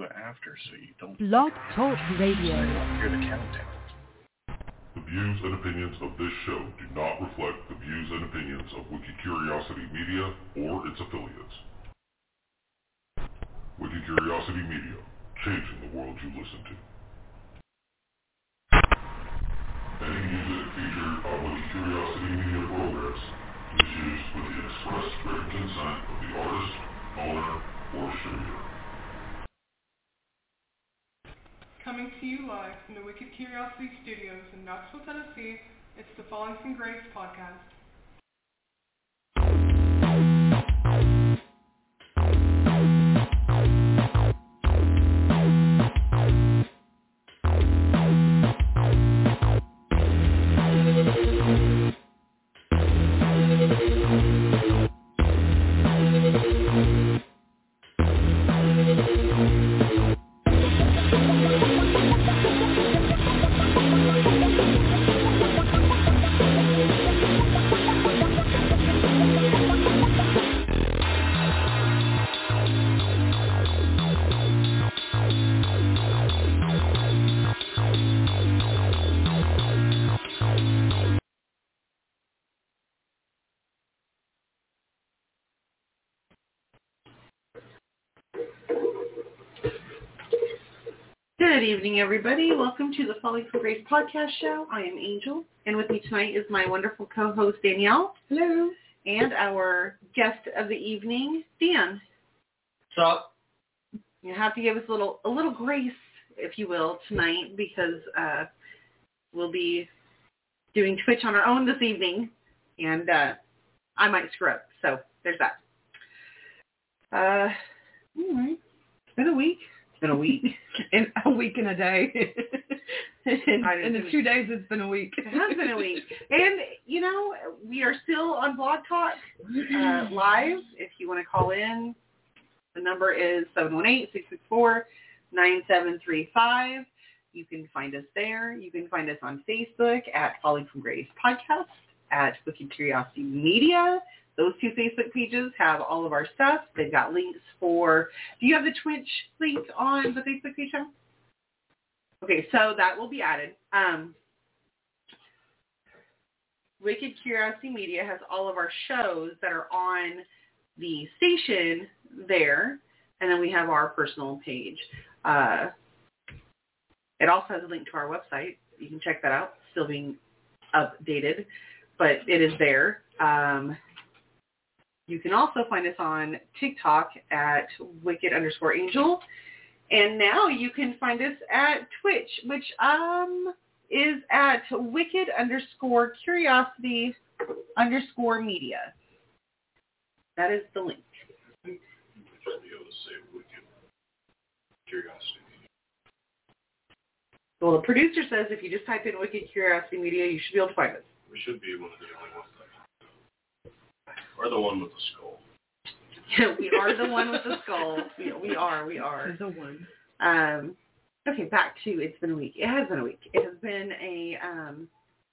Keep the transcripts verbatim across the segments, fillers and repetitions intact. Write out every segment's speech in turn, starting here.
it after so you don't Blog Talk Radio. hear the countdown. The views and opinions of this show do not reflect the views and opinions of Wiki Curiosity Media or its affiliates. Wiki Curiosity Media, changing the world you listen to. Any music featured on Wiki Curiosity Media programs is used with the express written consent of the artist, owner, or distributor. Coming to you live from the Wicked Curiosity Studios in Knoxville, Tennessee, it's the Falling from Grace podcast. Good evening, everybody. Welcome to the Falling from Grace podcast show. I am Angel, and with me tonight is my wonderful co-host, Danielle. Hello. And our guest of the evening, Dan. What's up? You have to give us a little a little grace, if you will, tonight, because uh, we'll be doing Twitch on our own this evening, and uh, I might screw up, so there's that. Uh, all right. It's been a week. It's been a week. In a week and a day. in, in the two days, it's been a week. It has been a week. And, you know, we are still on Blog Talk uh, live. If you want to call in, the number is seven one eight, six six four, nine seven three five. You can find us there. You can find us on Facebook at Falling from Grace Podcast, at Wicked Curiosity Media. Those two Facebook pages have all of our stuff. They've got links for... Do you have the Twitch link on the Facebook page now? Okay, so that will be added. Um, Wicked Curiosity Media has all of our shows that are on the station there, and then we have our personal page. Uh, it also has a link to our website. You can check that out. Still being updated, but it is there. Um, you can also find us on TikTok at Wicked underscore Angel. And now you can find us at Twitch, which um is at Wicked underscore Curiosity underscore Media. That is the link. You should be able to say Wicked Curiosity Media. Well, the producer says if you just type in Wicked Curiosity Media, you should be able to find us. We should be one of the only ones that Or the one with the skull. We are the one with the skull. We, we are, we are. The one. Um, okay, back to it's been a week. It has been a week. It has been a, um,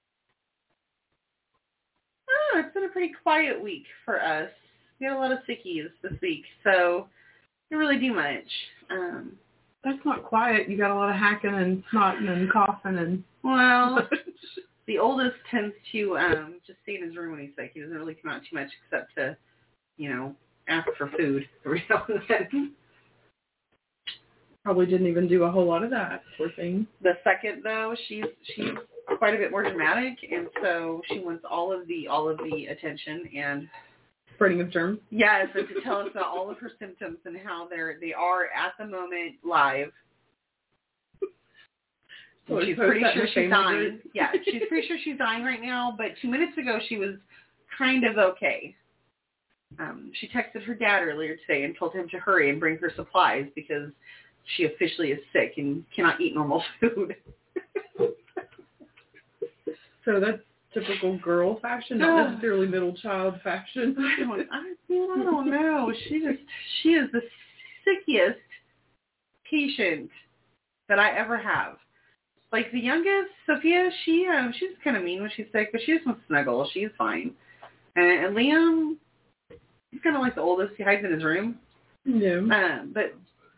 oh, it's been a pretty quiet week for us. We had a lot of sickies this week, so didn't really do much. Um, That's not quiet. You got a lot of hacking and snotting and coughing and... Well, the oldest tends to um, just stay in his room when he's sick. He doesn't really come out too much except to, you know, ask for food every now and then. Probably didn't even do a whole lot of that, poor thing. The second, though, she's she's quite a bit more dramatic, and so she wants all of the all of the attention and spreading of germs. Yes, and to tell us about all of her symptoms and how they're they are at the moment live. So she's pretty sure she's dying. Yeah, she's pretty sure she's dying right now, but two minutes ago she was kind of okay. Um, she texted her dad earlier today and told him to hurry and bring her supplies because she officially is sick and cannot eat normal food. So that's typical girl fashion, not necessarily middle child fashion. I don't, I, I don't know. She just she is the sickest patient that I ever have. Like the youngest, Sophia, she um, she's kind of mean when she's sick, but she just wants to snuggle. She's fine. And, and Liam, he's kind of like the oldest. He hides in his room. Yeah. Um, but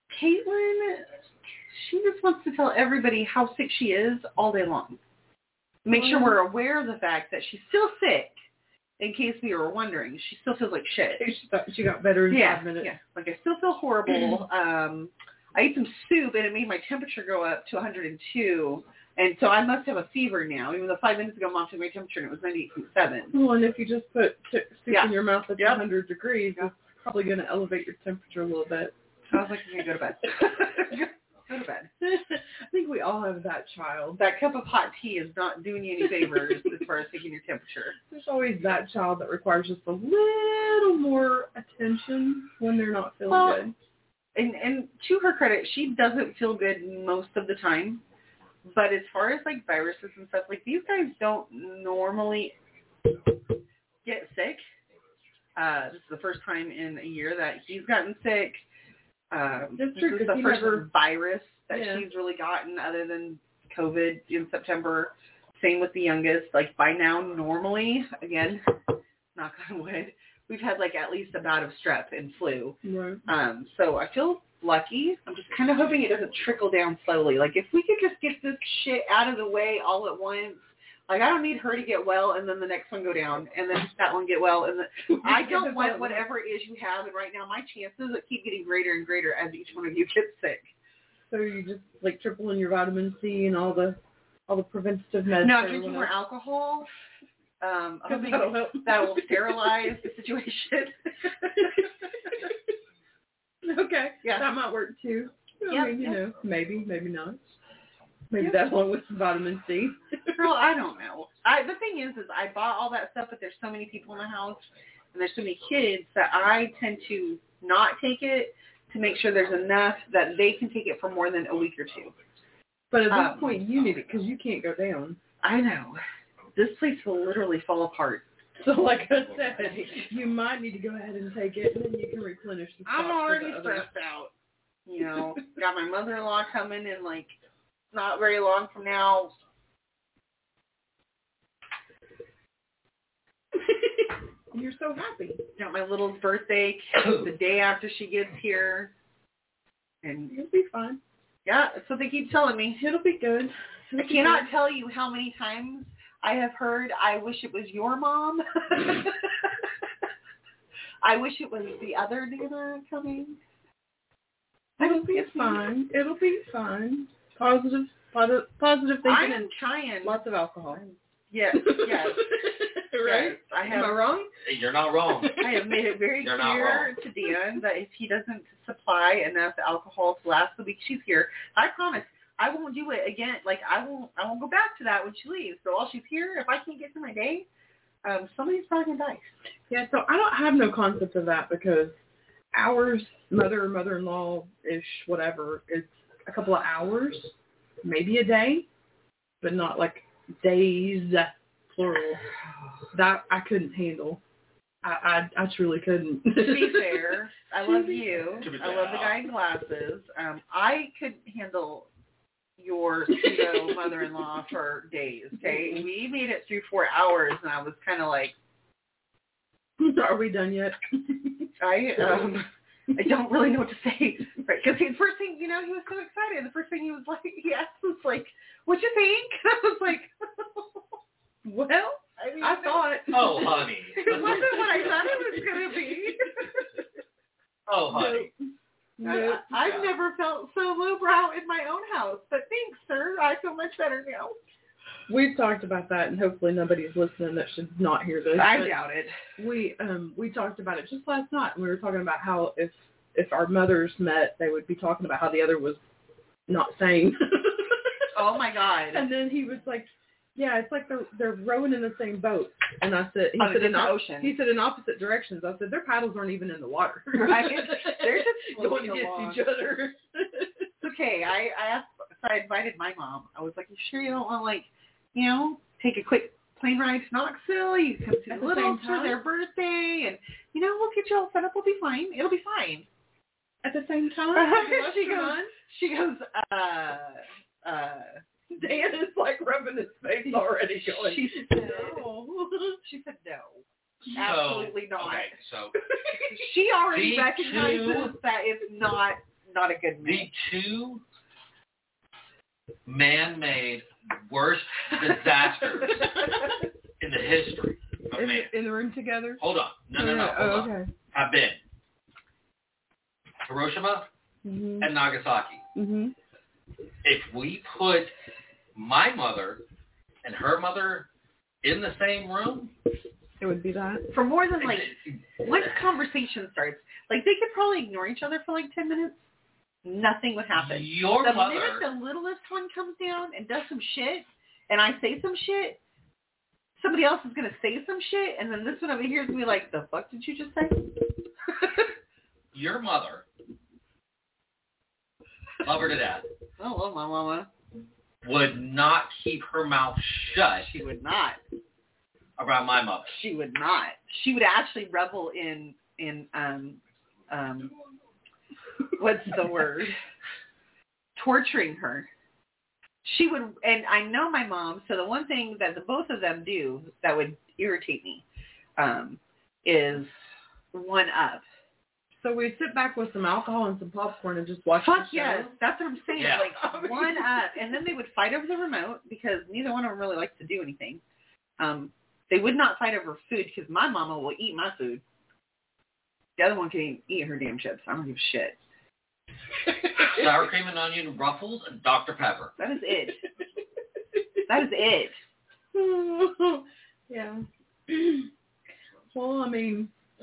Caitlin, she just wants to tell everybody how sick she is all day long. Make sure we're aware of the fact that she's still sick. In case we were wondering, she still feels like shit. She thought she got better in yeah, five minutes. Yeah, like I still feel horrible. um, I ate some soup and it made my temperature go up to one hundred two, and so I must have a fever now. Even though five minutes ago, Mom took my temperature and it was ninety-eight point seven. Well, and if you just put t- soup Yeah. in your mouth at Yep. one hundred degrees, Yeah. it's probably going to elevate your temperature a little bit. I was like, okay, go to bed. Go to bed. I think we all have that child. That cup of hot tea is not doing you any favors as far as taking your temperature. There's always that child that requires just a little more attention when they're not feeling Well, good. And and to her credit, she doesn't feel good most of the time. But as far as like viruses and stuff, like these guys don't normally get sick. Uh, this is the first time in a year that he's gotten sick. Um, That's this true, is 'cause the he first never- virus that Yeah. she's really gotten other than COVID in September. Same with the youngest. Like by now, normally, again, knock on wood, we've had like at least a bout of strep and flu. Right. Um, so I feel lucky. I'm just kind of hoping it doesn't trickle down slowly. Like if we could just get this shit out of the way all at once. Like I don't need her to get well and then the next one go down and then that one get well and then I don't want whatever it is you have. And right now my chances keep getting greater and greater as each one of you gets sick. So you just like tripling your vitamin C and all the all the preventative meds. Now for drinking everyone more else. alcohol. Um, I think That'll help. that will sterilize the situation. Okay. Yeah. That might work too. I Yep, mean, you yep. know, maybe, maybe not. Maybe Yep. that along with some vitamin C. Girl, I don't know. I the thing is, is I bought all that stuff, but there's so many people in the house, and there's so many kids that I tend to not take it to make sure there's enough that they can take it for more than a week or two. But at this Um, point, you need it because you can't go down. I know. This place will literally fall apart. So, like I said, you might need to go ahead and take it, and then you can replenish the stock. I'm already for the others. stressed out. You know, got my mother-in-law coming in like not very long from now. You're so happy. Got my little's birthday the day after she gets here. And You'll be fine. yeah, that's what they keep telling me. It'll be good. It'll I be cannot good. tell you how many times I have heard, I wish it was your mom. I wish it was the other Nana coming. It'll be fine. It'll be fine. Positive, positive, positive I thinking am and trying. lots of alcohol. Yes, yes. Right? Yes. I Am have, I wrong? Hey, you're not wrong. I have made it very You're not clear wrong. to Dan that if he doesn't supply enough alcohol to last the week she's here, I promise I won't do it again. Like I won't, I won't go back to that when she leaves. So while she's here, if I can't get through my day, um, somebody's probably gonna die. Yeah, so I don't have no concept of that because ours, mother, mother-in-law-ish, whatever, it's a couple of hours, maybe a day, but not like days, plural. That I couldn't handle. I, I, I truly couldn't. To be fair, I love you. To be I love the fair. guy in glasses. Um, I could handle your pseudo mother-in-law for days. Okay, we made it through four hours, and I was kind of like, Are we done yet? I um, I don't really know what to say. Because the first thing, you know, he was so excited. The first thing he was like, he asked was like, "What you think?" I was like, Well, I, mean, I thought. Oh, honey. it wasn't what I thought it was going to be. Oh, honey. No, I, I've never felt so lowbrow in my own house. But thanks, sir. I feel much better now. We've talked about that, and hopefully nobody's listening that should not hear this. I but doubt it. We um we talked about it just last night, and we were talking about how if if our mothers met, they would be talking about how the other was not sane. Oh my God. And then he was like, "Yeah, it's like they're they're rowing in the same boat." And I said, "He On a said in different op- ocean. He said in opposite directions." I said, "Their paddles aren't even in the water. Right. They're just going floating against along. each other." It's okay. I, I asked, so I invited my mom. I was like, "You sure you don't want to, like, you know, take a quick plane ride to Knoxville? You can come see At the the same littles for time? their birthday, and you know, we'll get you all set up. We'll be fine. It'll be fine." At the same time, she goes, she goes, uh, uh. Dan is like rubbing his face already, going, She said, "No." she said no. So, Absolutely not. Okay, so She already The recognizes two- that it's not not a good The mix. two man-made worst disasters in the history of In, man. in the room together? Hold on. No, no, no. Oh, Hold on. okay. Have been Hiroshima Mhm. and Nagasaki. Mhm. If we put my mother and her mother in the same room, It would be that. For more than like, once conversation starts, like they could probably ignore each other for like ten minutes. Nothing would happen. your The mother, minute the littlest one comes down and does some shit, and I say some shit, somebody else is gonna say some shit, and then this one over here is gonna be like, "The fuck did you just say?" your mother, love her to death, I love my mama. would not keep her mouth shut She would not. around my mother. She would not. She would actually revel in in um um what's the word? Torturing her. She would, and I know my mom. So the one thing that the both of them do that would irritate me um, is one up. So we'd sit back with some alcohol and some popcorn and just watch Fuck the show. yes, that's what I'm saying. Yeah. Like one up, and then they would fight over the remote because neither one of them really likes to do anything. Um, they would not fight over food because my mama will eat my food. The other one can eat her damn chips. I don't give a shit. Sour cream and onion, Ruffles, and Doctor Pepper. That is it. That is it. Yeah. Well, I mean,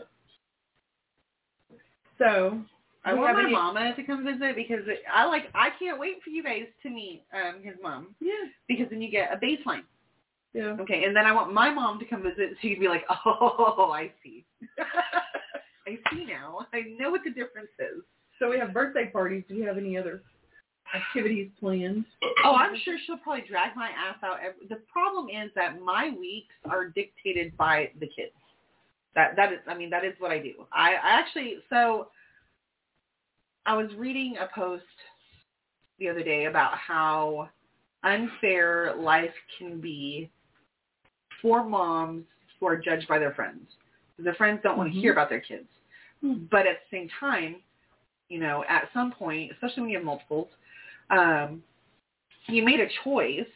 so I do we want have my any- mama to come visit because it, I like. I can't wait for you guys to meet um, his mom Yeah. because then you get a baseline. Yeah. Okay, and then I want my mom to come visit so you'd be like, oh, I see. I see now. I know what the difference is. So we have birthday parties. Do you have any other activities planned? Oh, I'm sure she'll probably drag my ass out. Every, the problem is that my weeks are dictated by the kids. That that is, I mean, that is what I do. I, I actually, so I was reading a post the other day about how unfair life can be for moms who are judged by their friends. Their friends don't want to Mhm. hear about their kids. But at the same time, you know, at some point, especially when you have multiples, um, you made a choice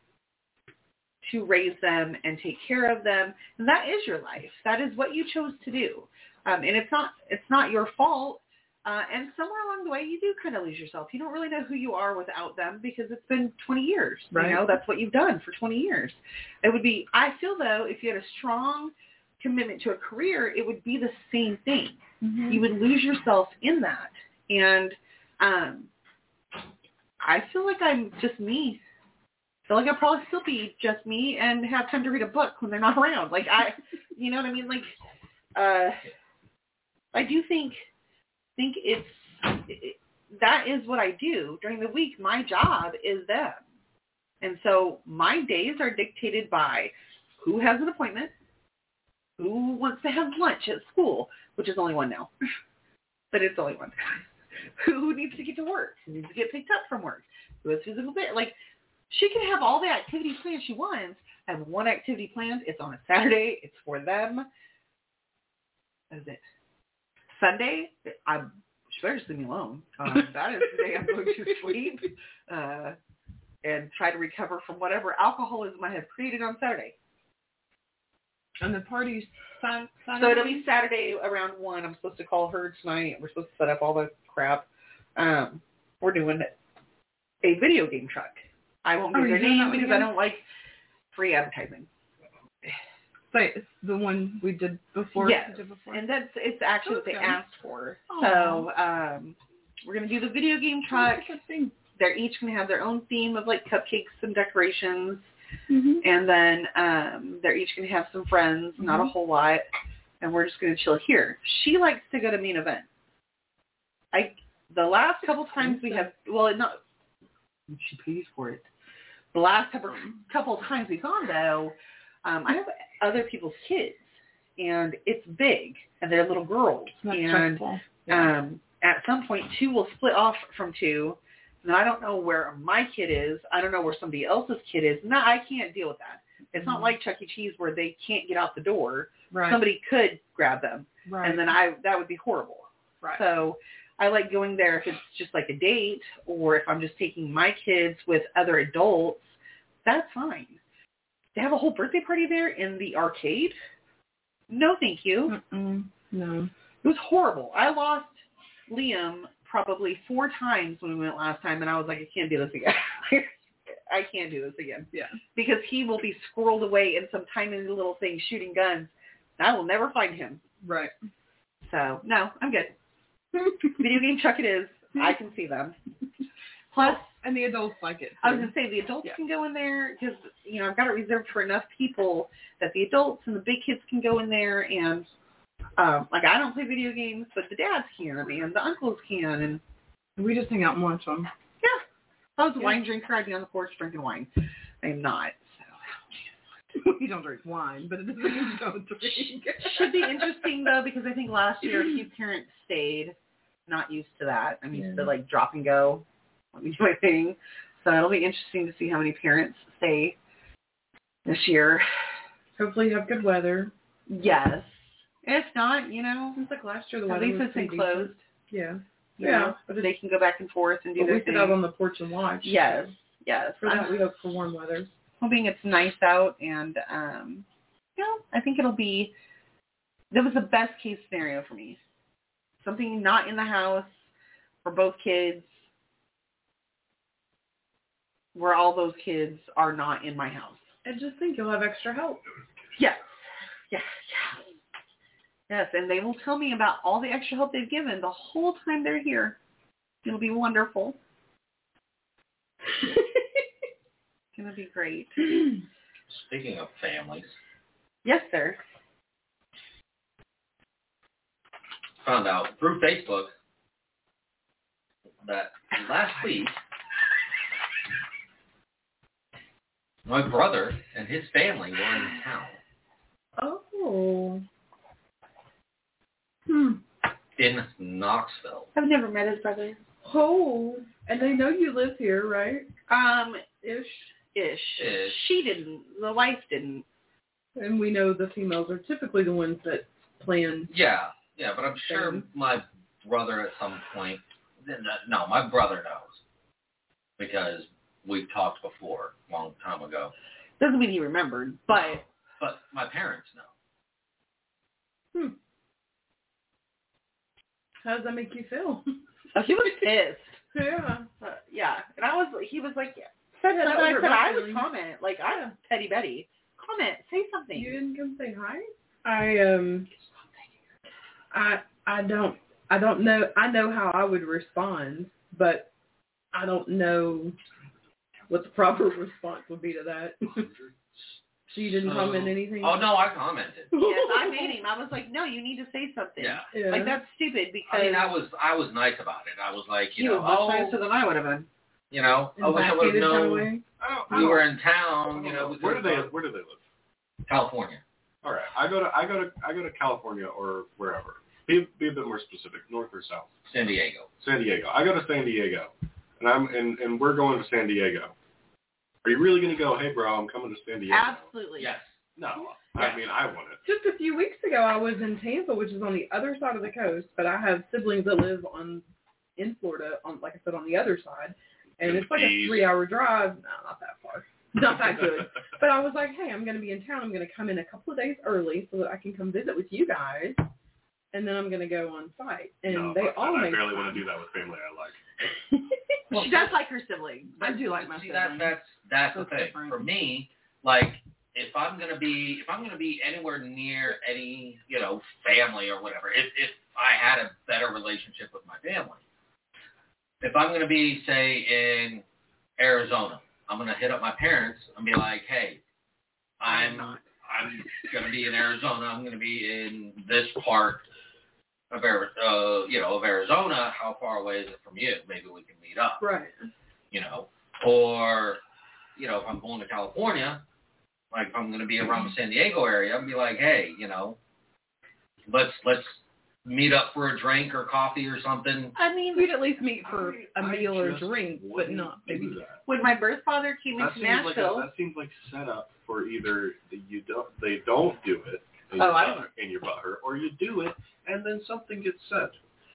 to raise them and take care of them, and that is your life. That is what you chose to do, um, and it's not it's not your fault. Uh, and somewhere along the way, you do kind of lose yourself. You don't really know who you are without them because it's been twenty years. Right. You know, that's what you've done for twenty years. It would be. I feel though, if you had a strong commitment to a career, it would be the same thing. Mm-hmm. You would lose yourself in that. And um, I feel like I'm just me. I feel like I'll probably still be just me and have time to read a book when they're not around. Like, I, you know what I mean? Like, uh, I do think, think it's, it, that is what I do. During the week, my job is them. And so my days are dictated by who has an appointment, who wants to have lunch at school, which is only one now, but it's only one. Who needs to get to work? Who needs to get picked up from work? Who has physical fit? Like, she can have all the activities planned she wants. I have one activity planned. It's on a Saturday. It's for them. That is it. Sunday, I'm, she better just leave me alone. Um, that is the day I'm going to sleep uh, and try to recover from whatever alcoholism I have created on Saturday. And the party's Saturday? So it'll be Saturday around one. I'm supposed to call her tonight. We're supposed to set up all the crap. Um, we're doing a video game truck. I won't Oh, give you're their doing name that because again? I don't like free advertising. So it's the one we did before? Yes, we did before? and that's it's actually what Okay. they asked for. Aw. So um, we're gonna do the video game truck. That's a good thing. They're each gonna have their own theme of like cupcakes and decorations. Mm-hmm. And then um, they're each going to have some friends, mm-hmm. not a whole lot, and we're just going to chill here. She likes to go to main event. I the last couple times we have, well, not she pays for it. The last couple couple times we've gone though, um, I have other people's kids, and it's big, and they're little girls, That's and stressful. Yeah. um, at some point two will split off from two. And I don't know where my kid is. I don't know where somebody else's kid is. No, I can't deal with that. It's not like Chuck E. Cheese where they can't get out the door. Right. Somebody could grab them, right. and then I that would be horrible. Right. So I like going there if it's just like a date, or if I'm just taking my kids with other adults, that's fine. They have a whole birthday party there in the arcade? No, thank you. Mm-mm. No. It was horrible. I lost Liam probably four times when we went last time, and I was like, I can't do this again. I can't do this again. Yeah. Because he will be squirreled away in some tiny little thing shooting guns. I will never find him. Right. So, no, I'm good. Video game Chuck it is. I can see them. Plus, and the adults like it too. I was going to say, the adults yeah. can go in there because, you know, I've got it reserved for enough people that the adults and the big kids can go in there. And, um, like, I don't play video games, but the dads can and the uncles can. And we just hang out and watch them. Yeah. If I was a yeah. wine drinker, I'd be on the porch drinking wine. I am not. So. You don't drink wine, but it doesn't mean you don't drink. Should be interesting, though, because I think last year a few parents stayed. Not used to that. I'm used yeah. to, like, drop and go. Let me do my thing. So it'll be interesting to see how many parents stay this year. Hopefully you have good weather. Yes. If not, you know. Seems like last year the weather was At least it's enclosed. Yeah. You yeah. Know, but they can go back and forth and do but their we thing. sit out on the porch and watch. Yes. Yes. For that, we hope for warm weather. Hoping it's nice out, and, um, you know, I think it'll be, that was the best case scenario for me. Something not in the house for both kids, where all those kids are not in my house. I just think you'll have extra help. Yes. Yes. Yes. Yes, and they will tell me about all the extra help they've given the whole time they're here. It'll be wonderful. It's going to be great. Speaking of families. Yes, sir. Found out through Facebook that last week my brother and his family were in town. Oh. Hmm. In Knoxville. I've never met his brother. Oh. And they know you live here, right? Um, Ish. Ish. Ish. She didn't. The wife didn't. And we know the females are typically the ones that plan. Yeah. Yeah, but I'm sure them. My brother at some point, no, my brother knows. Because we've talked before, a long time ago. Doesn't mean he remembered, but... But my parents know. Hmm. How does that make you feel? Oh, he was pissed. Yeah. Uh, yeah. And I was, he was like, said that, I said I would comment. Like, I'm Teddy Betty. Comment. Say something. You didn't come say hi? I, um... I I don't I don't know I know how I would respond, but I don't know what the proper response would be to that. So you didn't so, comment anything? Oh no, I commented. Yes, I made him. I was like, no, you need to say something. Yeah. yeah. Like that's stupid because I mean I was I was nice about it. I was like, you he know, was much oh, nicer than I would have been. You know, I wish I would have known we were in town, you know. Where do they where do they live? California. All right. I go to I go to I go to California or wherever. Be, be a bit more specific, north or south? San Diego. San Diego. I go to San Diego, and I'm and, and we're going to San Diego. Are you really going to go, hey, bro, I'm coming to San Diego? Absolutely. Yes. No. Yes. I mean, I want it. Just a few weeks ago, I was in Tampa, which is on the other side of the coast, but I have siblings that live on in Florida, on like I said, on the other side, and it's like a three-hour drive. No, not that far. Not that good. But I was like, hey, I'm going to be in town. I'm going to come in a couple of days early so that I can come visit with you guys. And then I'm going to go on site. And no, they all I make barely fun. want to do that with family I like. Well, she does like her siblings. I do like my see, siblings. That, that's that's That's the thing. different. For me, like if I'm gonna be if I'm gonna be anywhere near any you know family or whatever, if if I had a better relationship with my family, if I'm gonna be say in Arizona, I'm gonna hit up my parents and be like, hey, I'm I'm gonna be in Arizona. I'm gonna be in this part of uh, you know of Arizona. How far away is it from you? Maybe we can meet up. Right. You know, or you know, if I'm going to California, like if I'm going to be around the San Diego area, I'd be like, hey, you know, let's let's meet up for a drink or coffee or something. I mean, we'd at least meet for a I meal or just drink, but not maybe. That. When my birth father came That into seems like Nashville, a, that seems like set up for either you don't they don't do it and, oh, you I butt, and you're butthurt, or you do it and then something gets said.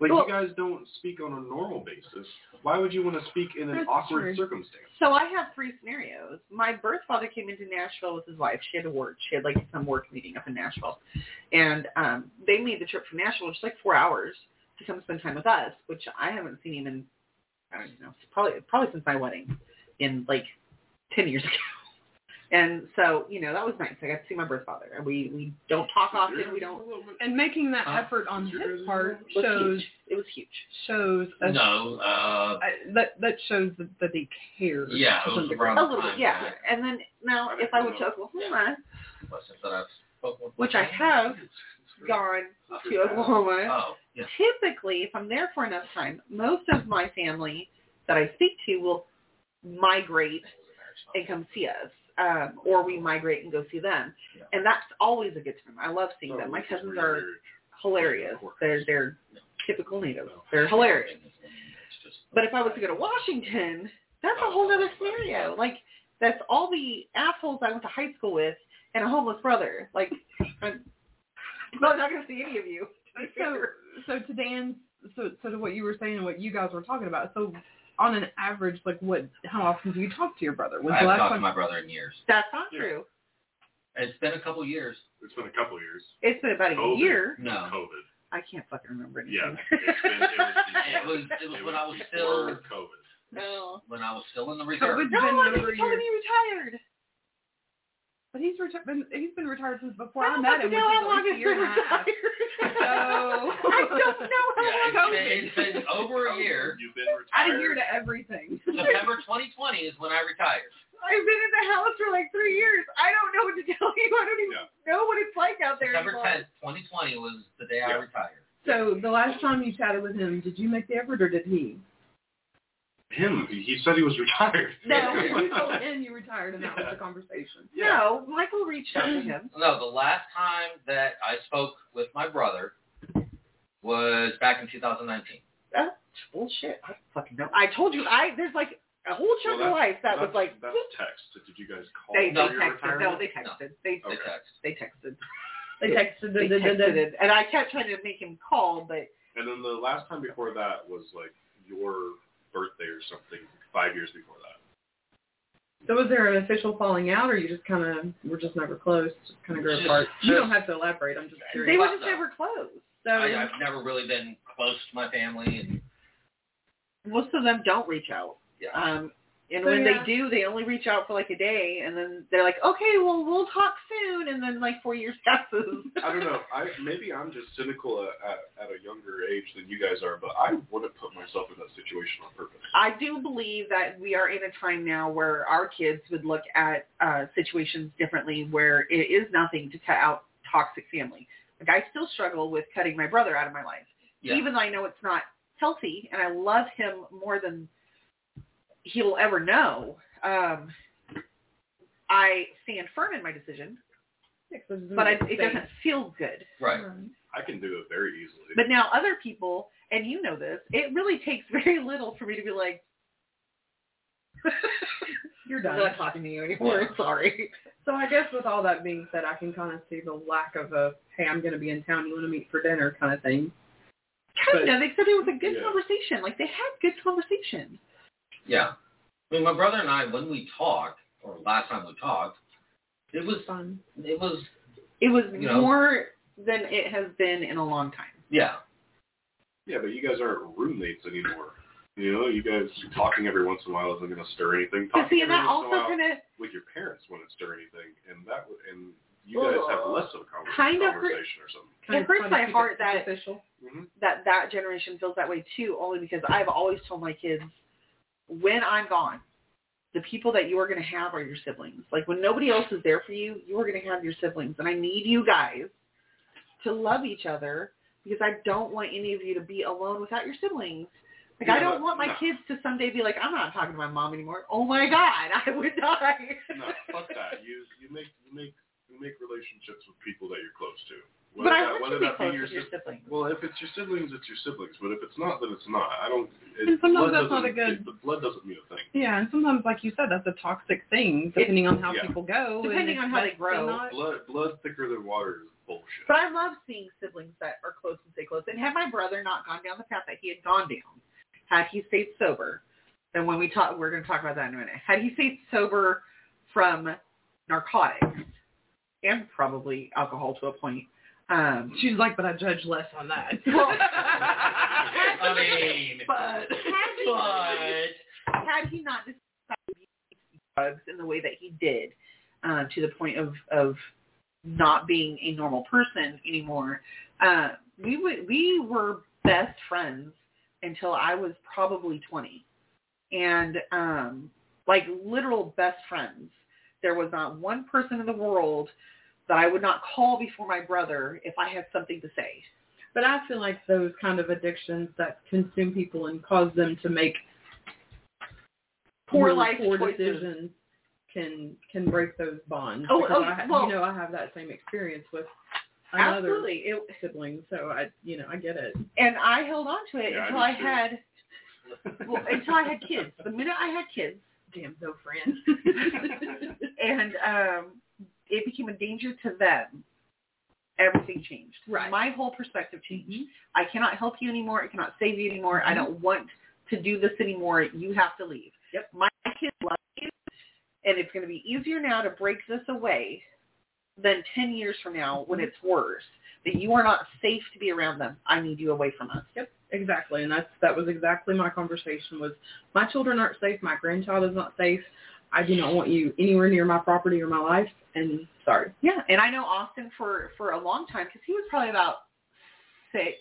Like, Well- you guys don't speak on a normal basis. Why would you want to speak in an That's awkward true. circumstance? So I have three scenarios. My birth father came into Nashville with his wife. She had to work. She had like some work meeting up in Nashville. And um, they made the trip from Nashville, which is like four hours, to come spend time with us, which I haven't seen him in, I don't know, probably, probably since my wedding in like ten years ago. And so, you know, that was nice. I got to see my birth father. And we, we don't talk often. We don't. And making that Huh? effort on his part It was shows huge. It was huge. shows a, No, uh, I, that that shows that, that they care. yeah, to it some was degree. around A the little bit, time. yeah. And then now, if I went to Oklahoma, Lessons that I've spoken with. which I have gone to Oklahoma, Oh, yeah. typically, if I'm there for enough time, most of my family that I speak to will migrate and come see us, um, or we migrate and go see them, Yeah. and that's always a good time. I love seeing So them. My this is cousins where are you're- hilarious. They're they're typical natives. They're hilarious. But if I was to go to Washington, that's a whole other scenario. Like, that's all the assholes I went to high school with and a homeless brother. Like, I'm, I'm not going to see any of you. So, so to Dan, so so to what you were saying and what you guys were talking about. So, on an average, like, what? How often do you talk to your brother? When's I the haven't last talked to time? my brother in years. That's not Yeah. true. It's been a couple years. It's been a couple years. It's been about a COVID. year. No. COVID. I can't fucking remember anything. Yeah. It's been, it was, It was it was when I was before still COVID. No. when I was still in the reserve. COVID's No, been I over mean, a he told year. me he retired. But he's reti- been he's been retired since before I I don't met fucking him, which know is how long at least a he's year been and a half. retired. So- I don't know how Yeah, long. it's been, it's been over a year. You've been Add a retired. year to everything. September twenty twenty is when I retired. I've been in the house for like three years. I don't know what to tell you. I don't even Yeah. know what it's like out there September anymore. tenth, twenty twenty was the day I Yeah. retired. So the last time you chatted with him, did you make the effort or did he? Him. He said he was retired. No. You told him you retired, and that was the conversation. No, Michael reached out to him. No, the last time that I spoke with my brother was back in two thousand nineteen. That's bullshit. I don't fucking know. I told you. I there's like a whole chunk Well, of life that was that's, like that's text. Did you guys call? they, No, they your texted. retirement? No, they texted. They They Okay. text. they texted. They texted. They the, the, the, texted the, it, and I kept trying to make him call, but And then the last time before that was like your birthday or something, five years before that. So was there an official falling out, or you just kind of were just never close, just kind of grew Just- apart? You just- don't have to elaborate. I'm just they curious. were Fuck just no. never close. So I, I've never really been close to my family, and most of them don't reach out. yeah. Um, and So, when yeah. they do, they only reach out for like a day, and then they're like, "Okay, well, we'll talk soon." And then like four years passes. I don't know. I maybe I'm just cynical at, at, at a younger age than you guys are, but I wouldn't put myself in that situation on purpose. I do believe that we are in a time now where our kids would look at uh, situations differently, where it is nothing to cut out toxic family. Like, I still struggle with cutting my brother out of my life, Yeah. even though I know it's not healthy, and I love him more than he'll ever know. Um, I stand firm in my decision, but I, it doesn't feel good. Right. I can do it very easily. But now other people, and you know this, it really takes very little for me to be like, You're I'm done. not talking to you anymore. Yeah. Sorry. So I guess with all that being said, I can kind of see the lack of a, hey, I'm going to be in town, you want to meet for dinner kind of thing. Kind of. They said it was a good Yeah. conversation. Like, they had good conversations. Yeah. I mean, my brother and I, when we talked, or last time we talked, it was Fun. it was It was You know? more than it has been in a long time. yeah. Yeah, but you guys aren't roommates anymore. You know, you guys talking every once in a while isn't going to stir anything. But Talking see, and every that once in a also while kind of with your parents wouldn't stir anything, and that would, and you guys have less of a conversation, Kind of hurt- conversation or something. Kind It of hurts trying to my keep heart it that- superficial. Mm-hmm. that that generation feels that way too, only because I've always told my kids, when I'm gone, the people that you are going to have are your siblings. Like, when nobody else is there for you, you are going to have your siblings. And I need you guys to love each other, because I don't want any of you to be alone without your siblings. Like, I Yeah, don't want my no. kids to someday be like, I'm not talking to my mom anymore. Oh my God, I would die. No, fuck that. You you make you make you make relationships with people that you're close to. But I that, want whether you to be that be close your with your sis- siblings. Well, if it's your siblings, it's your siblings. But if it's not, then it's not. I don't. It, And sometimes blood that's not a doesn't- good- it- the blood doesn't mean a thing. Yeah, and sometimes, like you said, that's a toxic thing, depending on how yeah. people go. Depending and on how if they that's grow. not- Blood blood thicker than water is bullshit. But I love seeing siblings that are close and stay close. And had my brother not gone down the path that he had gone down, had he stayed sober, and when we talk, we're going to talk about that in a minute. Had he stayed sober from narcotics and probably alcohol to a point. Um, She's like, but I judge less on that. Well, I mean, but had he, but had he not decided to use drugs in the way that he did, uh, to the point of, of not being a normal person anymore, uh, we would we were best friends until I was probably twenty, and um, like literal best friends. There was not one person in the world that I would not call before my brother if I had something to say. But I feel like those kind of addictions that consume people and cause them to make Poor really life poor choices. decisions can can break those bonds. Oh, because oh, I, well, you know, I have that same experience with another absolutely. It, sibling, so I, you know, I get it. and I held on to it Yeah, until I I, do too. had, well, until I had kids. The minute I had kids, Damn, no friends. and um, it became a danger to them, everything changed. Right. My whole perspective changed. Mhm. I cannot help you anymore. I cannot save you anymore. Mm-hmm. I don't want to do this anymore. You have to leave. Yep. My kids love you, and it's going to be easier now to break this away than ten years from now when it's worse. That you are not safe to be around them. I need you away from us. Yep, exactly. And that's that was exactly my conversation was my children aren't safe, my grandchild is not safe. I do not want you anywhere near my property or my life, and sorry. Yeah, and I know Austin for, for a long time because he was probably about six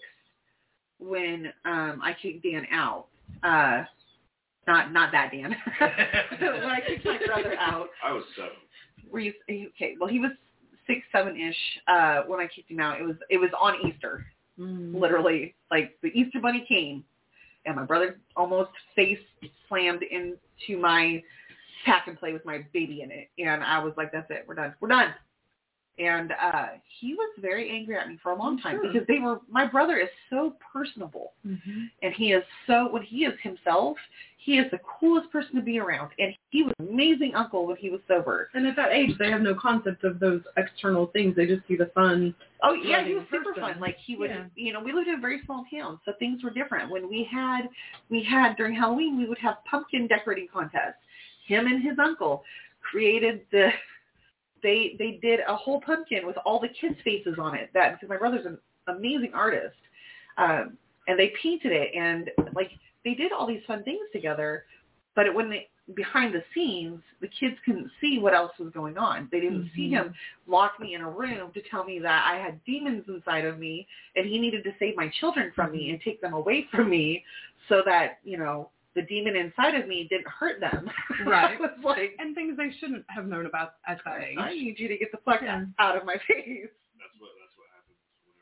when um, I kicked Dan out. Uh, not not that Dan. When I kicked my brother out. I was seven. Were you okay? Well, he was six, seven ish uh, when I kicked him out. It was it was on Easter, Mm. literally. Like the Easter Bunny came, and my brother almost face slammed into my pack and play with my baby in it, and I was like, "That's it, we're done, we're done." And uh, he was very angry at me for a long time Sure. because they were. My brother is so personable, Mm-hmm. and he is so when he is himself, he is the coolest person to be around, and he was an amazing uncle when he was sober. And at that age, they have no concept of those external things. They just see the fun. Oh yeah, he loving was super person. fun. Like he would, Yeah. you know, we lived in a very small town, so things were different. When we had, we had during Halloween, we would have pumpkin decorating contests. Him and his uncle created the. They they did a whole pumpkin with all the kids' faces on it. That because my brother's an amazing artist, um, and they painted it and like they did all these fun things together. But it, when they behind the scenes, the kids couldn't see what else was going on. They didn't Mm-hmm. see him lock me in a room to tell me that I had demons inside of me and he needed to save my children from Mm-hmm. me and take them away from me so that, you know, the demon inside of me didn't hurt them. Right. I was like, And things they shouldn't have known about at that age. I need you to get the fuck Yeah. out of my face. That's what that's what happens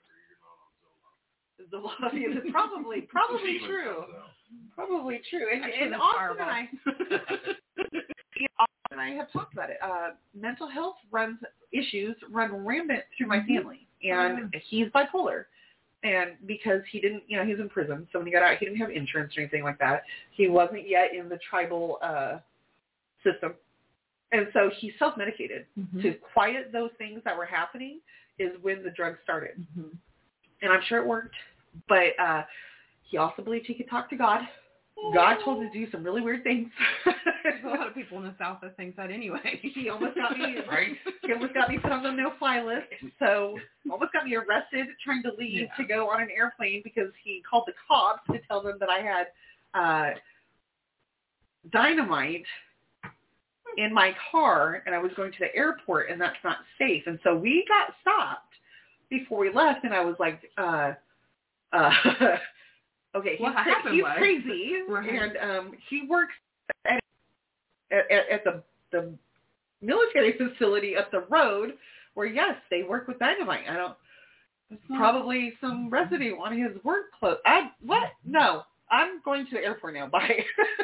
whenever you're not on Zoloft. It's probably probably Demons true. comes out. Probably true. And, Actually, and that's Austin and fireball. I, Austin and I have talked about it. Uh, mental health runs issues run rampant through my Mhm. family, and he's bipolar. And because he didn't, you know, he was in prison, so when he got out, he didn't have insurance or anything like that. He wasn't yet in the tribal uh, system, and so he self-medicated Mhm. to quiet those things that were happening. Is when the drugs started. Mhm. And I'm sure it worked. But uh, he also believed he could talk to God. God told him to do some really weird things. There's a lot of people in the South that think that anyway. He almost got me. Right? He almost got me put on the no-fly list. So almost got me arrested trying to leave Yeah. to go on an airplane because he called the cops to tell them that I had uh, dynamite in my car and I was going to the airport and that's not safe. And so we got stopped before we left and I was like, uh, uh, okay, he's, What cra- happened he's was- crazy Right. and um, he works at, at, at the, the military facility up the road where, yes, they work with dynamite. I don't, It's not- probably some residue on his work clothes. I, what? No, I'm going to the airport now. Bye.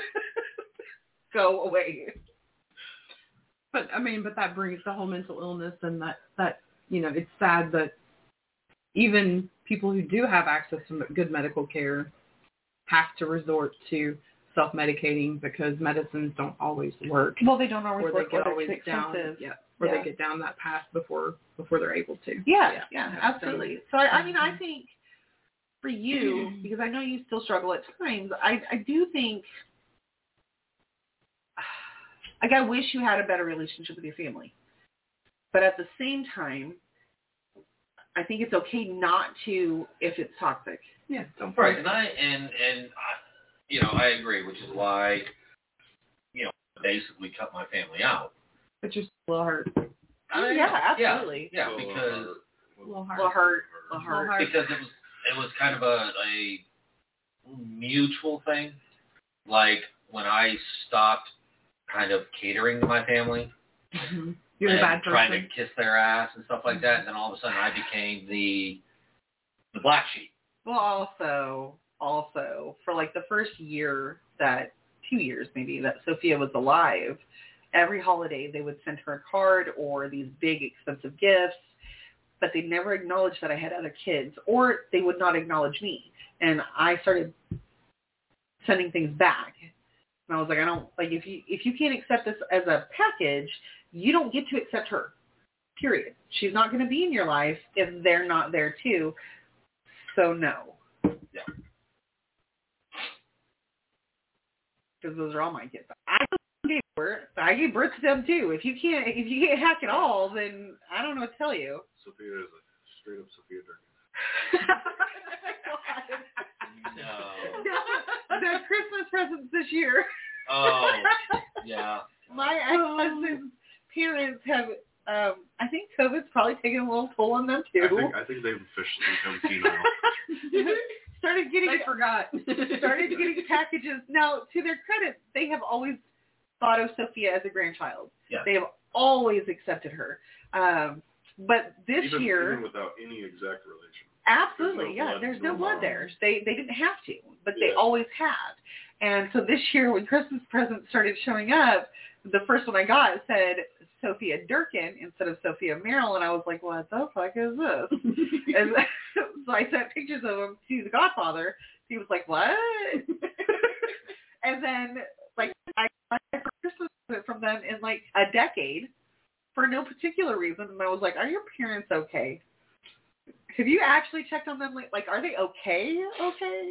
Go away. But I mean, but that brings the whole mental illness and that, that, you know, it's sad that even people who do have access to good medical care have to resort to self-medicating because medicines don't always work. Well, they don't always Or they work get or always it's down. expensive. Yeah, or Yeah. they get down that path before before they're able to. Yeah, Yeah. yeah, absolutely. So I, I mean, I Mhm. think for you, because I know you still struggle at times, I, I do think, like, I wish you had a better relationship with your family. But at the same time, I think it's okay not to if it's toxic. Yeah, don't Right, and I and and I, you know, I agree, which is why, you know, basically cut my family out. But you're still a little hurt. Oh, yeah, absolutely. Yeah, So, because A little hurt. Well, hurt, well, Little hurt. hurt. because it was it was kind of a, a mutual thing. Like when I stopped kind of catering to my family. Mm-hmm. You're and the bad person. trying to kiss their ass and stuff like that, and then all of a sudden I became the the black sheep. Well, also, also, for like the first year that, two years maybe, that Sophia was alive, every holiday they would send her a card or these big expensive gifts, but they never acknowledged that I had other kids, or they would not acknowledge me. And I started sending things back. And I was like, I don't, like, if you if you can't accept this as a package, you don't get to accept her, period. She's not going to be in your life if they're not there too. So no. Yeah. Because those are all my kids. I gave birth. I gave birth to them too. If you can't, if you can't hack it all, then I don't know what to tell you. Sophia is a straight up Sophia Durkin. No. The Christmas presents this year. Oh, yeah. My ex-husband's parents have, um, I think COVID's probably taken a little toll on them too. I think I think they've officially become senile. started getting I forgot. started getting packages. Now, to their credit, they have always thought of Sophia as a grandchild. Yeah. They have always accepted her. Um, but this even, year, even without any exact relation. absolutely, There's no yeah. blood, There's no no blood mom. there. They they didn't have to, but they Yeah. always have. And so this year, when Christmas presents started showing up, the first one I got said Sophia Durkin instead of Sophia Merrill, and I was like, what the fuck is this? And so I sent pictures of him to the Godfather. He was like, what? And then, like, I got my first Christmas present from them in, like, a decade for no particular reason. And I was like, are your parents okay? Have you actually checked on them? Like, like are they okay? Okay?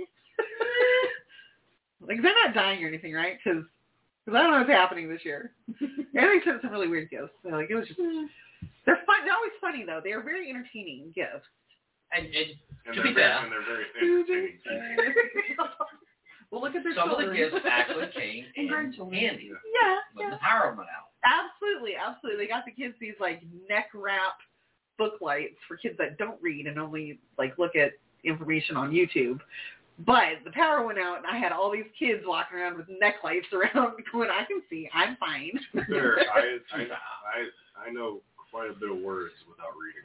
Like, they're not dying or anything, right? Because I don't know what's happening this year. And they sent some really weird gifts. So, like, it was just, they're fun. They're always funny, though. They are very entertaining gifts. And, and And to they're be very, fair, and they're very entertaining. too. Well, look at their some of the children. gifts actually came And in grandchildren. handy Yeah, when yeah. the power went out. Absolutely, absolutely. They got the kids these, like, neck wrap book lights for kids that don't read and only, like, look at information on YouTube. But the power went out, and I had all these kids walking around with neck lights around going, I can see, I'm fine. There, I, I, I, I know quite a bit of words without reading.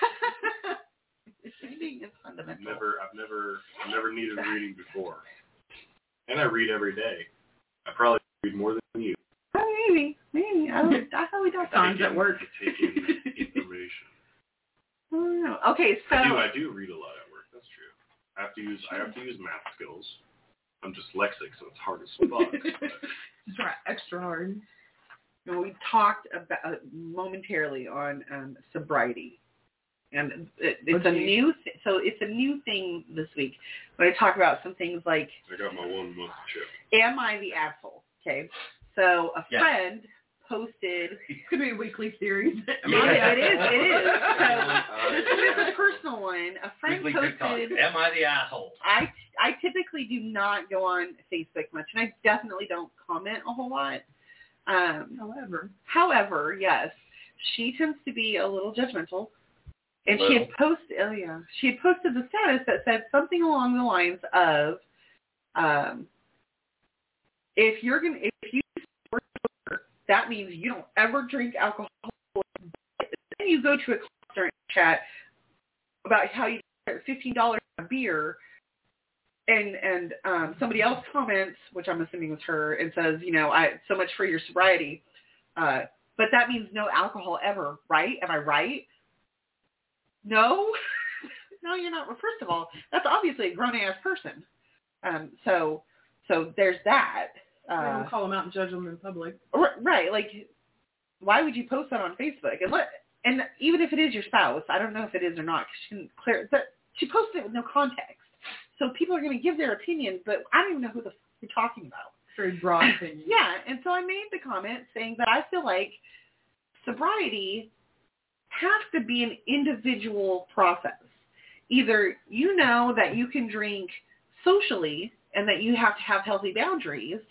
Reading is fundamental. Never, I've never, I've never needed reading before, and I read every day. I probably read more than you. Oh, maybe, maybe. I, don't, I probably don't. Times at work. Take in information. I don't know. Okay, so I do, I do read a lot at work. That's true. I have to use, I have to use math skills. I'm dyslexic, so it's hard as fuck. But Just try extra hard. you know, we talked about uh, momentarily on um, sobriety, and it, it's What's a new? new. Th- so it's a new thing this week. When I talk about some things like, I got my one month chip. am I the asshole? Okay, so a Yeah. friend posted. It's going to be a weekly series. Yeah, it is. It is. So Uh, this is a personal one. A friend Weekly TikTok. posted. Am I the asshole? I I typically do not go on Facebook much, and I definitely don't comment a whole lot. Um, However. however, yes, she tends to be a little judgmental, and she had posted. Oh yeah, she had posted the status that said something along the lines of, um, "If you're gonna, if you support her, that means you don't ever drink alcohol. Then you go to a concert and chat about how you get fifteen dollars a beer." And and um, somebody else comments, which I'm assuming was her, and says, you know, I so much for your sobriety, uh, but that means no alcohol ever, right? Am I right? No, no, you're not. Well, first of all, that's obviously a grown ass person. Um, so so there's that. I Uh, don't call them out and judge them in public. r- right, like why would you post that on Facebook? And let, and even if it is your spouse, I don't know if it is or not, because she didn't clear it, but she posted it with no context. So people are going to give their opinion, but I don't even know who the f- you're talking about. Very broad opinion. Yeah, and so I made the comment saying that I feel like sobriety has to be an individual process. Either you know that you can drink socially and that you have to have healthy boundaries,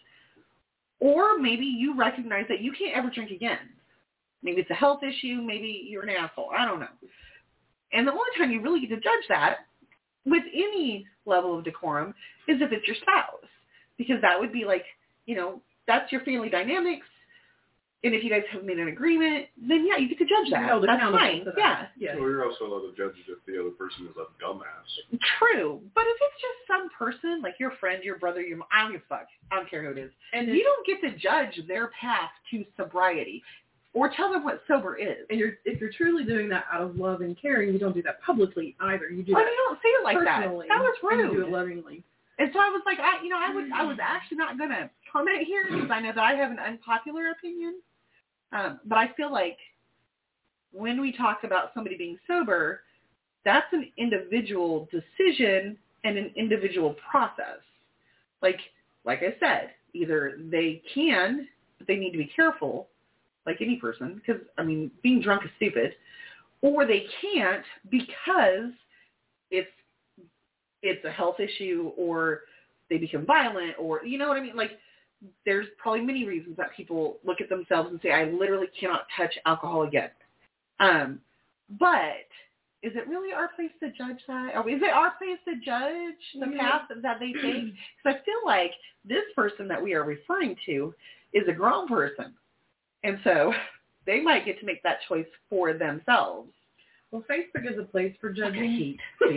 or maybe you recognize that you can't ever drink again. Maybe it's a health issue. Maybe you're an asshole. I don't know. And the only time you really get to judge that with any level of decorum is if it's your spouse, because that would be like, you know, that's your family dynamics. And if you guys have made an agreement, then yeah, you get to judge that. No, that's fine. that. Yeah. yeah. Well, you're also allowed to judge it if the other person is a dumbass. True. But if it's just some person, like your friend, your brother, your mom, I don't give a fuck. I don't care who it is. And you don't get to judge their path to sobriety or tell them what sober is. And you're, if you're truly doing that out of love and caring, you don't do that publicly either. You do well, that you don't say it like that. personally. That was rude. And you do it lovingly. And so I was like, I, you know, I was, I was actually not going to comment here because I know that I have an unpopular opinion. Um, but I feel like when we talk about somebody being sober, that's an individual decision and an individual process. Like, like I said, either they can, but they need to be careful, like any person, because, I mean, being drunk is stupid, or they can't because it's it's a health issue or they become violent or, you know what I mean? Like, there's probably many reasons that people look at themselves and say, I literally cannot touch alcohol again. Um, but is it really our place to judge that? Or is it our place to judge the Yeah. path that they take? Because I feel like this person that we are referring to is a grown person. And so they might get to make that choice for themselves. Well, Facebook is a place for judging.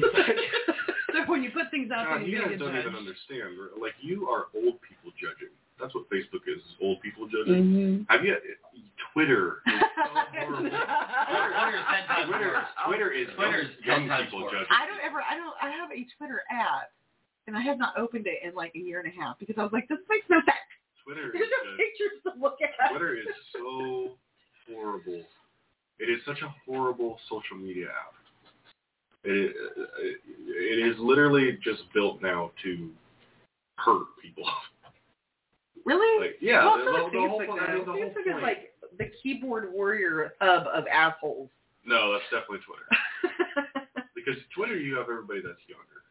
So when you put things out God, there, you you guys get don't judged. even understand. Like, you are old people judging. That's what Facebook is, is old people judging. Mm-hmm. Have you, Twitter is so horrible. Twitter's ten times Twitter, worse. Twitter is Twitter's young, ten young times people worse. judging. I don't ever, I don't, I have a Twitter app, and I have not opened it in like a year and a half because I was like, this makes no sense. Twitter is There's no just, pictures to look at. Twitter is so horrible. It is such a horrible social media app. It, it, it is literally just built now to hurt people. Really? Like, yeah, Well, the, so the, is the whole Facebook point. I mean, the now. whole Facebook point. is like the keyboard warrior hub of assholes. No, that's definitely Twitter. Because Twitter, you have everybody that's younger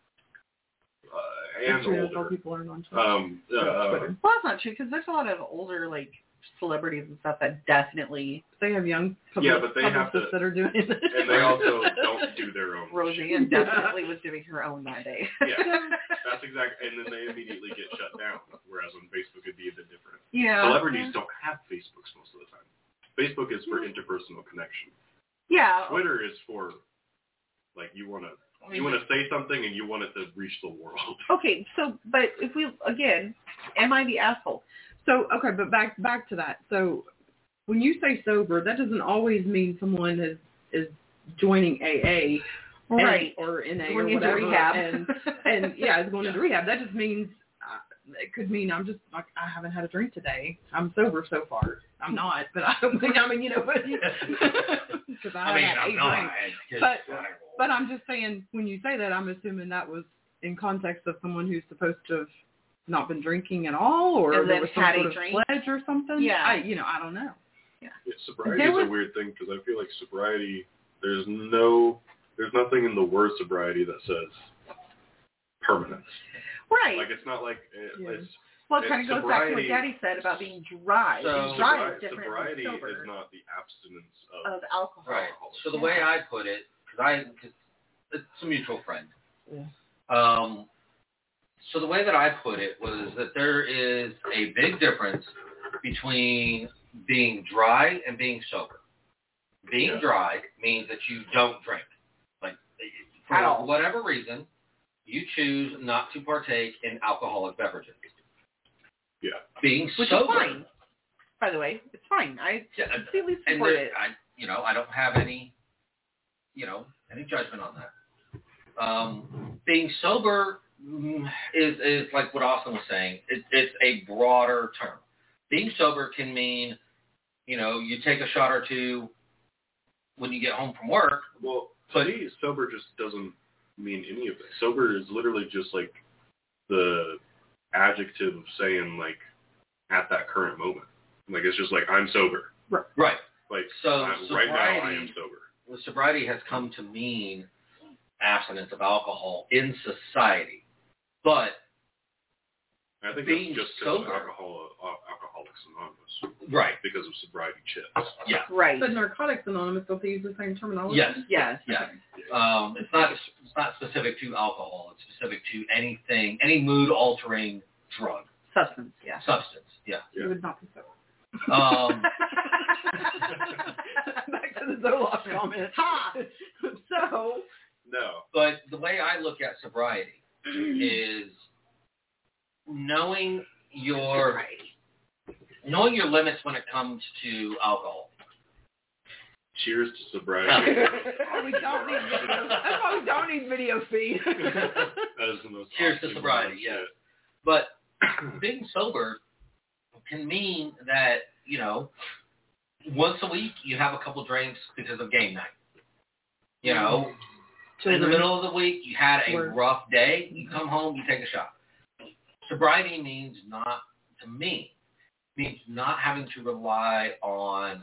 uh, and That's true, all older. people aren't on Twitter. Um, uh, Twitter. Well, that's not true because there's a lot of older like celebrities and stuff that definitely. They have young Yeah, public, but they have publicists to- that are doing it. and they also don't do their own. Roseanne definitely was doing her own that day. Yeah, that's exactly. And then they immediately get shut down. Whereas on Facebook, it'd be a bit different. Yeah. Celebrities don't have Facebooks most of the time. Facebook is for interpersonal connection. Yeah. Twitter is for, like, you want to you want to say something and you want it to reach the world. Okay, so but if we again, am I the asshole? So, okay, but back back to that. So when you say sober, that doesn't always mean someone is is joining A A and- Right. or N A Going or into whatever. rehab. And, and yeah, it's going into rehab. That just means, uh, it could mean I'm just, like, I haven't had a drink today. I'm sober so far. I'm not, but I don't think, I mean, you know, but because I, I mean, haven't I'm had not. a drink. It's But- just- But I'm just saying, when you say that, I'm assuming that was in context of someone who's supposed to have not been drinking at all, or And there then was some had a sort of drink? pledge or something. Yeah. I, you know, I don't know. Yeah, sobriety There is was- a weird thing because I feel like sobriety, there's no, there's nothing in the word sobriety that says permanence. Right. Like, it's not like, it, Yeah. it's, well, it kind of it's goes back to what sobriety- Daddy said about being dry. So- being dry sobri- is different sobriety than sober is not the abstinence of, of alcohol. Right. So the way I put it, because I, cause it's a mutual friend. Yeah. Um, so the way that I put it was that there is a big difference between being dry and being sober. Being Yeah. dry means that you don't drink. Like, for At all. whatever reason, you choose not to partake in alcoholic beverages. yeah. Being Which sober, is fine. By the way, it's fine. I Yeah, completely and support there- it. I, you know, I don't have any, you know, any judgment on that. Um, being sober mm, is is like what Austin was saying. It, it's a broader term. Being sober can mean You know, you take a shot or two when you get home from work. Well, to But- me, sober just doesn't mean any of it. Sober is literally just like the adjective of saying like at that current moment. Like it's just like I'm sober. Right. Like So I, right now I sobriety- am sober. Well, sobriety has come to mean abstinence of alcohol in society. But I think being it's just because sober- alcohol, uh, Alcoholics Anonymous, right. because of sobriety chips. Yeah. Right. But Narcotics Anonymous, don't they use the same terminology? Yes. Yes. Yeah. Um, it's not it's not specific to alcohol. It's specific to anything, any mood altering drug, Substance, yeah. substance. Yeah. You would not be so. Um, Back to the Zoloft comment. Ha! So, No. but the way I look at sobriety is knowing your knowing your limits when it comes to alcohol. Cheers to sobriety. Oh, we don't need video. That's why we don't need video feed. That is the most Cheers to oxymoron sobriety, shit. yes. But being sober can mean that, you know, once a week you have a couple drinks because of game night. You know, in the middle of the week you had a Work. rough day, you come home, you take a shot. Sobriety means not, to me, means not having to rely on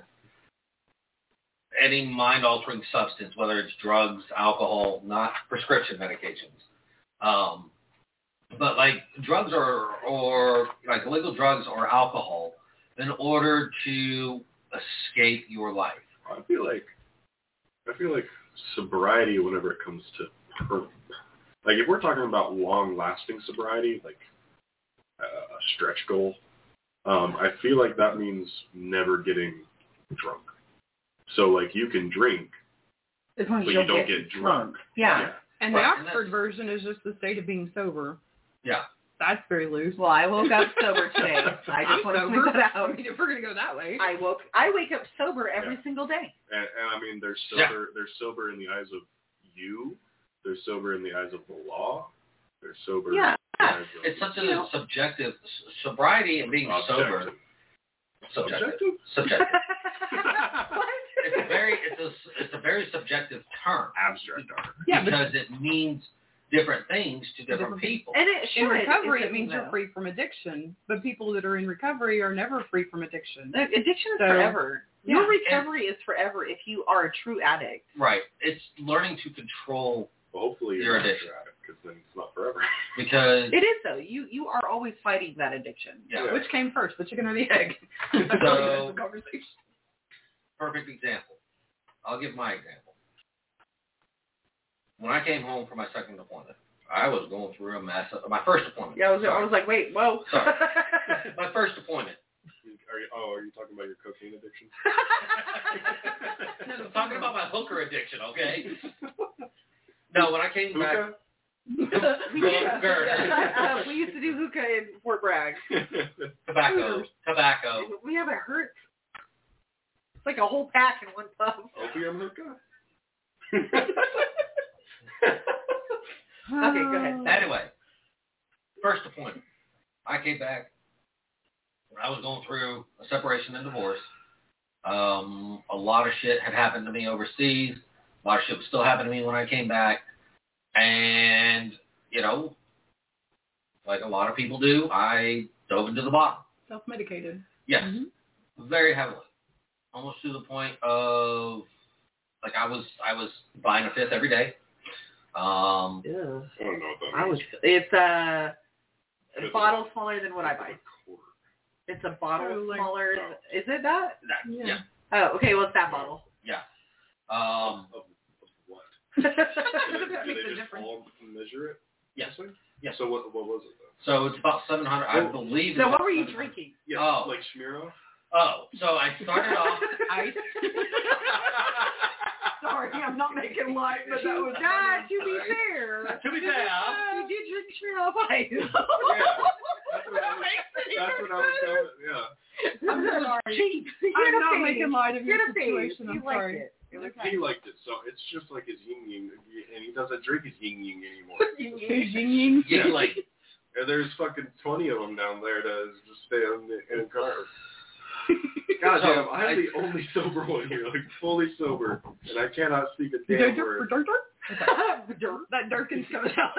any mind-altering substance, whether it's drugs, alcohol, not prescription medications. Um, but like drugs or, or like illegal drugs or alcohol in order to escape your life. I feel like I feel like sobriety, whenever it comes to per, like if we're talking about long-lasting sobriety, like uh, a stretch goal, um, I feel like that means never getting drunk. So like you can drink, as long as but you you don't get drunk. Yeah. And the Right, and Oxford that's- version is just the state of being sober. Yeah. That's very loose. Well, I woke up sober today. I I'm just want to sober. point that I out. mean, if we're going to go that way. I woke. I wake up sober every Yeah. single day. And, and I mean, they're Yeah. sober. They're sober in the eyes of you. They're sober in the eyes of the law. They're sober. Yeah. In the eyes of It's such a You know- subjective sobriety and being sober. objective. Subjective. Objective? Subjective. What? It's a very it's a it's a very subjective term Abstract art. Yeah, but because it means different things to different Different people. And it in should. recovery, It's it means though. you're free from addiction. But people that are in recovery are never free from addiction. The Addiction is So- forever. Yeah. Your recovery is forever if you are a true addict. Right. It's learning to control Well, hopefully Your you're not addiction. addict, because then it's not forever. because It is though. You you are always fighting that addiction. yeah. Which came first, the chicken or the egg? So- That's the conversation. Perfect example. I'll give my example. When I came home for my second deployment, I was going through a mess. My first deployment. Yeah, I was I Sorry. was like, wait, whoa. Sorry. My first deployment. Are you, oh, are you talking about your cocaine addiction? I'm talking about my hooker addiction, okay? No, when I came back, Hookah? we, did, Hooker. uh, we used to do hookah in Fort Bragg. tobacco, tobacco. We haven't heard. It's like a whole pack in one puff. Opium hookah? Okay, go ahead. Anyway, first deployment. I came back. I was going through a separation and divorce. Um, a lot of shit had happened to me overseas. A lot of shit was still happening to me when I came back. And, you know, like a lot of people do, I dove into the bottom. Self-medicated. Yes, Mhm. very heavily. Almost to the point of, like, I was I was buying a fifth every day. Um, Ew. I don't know what that I means. was. It's a, a It's bottle smaller than what I buy. Quarter. It's a bottle Oh, like- smaller. Is it that? that, yeah. Yeah. Oh, okay. Well, it's that bottle. yeah. Um, Of, of what? That Do makes they a just difference. all measure it? yes. This way? Yes. So what what was it then? So it's about seven hundred. I Oh. believe. it's So what about were you seven hundred. drinking? Yeah, Oh. like Smirnoff? Oh, so I started off. Ice. Sorry, I'm not making light, but that was Nah, to be funny. fair. To be fair. You did drink Smirnoff Ice. Yeah. That's what I was, that's what I was going, yeah. I'm That's sorry. cheap. I'm Get a not face. making light of your Get a face. situation. You I'm liked sorry. it. It was He liked it, so it's just like his yin yang, and he doesn't drink his yin yang anymore. Yin yin. Yeah, like And there's fucking twenty of them down there to just stay in the, in the car. God So, damn, I'm I- the only sober one here, like fully sober, and I cannot speak a Dirt, damn dirt, word. dirt, dirt. Dirt. That Durkin's coming out.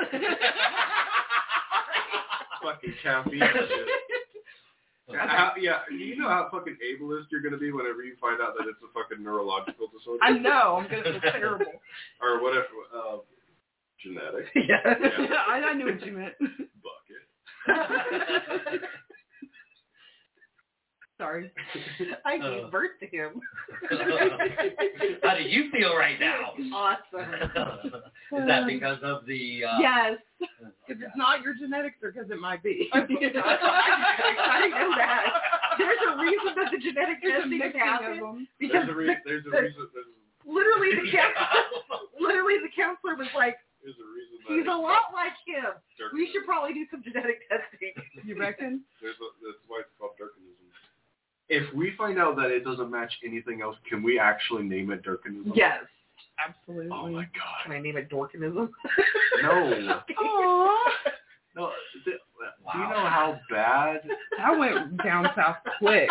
Fucking caffeine shit. How, yeah, you know how fucking ableist you're gonna be whenever you find out that it's a fucking neurological disorder, I know. I'm gonna feel terrible. or whatever, uh, genetic Yeah. I, I knew what you meant. bucket. Sorry. I gave birth to him. How do you feel right now? Awesome. Is that because of the? Uh, Yes. If it's not your genetics, or because it might be. I know that. There's a reason that the genetic There's a testing mixing happens. of them. Because There's a, re- there's a reason. There's, literally the counselor, literally the counselor was like, there's a reason that he's a it's lot like him. Dirk- We should probably do some genetic testing. You reckon? There's a, that's why it's called Durkinism. If we find out that it doesn't match anything else, can we actually name it Durkinism? Yes. Absolutely. Oh my Can god. I name it Dorkinism? No. Aww. No. th- Wow. Do you know how bad? I went down south quick.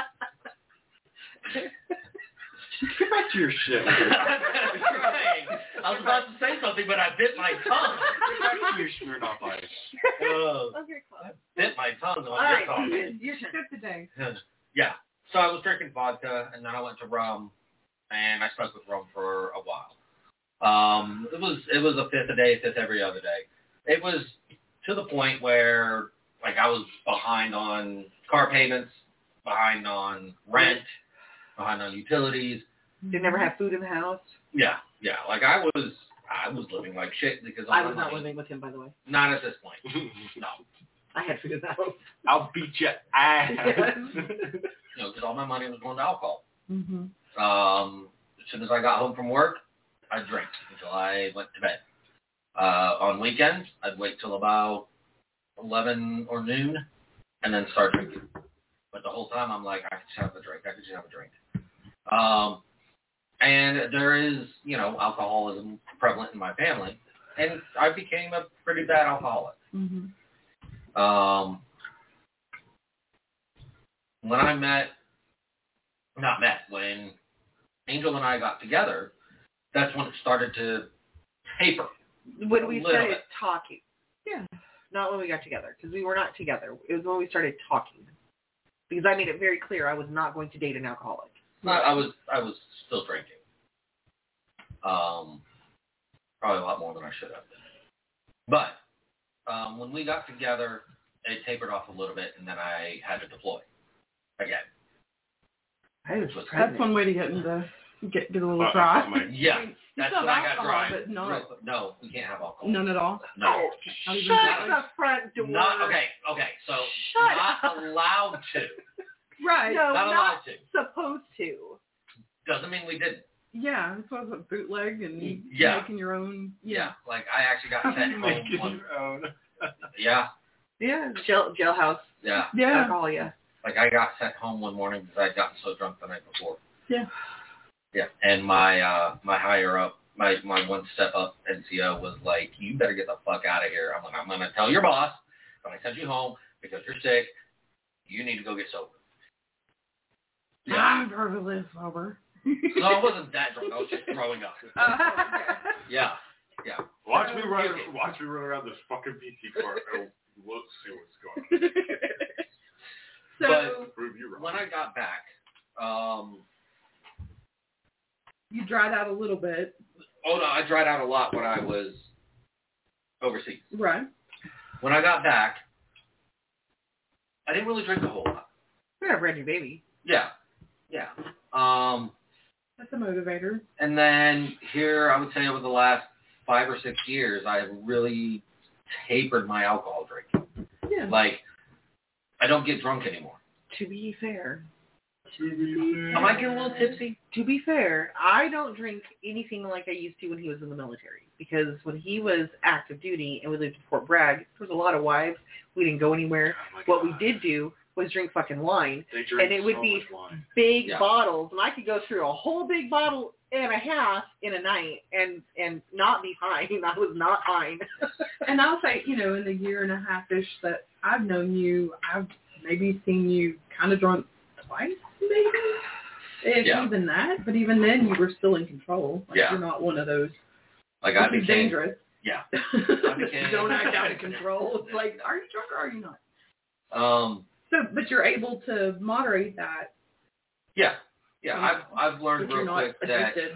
Get back to your shit. That's right. I was about to say something, but I bit my tongue. Get back to your Smirnoff Ice. Oh, Okay, I bit my tongue all on right. this talking. Your turn. Step today. Yeah. So I was drinking vodka, and then I went to rum, and I stuck with rum for a while. Um, it was it was a fifth a day, fifth every other day. It was to the point where like I was behind on car payments, behind on rent, behind on utilities. Did never have food in the house. Yeah, yeah. Like I was I was living like shit because of I my was not money. living with him, by the way. Not at this point. No. I had food in the house. I'll beat your ass. You know, because all my money was going to alcohol. Mm-hmm. Um, as soon as I got home from work, I'd drink until I went to bed. Uh, on weekends, I'd wait till about eleven or noon and then start drinking. But the whole time I'm like, I could just have a drink. I could just have a drink. Um, and there is, you know, alcoholism prevalent in my family. And I became a pretty bad alcoholic. Mm-hmm. Um, when I met, not met, when Angel and I got together, that's when it started to taper. When A we little started bit. talking. Yeah. Not when we got together, because we were not together. It was when we started talking. Because I made it very clear I was not going to date an alcoholic. I, I was I was still drinking. Um, probably a lot more than I should have. But um, when we got together, it tapered off a little bit, and then I had to deploy again. I was That's pregnant. That's one way to get into get get a little Uh, dry. my- Yeah, You that's still when have I got alcohol, dry. but not- Real quick. No, we can't have alcohol. None at all. No. Oh, Not even shut that. the front door. Not okay. Okay, so Shut not up. allowed to. Right. No, Not not, allowed to. supposed to. Doesn't mean we didn't. Yeah, it's sort of a bootleg and Yeah. making your own. Yeah, like I actually got sent home. Making One, your own. yeah, Yeah, jail, jailhouse yeah. Yeah. alcohol, yeah. Like I got sent home one morning because I'd gotten so drunk the night before. Yeah. Yeah, and my uh, my higher up, my my one step up N C O was like, "You better get the fuck out of here." I'm like, "I'm gonna tell your boss when I send you home because you're sick. You need to go get sober." Yeah. I'm perfectly sober. No, I wasn't that drunk. I was just throwing up. Uh, Yeah, yeah. Watch me run. Okay. Watch me run around this fucking P T car. And we'll see what's going on. so But- Prove you wrong. When I got back, um, you dried out a little bit, oh no, I dried out a lot when I was overseas. right? When I got back, I didn't really drink a whole lot. You're a brand new baby. Yeah, yeah. Um, That's a motivator. and then here, I would say over the last five or six years, I have really tapered my alcohol drinking. Yeah. Like, I don't get drunk anymore. To be fair, I might get a little tipsy. to be fair, I don't drink anything like I used to when he was in the military. Because when he was active duty and we lived in Fort Bragg, there was a lot of wives. We didn't go anywhere. Oh my What we God. did do was drink fucking wine. They drink and it would so be- much wine. Big Yeah. bottles. And I could go through a whole big bottle and a half in a night and, and not be fine. I was not fine. And I'll say, you know, in the year and a half-ish that I've known you, I've maybe seen you kind of drunk twice, maybe? If Yeah. even that, but even then, you were still in control. Like, Yeah. You're not one of those. Like I Which is became, dangerous. yeah. became- Don't act out of control. It's like, are you drunk or are you not? Um, So, but you're able to moderate that. yeah, yeah. I've I've learned But you're real not quick that addicted.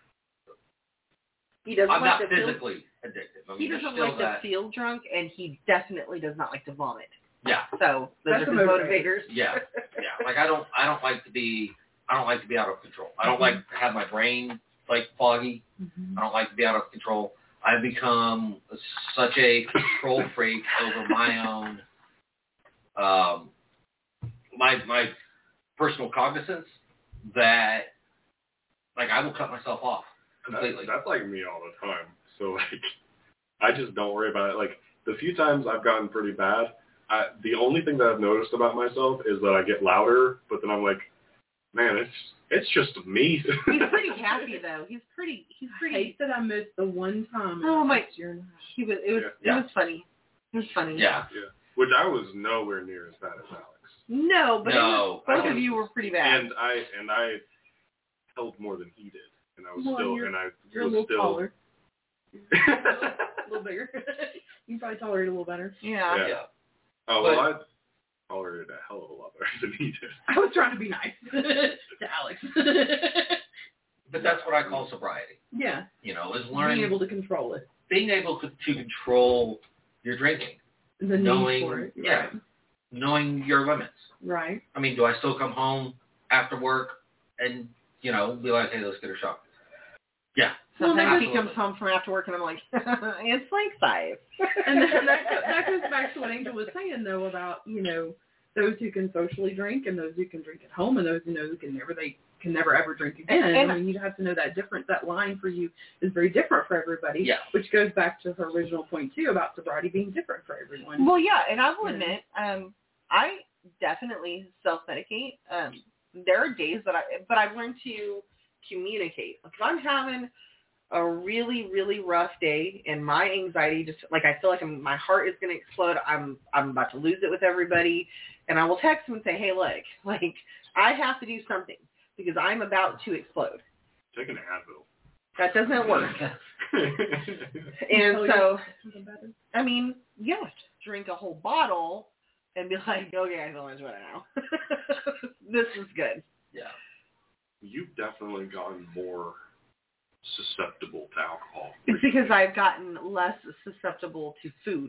He doesn't I'm like not to feel. physically addicted. I mean, He there's doesn't still like that, to feel drunk, and he definitely does not like to vomit. Yeah, So those That's are a his motivator. motivators. yeah, yeah. Like I don't I don't like to be I don't like to be out of control. I don't like to have my brain like foggy. Mm-hmm. I don't like to be out of control. I've become such a control freak over my own, um, my my personal cognizance that, like, I will cut myself off completely. That's, that's like me all the time. So like, I just don't worry about it. Like the few times I've gotten pretty bad, I, the only thing that I've noticed about myself is that I get louder. But then I'm like, man, it's it's just me. He's pretty happy though. He's pretty. He's I pretty. hate that I missed the one time. in Oh, my- this year and a half. He was. It was. Yeah. It was funny. It was funny. Yeah. Yeah. Which I was nowhere near as bad as Alex. No, but it No, was, both I of was- you were pretty bad. And I and I held more than he did, and I was Well, still you're- and I You're a was little still. taller. A little bigger. You can probably tolerate it a little better. yeah. Yeah. Yeah. Oh well, I tolerated a hell of a lot better than he did. I was trying to be nice to Alex. But that's what I call sobriety. Yeah. You know, is Being learning, able to control it. being able to, to control your drinking, The knowing, need for it. yeah, Right. knowing your limits. Right. I mean, do I still come home after work and, you know, be like, hey, let's get a shot? Yeah. Sometimes Well, he absolutely. comes home from after work and I'm like, it's like five. And then that, go- that goes back to what Angel was saying, though, about, you know, those who can socially drink and those who can drink at home and those who know who can never, they can never ever drink again. And- I mean, you have to know that difference. That line for you is very different for everybody, Yeah. which goes back to her original point, too, about sobriety being different for everyone. Well, yeah, and I will Yeah. admit, um, I definitely self-medicate. Um, there are days that I, but I've learned to communicate. If I'm having a really, really rough day and my anxiety just, like, I feel like I'm, my heart is going to explode, I'm I'm about to lose it with everybody, and I will text them and say, hey, look, like, I have to do something because I'm about to explode. Take an Advil. That doesn't work. And so, I mean, yes, drink a whole bottle and be like, okay, I feel much better now. This is good. Yeah. You've definitely gotten more susceptible to alcohol. It's because I've gotten less susceptible to food.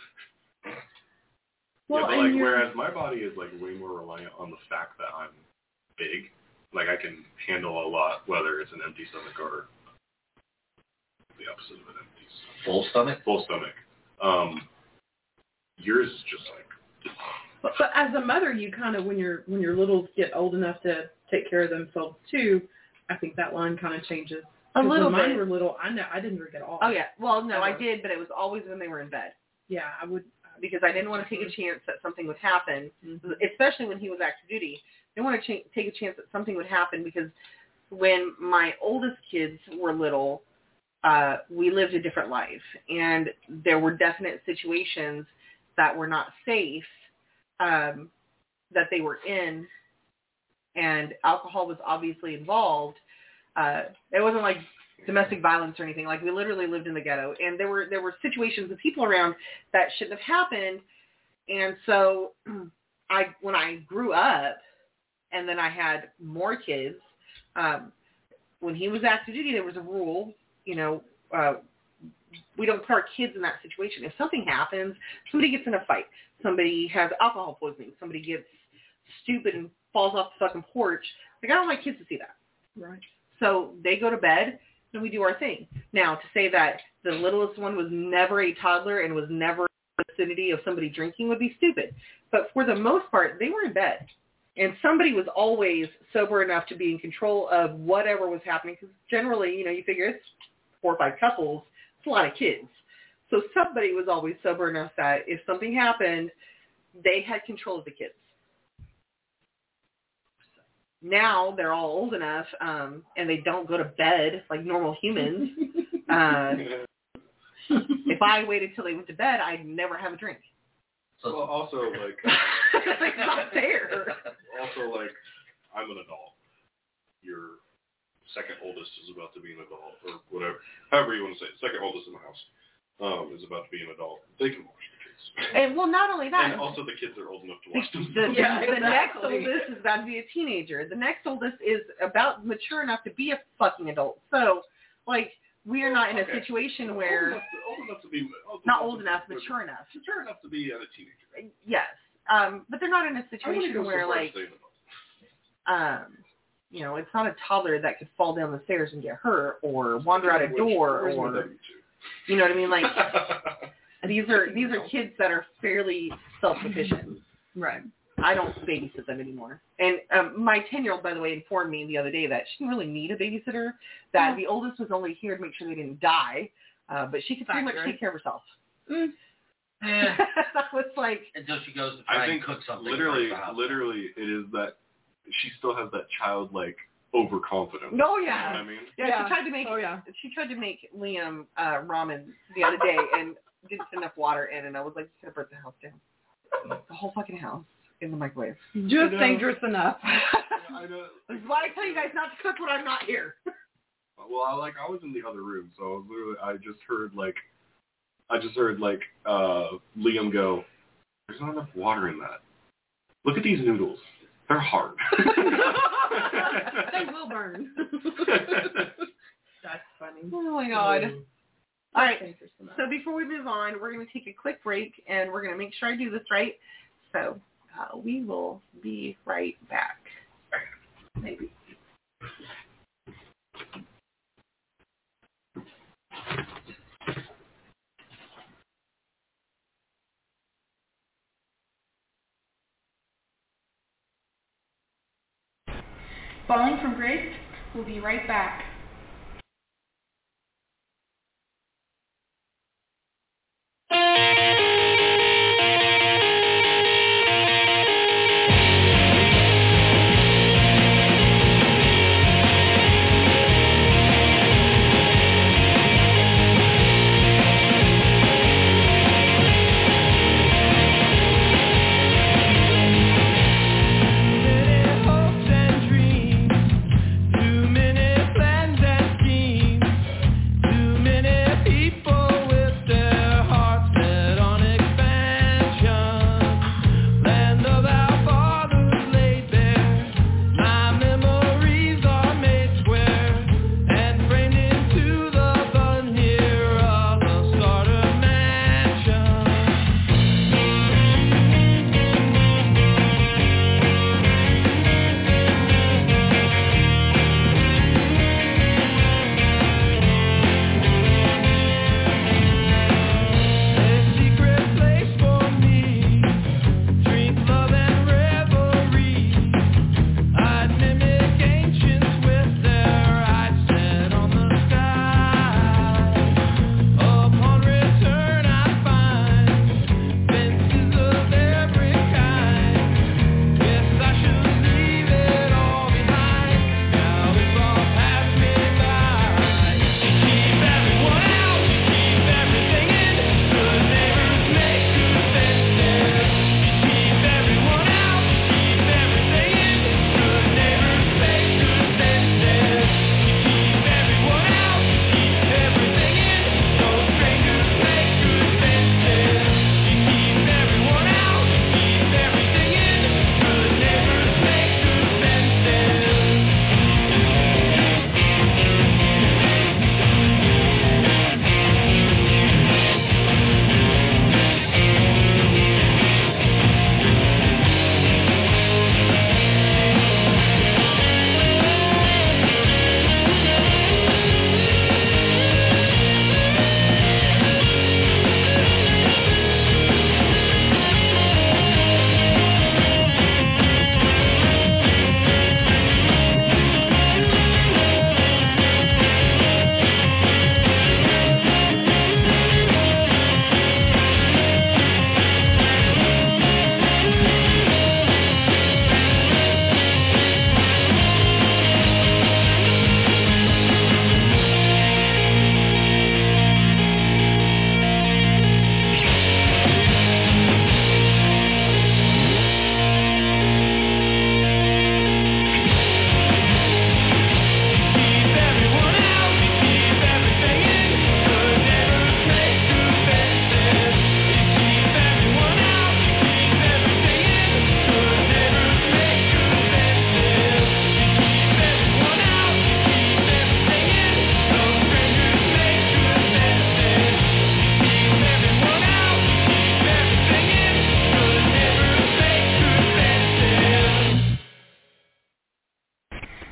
Well, yeah, but and like, you're- whereas my body is like way more reliant on the fact that I'm big. Like I can handle a lot, whether it's an empty stomach or the opposite of an empty stomach. Full stomach? Full stomach. Um, yours is just like. But, but as a mother, you kind of, when your when your littles get old enough to take care of themselves too, I think that line kind of changes. A 'Cause little when mine bit. were little, I know I didn't drink at all. Oh, yeah. Well, no, I Ever. did, but it was always when they were in bed Yeah, I would. because I didn't want to take a chance that something would happen, Mhm. especially when he was active duty. I didn't want to ch- take a chance that something would happen because when my oldest kids were little, uh, we lived a different life, and there were definite situations that were not safe um, that they were in, and alcohol was obviously involved. Uh, it wasn't like domestic violence or anything. Like, we literally lived in the ghetto, and there were there were situations with people around that shouldn't have happened. And so, I when I grew up, and then I had more kids. Um, when he was active duty, there was a rule. You know, uh, we don't put our kids in that situation. If something happens, somebody gets in a fight, somebody has alcohol poisoning, somebody gets stupid and falls off the fucking porch. Like, I don't want my kids to see that. Right. So they go to bed, and we do our thing. Now, to say that the littlest one was never a toddler and was never in the vicinity of somebody drinking would be stupid. But for the most part, they were in bed. And somebody was always sober enough to be in control of whatever was happening. Because generally, you know, you figure it's four or five couples. It's a lot of kids. So somebody was always sober enough that if something happened, they had control of the kids. Now they're all old enough, um, and they don't go to bed like normal humans. Uh, if I waited till they went to bed, I'd never have a drink. Well, also like. It's not fair. Also, like, I'm an adult. your second oldest is about to be an adult, or whatever, however you want to say it, second oldest in the house um, is about to be an adult, they can watch the kids. And well, not only that. And also the kids are old enough to watch them. The, Yeah, the next exactly. oldest is about to be a teenager. The next oldest is about mature enough to be a fucking adult. So, like, we are not in a Okay. situation Old where enough to, old enough to be old not enough old to- enough, mature enough. mature enough to be a teenager. Yes, um, but they're not in a I wouldn't situation go so where far as like, saying adult. um, you know, it's not a toddler that could fall down the stairs and get hurt or wander out a door Where's my or, W two? you know what I mean? Like, these are these are kids that are fairly self-sufficient. Right. I don't babysit them anymore. And um, my ten-year-old, by the way, informed me the other day that she didn't really need a babysitter, that Oh. the oldest was only here to make sure they didn't die, uh, but she could pretty much Factor. take care of herself. Mm. Eh, That was like, until she goes to try I and think cook something. literally, for the house. literally, it is that she still has that childlike overconfidence. no, You know yeah. what I mean? Yeah, Yeah. she tried to make Oh, yeah. she tried to make Liam uh, ramen the other day and didn't put enough water in, and I was like, you could have burnt the house down. The whole fucking house in the microwave. Just know. dangerous enough. I know. This is why I tell you guys not to cook when I'm not here. Well, I like I was in the other room, so I was literally I just heard like I just heard like uh, Liam go, "There's not enough water in that. Look at these noodles. They're hard." They will burn. That's funny. Oh my god. All right. Dangerous enough. So before we move on, we're going to take a quick break, and we're going to make sure I do this right. So uh, we will be right back. Maybe. Falling from Grace. We'll be right back. Many hopes and dreams, too many plans.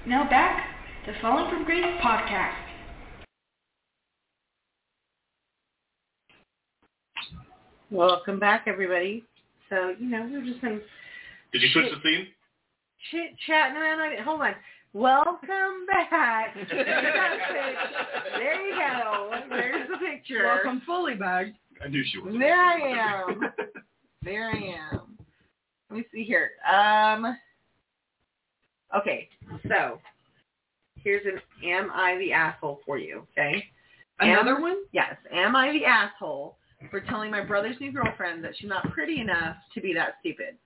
Now back to Falling from Grace podcast. Welcome back, everybody. So, you know, we're just in Did you switch the theme? chit chatting around. Hold on. Welcome back. There you go. There's the picture. Welcome fully bagged. I knew she was. There I am. There I am. Let me see here. Um. Okay, so here's an "Am I the asshole" for you? Okay. Another am, one? Yes. Am I the asshole for telling my brother's new girlfriend that she's not pretty enough to be that stupid?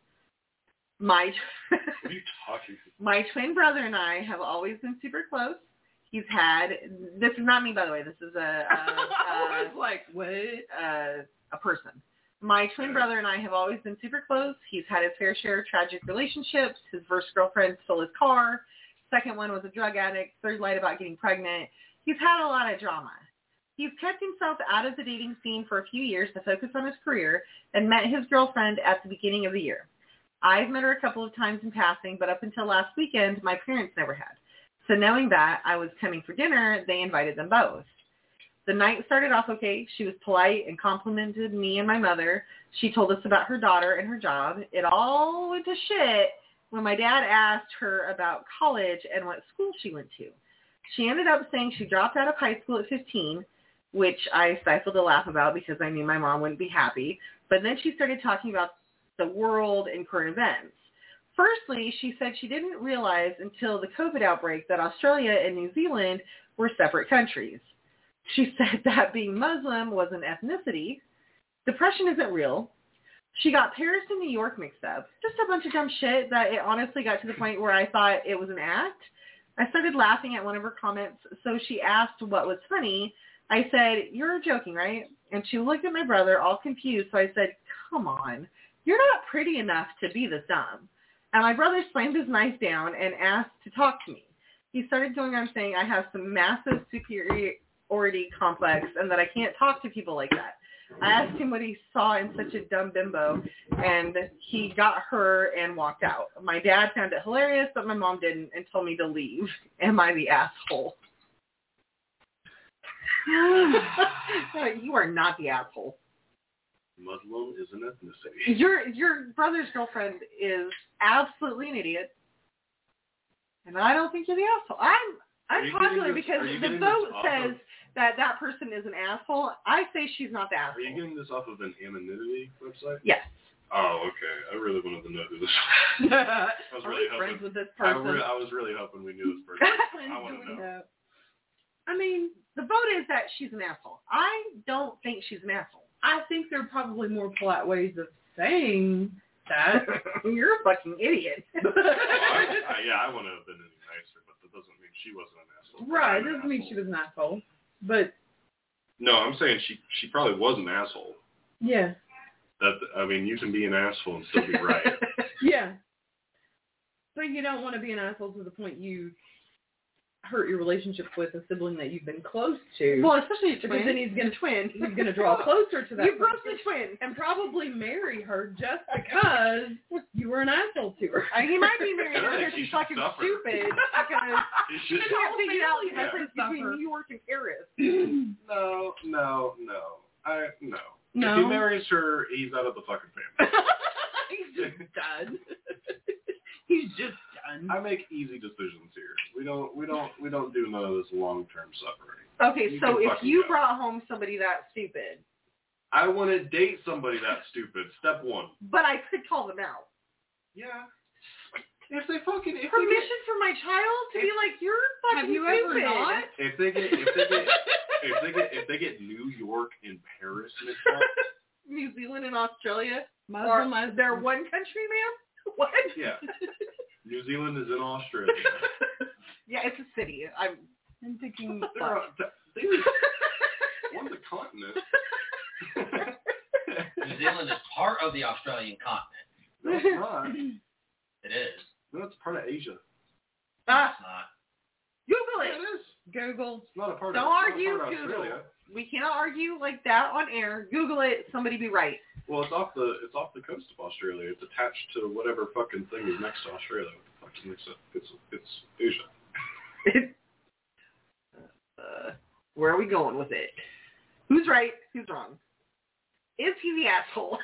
My What are you talking to? my twin brother and I have always been super close. He's had, this is not me, by the way. This is a, a, I a was like, what? uh, a person. My twin brother and I have always been super close. He's had his fair share of tragic relationships. His first girlfriend stole his car. Second one was a drug addict. Third lied about getting pregnant. He's had a lot of drama. He's kept himself out of the dating scene for a few years to focus on his career and met his girlfriend at the beginning of the year. I've met her a couple of times in passing, but up until last weekend, my parents never had. So knowing that I was coming for dinner, they invited them both. The night started off okay. She was polite and complimented me and my mother. She told us about her daughter and her job. It all went to shit when my dad asked her about college and what school she went to. She ended up saying she dropped out of high school at fifteen, which I stifled a laugh about because I knew my mom wouldn't be happy. But then she started talking about the world and current events. Firstly, she said she didn't realize until the COVID outbreak that Australia and New Zealand were separate countries. She said that being Muslim was an ethnicity. Depression isn't real. She got Paris and New York mixed up. Just a bunch of dumb shit that it honestly got to the point where I thought it was an act. I started laughing at one of her comments, so she asked what was funny. I said, "You're joking, right?" And she looked at my brother all confused, so I said, "Come on. You're not pretty enough to be this dumb." And my brother slammed his knife down and asked to talk to me. He started going on saying I have some massive superiority complex and that I can't talk to people like that. I asked him what he saw in such a dumb bimbo, and he got her and walked out. My dad found it hilarious, but my mom didn't and told me to leave. Am I the asshole? You are not the asshole. Muslim is an ethnicity. Your your brother's girlfriend is absolutely an idiot, and I don't think you're the asshole. I'm I'm popular this, because the vote says of, that that person is an asshole. I say she's not the asshole. Are you getting this off of an anonymity website? Yes. Oh, okay. I really wanted to know who this was. I was Are really we hoping, friends with this person? I, re- I was really hoping we knew this person. I want to know. I mean, the vote is that she's an asshole. I don't think she's an asshole. I think there are probably more polite ways of saying that. You're a fucking idiot. Well, I, I, yeah, I want to have been any nicer, but that doesn't mean she wasn't an asshole. Right, An doesn't mean asshole. she was an asshole. But no, I'm saying she she probably was an asshole. yeah. That I mean, you can be an asshole and still be right. Yeah. But you don't want to be an asshole to the point you hurt your relationship with a sibling that you've been close to. Well, especially a because twin. then he's gonna twin. He's gonna draw closer to that. You broke person the twin. and probably marry her just because you were an asshole to her. I mean, he might be married I because think she he's should fucking suffer. stupid because It's he just, can't figure out the Yeah. difference between New York and Paris. no, no, no. I no. No. If he marries her, he's out of the fucking family. He's just done. He's just done. I make easy decisions here. We don't, we don't, we don't do none of this long-term suffering. Okay, You so can if fucking you go. brought home somebody that stupid, I want to date somebody that stupid. Step one. but I could call them out. Yeah. If they fucking if Permission for my child to be If- like, you're fucking Have you stupid. ever not? they get if they get if they get if they get if they get New York and Paris mixed up, New Zealand and Australia Muslim are as they're one country, ma'am? What? yeah. New Zealand is in Australia. Yeah, it's a city. I'm I'm thinking. They're, uh, they, one's a continent. New Zealand is part of the Australian continent. No, it's not. It is. No, it's part of Asia. Ah, It's not. Google Yeah, it. it is. Google. It's not a part Don't of. argue. It's not a part of Google. Australia. We cannot argue like that on air. Google it. Somebody be right. Well, it's off the it's off the coast of Australia. It's attached to whatever fucking thing is next to Australia. What the fuck is next to it's it's Asia. uh, where are we going with it? Who's right? Who's wrong? Is he the asshole?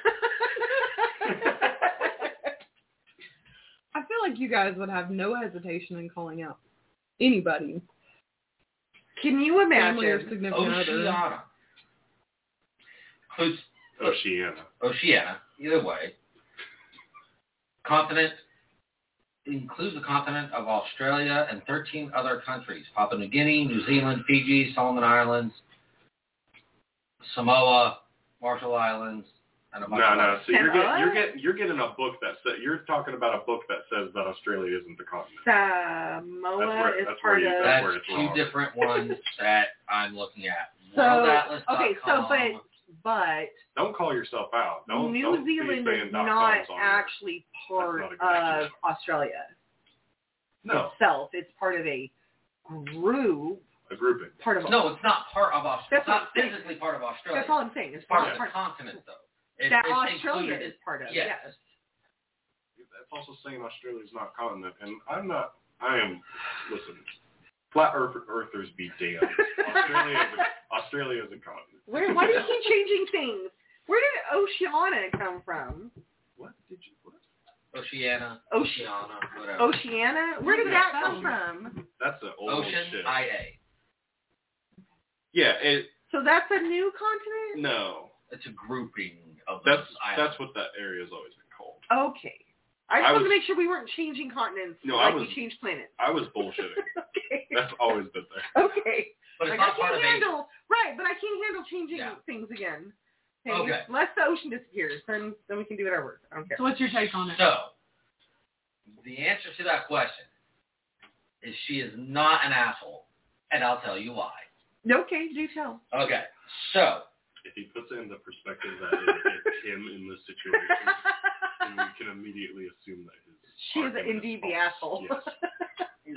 I feel like you guys would have no hesitation in calling out anybody. Can you Family or imagine? significant other. Oceania. Includes Oceania. Oceania, either way. Continent includes the continent of Australia and thirteen other countries. Papua New Guinea, New Zealand, Fiji, Solomon Islands, Samoa, Marshall Islands, and a bunch No, of no. others. So you're And getting us? you're getting you're getting a book that says you're talking about a book that says that Australia isn't the continent. Samoa That's where- is that's part where you- of. that's That's where it's two wrong. different ones that I'm looking at. So World Atlas dot okay, so com. but but Don't call yourself out. Don't, New don't be Zealand saying is dot not coms on here. actually part not a good of idea. Australia No, itself. It's part of a group. a grouping. Part of a, No, it's not part of Australia. That's It's not what I'm saying. physically part of Australia. That's all I'm saying. It's It's part not of the part continent, though. It, that it's Australia included. is part of. Yes. Yes. That's also saying Australia is not a continent, and I'm not. I am. Listen, flat earth, earthers be damned. Australia is a, Australia is a continent. Where? Why do you keep changing things? Where did Oceania come from? What did you? What? Oceania, Oce- Oceania, whatever. Oceania? Where did that come from? That's an old Ocean shit. I A. Yeah. It. So that's a new continent? No. It's a grouping of That's those islands. that's what that area has always been called. Okay. I just I wanted was- to make sure we weren't changing continents No, I like was- we changed planets. I was bullshitting. Okay. That's always been there. Okay. But it's Like, I not part can't of Asia. handle right, but I can't handle changing Yeah. things again. Okay. Unless the ocean disappears, then then we can do whatever. I don't care. So what's your take on it? So, the answer to that question is she is not an asshole, and I'll tell you why. Okay, do tell. Okay, so If he puts it in the perspective that it, it's him in this situation, then we can immediately assume that his she is argument indeed the false. asshole. Yes. no.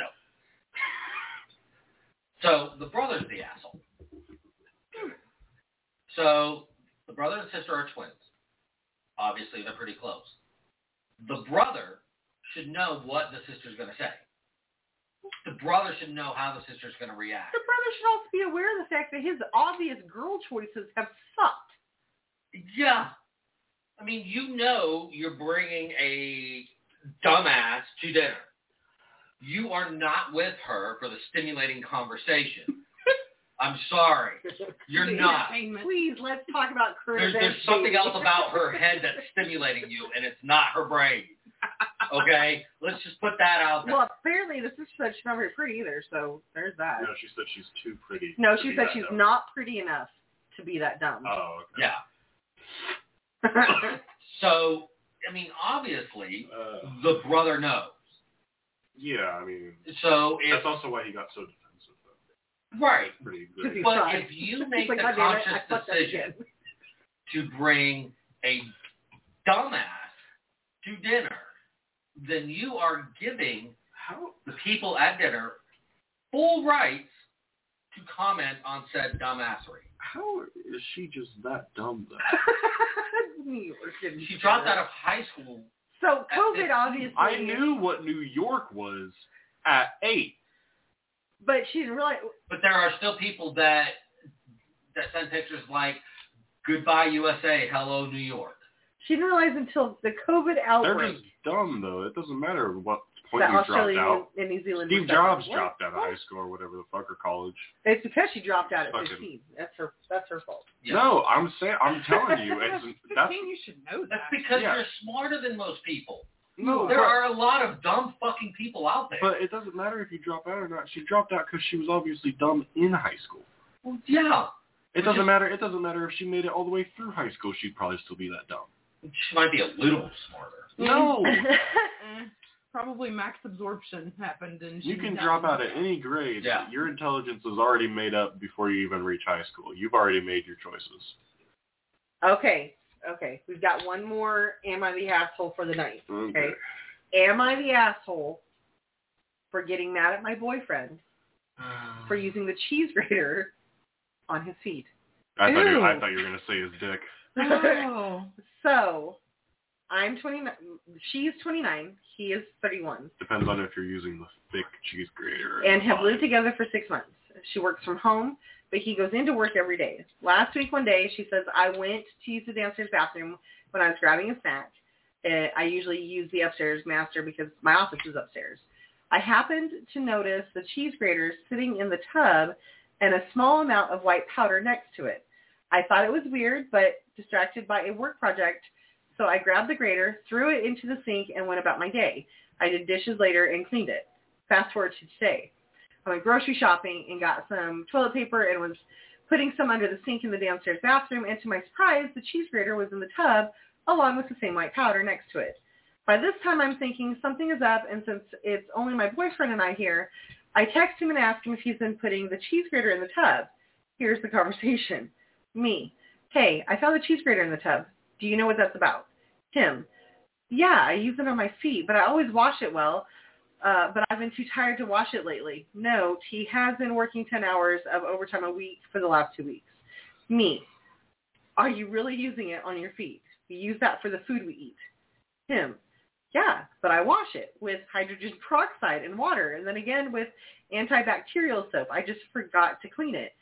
So the brother's the asshole. So the brother and sister are twins. Obviously, they're pretty close. The brother should know what the sister's going to say. The brother should know how the sister's going to react. The brother should also be aware of the fact that his obvious girl choices have sucked. Yeah. I mean, you know you're bringing a dumbass to dinner. You are not with her for the stimulating conversation. I'm sorry. You're not. Please, let's talk about current There's, events. there's something baby. else about her head that's stimulating you, and it's not her brain. Okay? Let's just put that out there. Well, apparently the sister said she's not very pretty either, so there's that. No, she said she's too pretty. No, to she be said that she's dumb. not pretty enough to be that dumb. Oh, okay. Yeah. So, I mean, obviously, Uh, the brother knows. yeah, I mean, So if that's also why he got so defensive. Though. right, Pretty Because good. he's but tried. if you He's make like, the "God damn it, conscious I fucked up decision again." to bring a dumbass to dinner, then you are giving How? the people at dinner full rights to comment on said dumbassery. How is she just that dumb though? New York didn't She do dropped that. out of high school. So COVID fifteen. obviously. I knew what New York was at eight. But she didn't realize. But there are still people that that send pictures like, goodbye U S A, hello New York. She didn't realize until the COVID They're outbreak just dumb though. It doesn't matter what point that you dropped Australia out. and New Zealand. Steve were separate. Jobs What? dropped out of What? high school or whatever the fuck, or college. It's because she dropped out at Fucking- fifteen. That's her. That's her fault. Yeah. No, I'm saying, I'm telling you, it's, that's fifteen, you should know that. That's because Yeah. you're smarter than most people. no. There but, are a lot of dumb fucking people out there. but it doesn't matter if you drop out or not. She dropped out because she was obviously dumb in high school. Well, yeah. It Which doesn't is- matter. It doesn't matter if she made it all the way through high school. She'd probably still be that dumb. She might be a little smarter. No. Eh, probably max absorption happened, and You she can died. drop out at any grade. Yeah. Your intelligence is already made up before you even reach high school. You've already made your choices. Okay. Okay. We've got one more. Am I the asshole for the night? Okay. Okay. Am I the asshole for getting mad at my boyfriend for using the cheese grater on his feet? I thought, you, Ew. I thought you were going to say his dick. Oh. So, I'm twenty-nine. She's twenty-nine. He is thirty-one. Depends on if you're using the thick cheese grater. And have fine. lived together for six months. She works from home, but he goes into work every day. Last week, one day, she says, I went to use the downstairs bathroom when I was grabbing a snack. Uh, I usually use the upstairs master because my office is upstairs. I happened to notice the cheese grater sitting in the tub and a small amount of white powder next to it. I thought it was weird, but distracted by a work project, so I grabbed the grater, threw it into the sink, and went about my day. I did dishes later and cleaned it. Fast forward to today. I went grocery shopping and got some toilet paper and was putting some under the sink in the downstairs bathroom, and to my surprise, the cheese grater was in the tub along with the same white powder next to it. By this time, I'm thinking something is up, and since it's only my boyfriend and I here, I text him and ask him if he's been putting the cheese grater in the tub. Here's the conversation. Me. Hey, I found the cheese grater in the tub. Do you know what that's about? Him. Yeah, I use it on my feet, but I always wash it well. Uh, but I've been too tired to wash it lately. Note, he has been working ten hours of overtime a week for the last two weeks. Me. Are you really using it on your feet? We use that for the food we eat. Him. Yeah, but I wash it with hydrogen peroxide and water, and then again with antibacterial soap. I just forgot to clean it.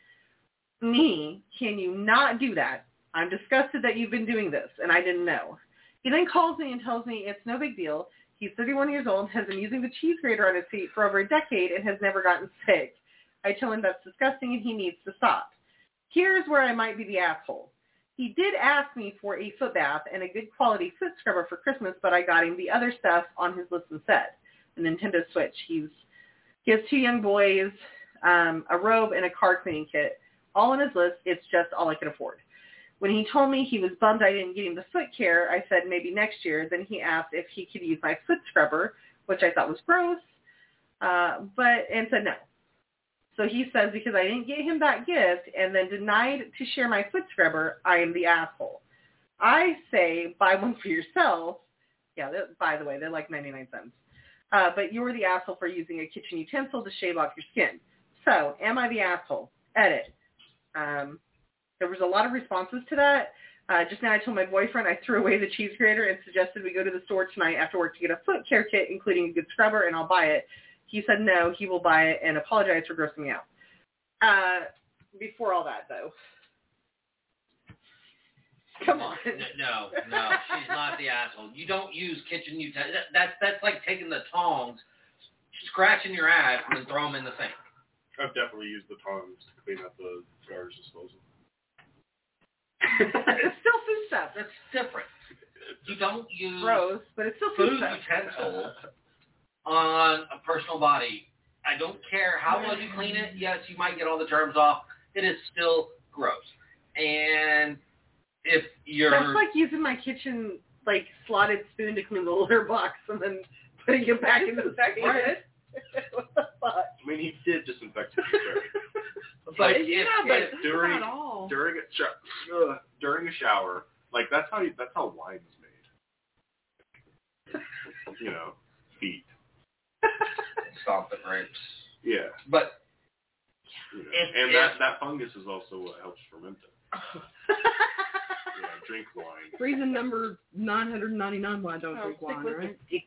Me. Can you not do that? I'm disgusted that you've been doing this, and I didn't know. He then calls me and tells me it's no big deal. He's thirty-one years old, has been using the cheese grater on his feet for over a decade, and has never gotten sick. I tell him that's disgusting and he needs to stop. Here's where I might be the asshole. He did ask me for a foot bath and a good quality foot scrubber for Christmas, but I got him the other stuff on his list instead. A Nintendo Switch. He's, he has two young boys, um, a robe, and a car cleaning kit. All on his list. It's just all I could afford. When he told me he was bummed I didn't get him the foot care, I said maybe next year. Then he asked if he could use my foot scrubber, which I thought was gross, uh, but and said no. So he says because I didn't get him that gift and then denied to share my foot scrubber, I am the asshole. I say buy one for yourself. Yeah, by the way, they're like ninety-nine cents. Uh, but you're the asshole for using a kitchen utensil to shave off your skin. So am I the asshole? Edit. Um, There was a lot of responses to that. Uh, just now I told my boyfriend I threw away the cheese grater and suggested we go to the store tonight after work to get a foot care kit, including a good scrubber, and I'll buy it. He said no, he will buy it and apologize for grossing me out. Uh, before all that, though. Come on. No, no, she's not the asshole. You don't use kitchen utensils. That, that's, that's like taking the tongs, scratching your ass, and then throw them in the sink. I've definitely used the tongs to clean up the garbage disposal. It's still food stuff. That's different. You don't use gross, but it's still food, food stuff. utensils on a personal body. I don't care how well you clean it. Yes, you might get all the germs off. It is still gross. And if you're... That's like using my kitchen, like, slotted spoon to clean the litter box and then putting it back in the second. What the fuck? I mean, he did disinfect it. Sure. But like, if, yeah, if, but if, during not all. during a sh- uh, during a shower, like that's how you, that's how wine is made. You know, feet. stomp the grapes. Yeah. But you know, if, and if, that that fungus is also what helps ferment it. Yeah, drink wine. Reason number nine hundred ninety-nine why I don't Oh, drink stick wine, with right? it.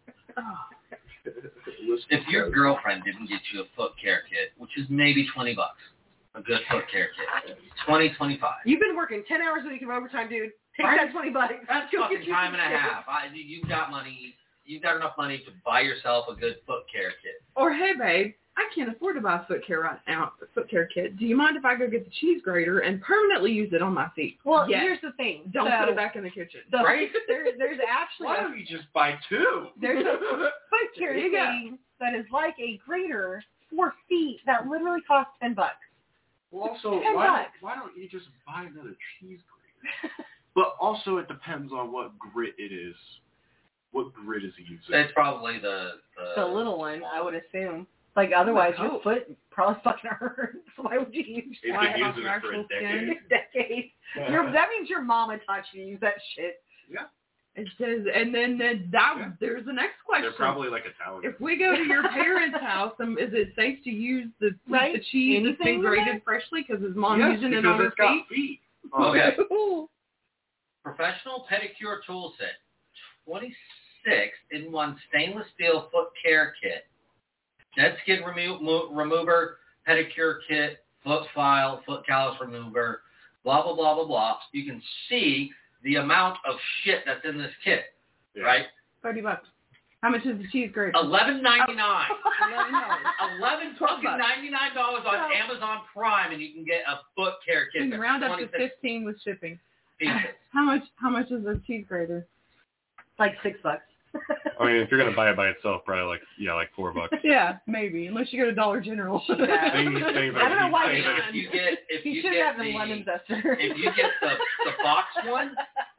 if your girlfriend didn't get you a foot care kit, which is maybe twenty bucks, a good foot care kit, twenty, twenty-five. You've been working ten hours a week of overtime, dude. Take Right? that twenty bucks. That's Go fucking get you time some and a shit. half. I, you've got money. You've got enough money to buy yourself a good foot care kit. Or, hey, babe, I can't afford to buy a foot care right now, a foot care kit. Do you mind if I go get the cheese grater and permanently use it on my feet? Well, Yes. here's the thing. Don't so, put it back in the kitchen. the, Right? There, there's actually Why a, don't you just buy two? there's a foot care There you go. thing that is like a grater for feet that literally costs ten bucks. Well, also, Ten why don't, bucks. why don't you just buy another cheese grater? But also, it depends on what grit it is. What grit is he using? It's probably the the, The little one, I would assume. Like otherwise, I your hope. foot probably fucking hurts. Why would you use He's Why been have using it for a natural decade. decades? Your, that means your mama taught you to use that shit. It says, and then uh, that, Yeah. there's the next question. They're probably like Italian. If we go to your parents' house, um, is it safe to use the, Right? the cheese that's Anything been in grated there? freshly because his mom yes, using it because on her it's got feet? feet. Okay. Ooh. Professional pedicure tool set. twenty-six in one stainless steel foot care kit, dead skin remo- mo- remover, pedicure kit, foot file, foot callus remover, blah, blah, blah, blah, blah. You can see the amount of shit that's in this kit, Yeah. right? Thirty bucks. How much is the cheese grater? Eleven ninety nine. Eleven dollars. Eleven fucking ninety nine dollars on Amazon Prime, and you can get a foot care kit. You that's can round up to twenty-six fifteen with shipping. pieces. How much? How much is a cheese grater? Like six bucks. I mean, if you're gonna buy it by itself, probably like yeah, like four bucks. Yeah, maybe. Unless you go to Dollar General. Same- same I don't know why same- we- If you get if He you should get have the the lemon zester. if you get the the box one,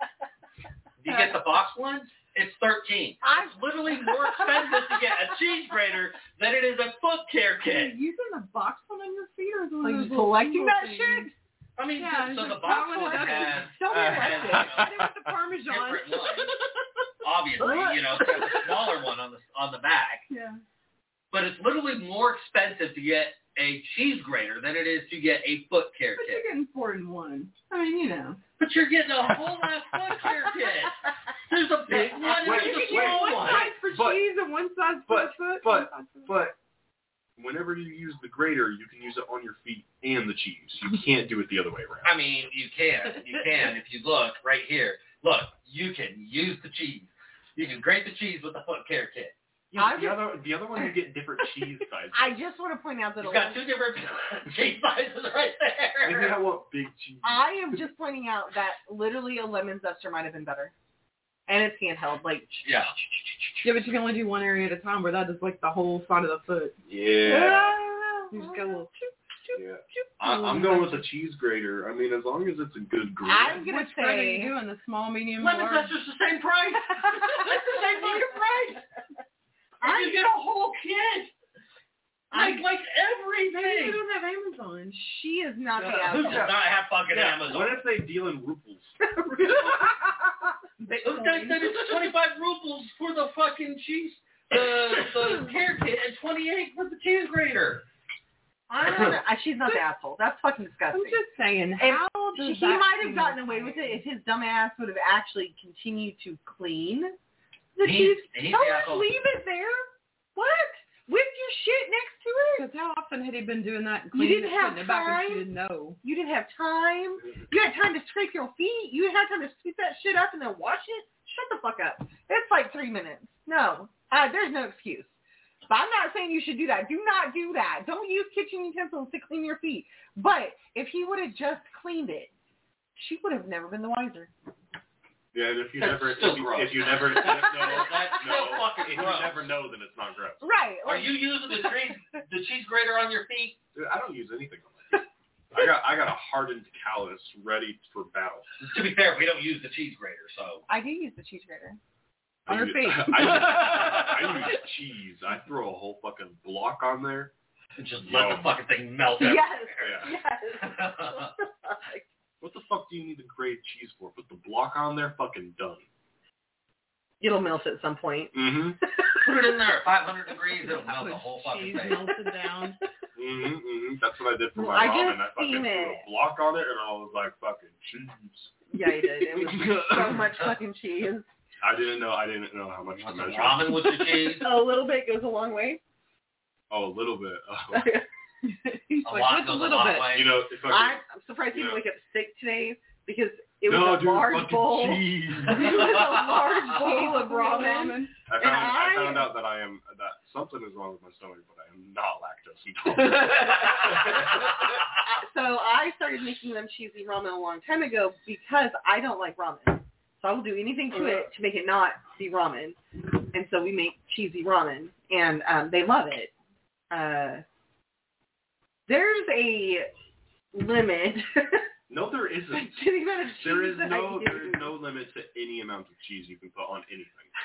if you get the box one, it's thirteen. It's literally more expensive to get a cheese grater than it is a foot care Are kit. you using the box one on your feet or the one Like of you those little collecting single that things? shit? I mean, Yeah, so it's the like box that one one and that has Don't be Uh, arrested. Hit it with the Parmesan. different ones. Obviously, you know, it's got the smaller one on the on the back. Yeah. But it's literally more expensive to get a cheese grater than it is to get a foot care But kit. you're getting four in one. I mean, you know. But you're getting a whole ass foot care kit. There's a big one and Wait, there's a wait, small one one. size for But- cheese and one size for but- the foot. but- one size for the- But whenever you use the grater, you can use it on your feet and the cheese. You can't do it the other way around. I mean, you can. You can if you look right here. Look, you can use the cheese. You can grate the cheese with the foot care kit. Yeah, I the just- other the other one you get different cheese sizes. I just want to point out that You've got two different cheese sizes right Maybe there. I want big cheese. I am just pointing out that literally a lemon zester might have been better. And it's handheld. Like, Yeah. Yeah, but you can only do one area at a time where that is like the whole side of the foot. Yeah. You just go a little Yeah. I, I'm going with a cheese grater. I mean, as long as it's a good grater. I'm going to Which grade are you say... doing? The small, medium, Lemon large? zester's the same price. It's the same fucking price. And you get a whole kit. Like, like Maybe everything. you don't have Amazon. She is not the Uh, who does asshole. not have fucking Yeah, Amazon? what if they deal in rubles? Those guys said it's twenty-five rubles for the fucking cheese, the the care kit, and twenty-eight for the cheese grater. I don't know. She's not the asshole. That's fucking I'm disgusting. just saying, And how He does that might have seem gotten away with it if his dumb ass would have actually continued to clean the He's- cheese. he's Don't the just asshole. leave it there. What? With your shit next to it? Because how often had he been doing that and You cleaning didn't it, have putting it back when she time? didn't know? You didn't have time. You had time to scrape your feet. You had time to sweep that shit up and then wash it. Shut the fuck up. It's like three minutes. No. Uh, there's no excuse. But I'm not saying you should do that. Do not do that. Don't use kitchen utensils to clean your feet. But if he would have just cleaned it, she would have never been the wiser. Yeah, and if you That's never, if still you, gross. if you never, no, That's no, still fucking if gross. you never know, then it's not gross. Right. Are Like, you using the cheese the cheese grater on your feet? Dude, I don't use anything on my feet. I got, I got a hardened callus ready for battle. To be fair, we don't use the cheese grater, so. I do use the cheese grater. On her use, feet. I, use, I use cheese. I throw a whole fucking block on there. And just let the fucking thing melt out. Yes. Yeah. Yes. What the fuck do you need to grate cheese for? Put the block on there, fucking done. It'll melt at some point. Mm-hmm. Put it in there at five hundred degrees, it'll melt the With whole fucking cheese thing. melted down. Mm-hmm, mm-hmm. That's what I did for Well, my I ramen. just I fucking seen threw it. a block on it, and I was like, fucking cheese. Yeah, you did. It was so much fucking cheese. I didn't know. I didn't know how much to Want some measure. ramen with the cheese? A little bit goes a long way. Oh, a little bit. Oh. He's A like, lot what's a goes little a lot bit? way. You know, if I I'm, I'm surprised he Yeah. didn't wake up sick today because it was no, a dude, large fucking bowl. cheese. It was a large bowl of ramen. I And found, I, I- found out that I am that something is wrong with my stomach, but I am not lactose intolerant. So I started making them cheesy ramen a long time ago because I don't like ramen. So I will do anything to it to make it not be ramen. And so we make cheesy ramen, and um, they love it. Uh, there's a limit No, there isn't. to the amount of cheese There is that no I there use. is no limit to any amount of cheese you can put on anything.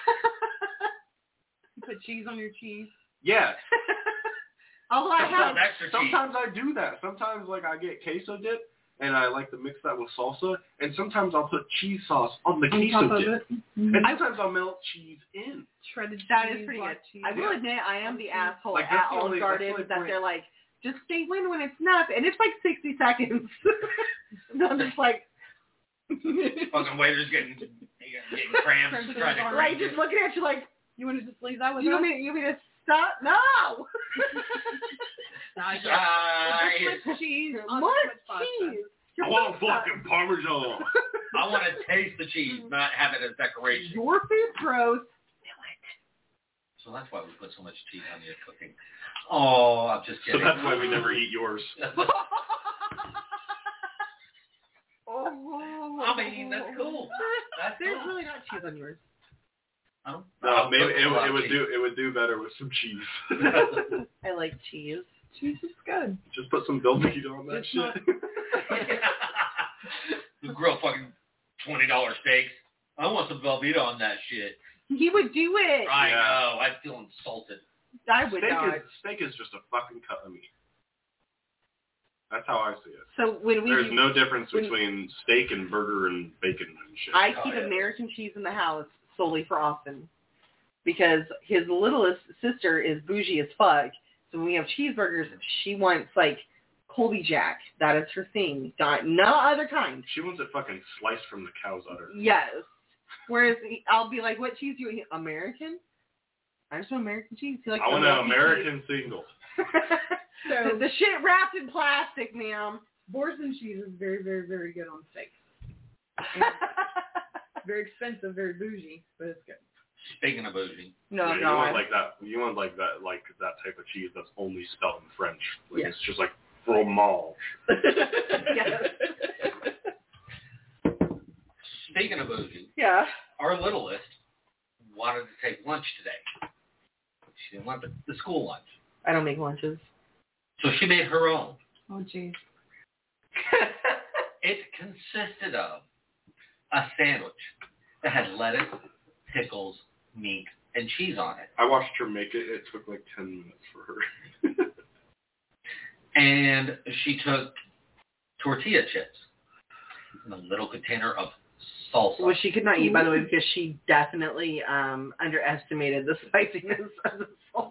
You put cheese on your cheese. Yeah. Although I have, Some extra cheese. Sometimes I do that. Sometimes like I get queso dip and I like to mix that with salsa, and sometimes I'll put cheese sauce on the On queso top of dip. it. And Mhm. sometimes I'll melt cheese in. Shredded cheese. that is pretty black good. cheese. I will admit I am the asshole Like, at that's the Olive only- that's the Garden only that point. they're like, just stay in when it's enough, and it's like sixty seconds. And I'm just like, Fucking waiter's getting, getting cramps trying to Right, drink just it. looking at you like, You want to just leave that with you us? want me, you want me to stop? No! Nice. Ah, Just with cheese. on More the pasta. cheese. I want fucking Parmesan. I want to taste the cheese, not have it as decoration. Your food's gross. So that's why we put so much cheese on your cooking. Oh, I'm just So kidding. that's why we never eat yours. Oh, I mean, that's cool. That's There's cool. really not cheese on yours. Oh, No, maybe put it, a lot it of would cheese. do it would do better with some cheese. I like cheese. Cheese is good. Just put some Velveeta on that It's shit. not- You grill fucking twenty dollar steaks. I want some Velveeta on that shit. He would do it. I Yeah. know. I feel insulted. I would steak not. is steak is just a fucking cut of meat. That's how I see it. So when we There's do, no difference when- between steak and burger and bacon and shit. I Oh, keep yeah. American cheese in the house solely for Austin because his littlest sister is bougie as fuck. So when we have cheeseburgers, she wants like Colby Jack. That is her thing. Not no other kind. She wants it fucking sliced from the cow's udder. Yes. Whereas he- I'll be like, "What cheese do you eat? American? I just want American cheese." He likes I want an Milwaukee American single. cheese. So- the shit wrapped in plastic, ma'am. Boursin cheese is very, very, very good on steak. Very expensive, very bougie, but it's good. Speaking of bougie, no, yeah, you no. want like that. You want like that, like that type of cheese that's only spelled in French. Like Yeah. It's just like fromage. Yes. speaking of bougie, Yeah. our littlest wanted to take lunch today. She didn't want the, the school lunch. I don't make lunches. So she made her own. Oh, jeez. It consisted of a sandwich that had lettuce, pickles, meat, and cheese on it. I watched her make it. It took like ten minutes for her. And she took tortilla chips in a little container of salsa. Which she could not eat, by the way, because she definitely um, underestimated the spiciness of the salt.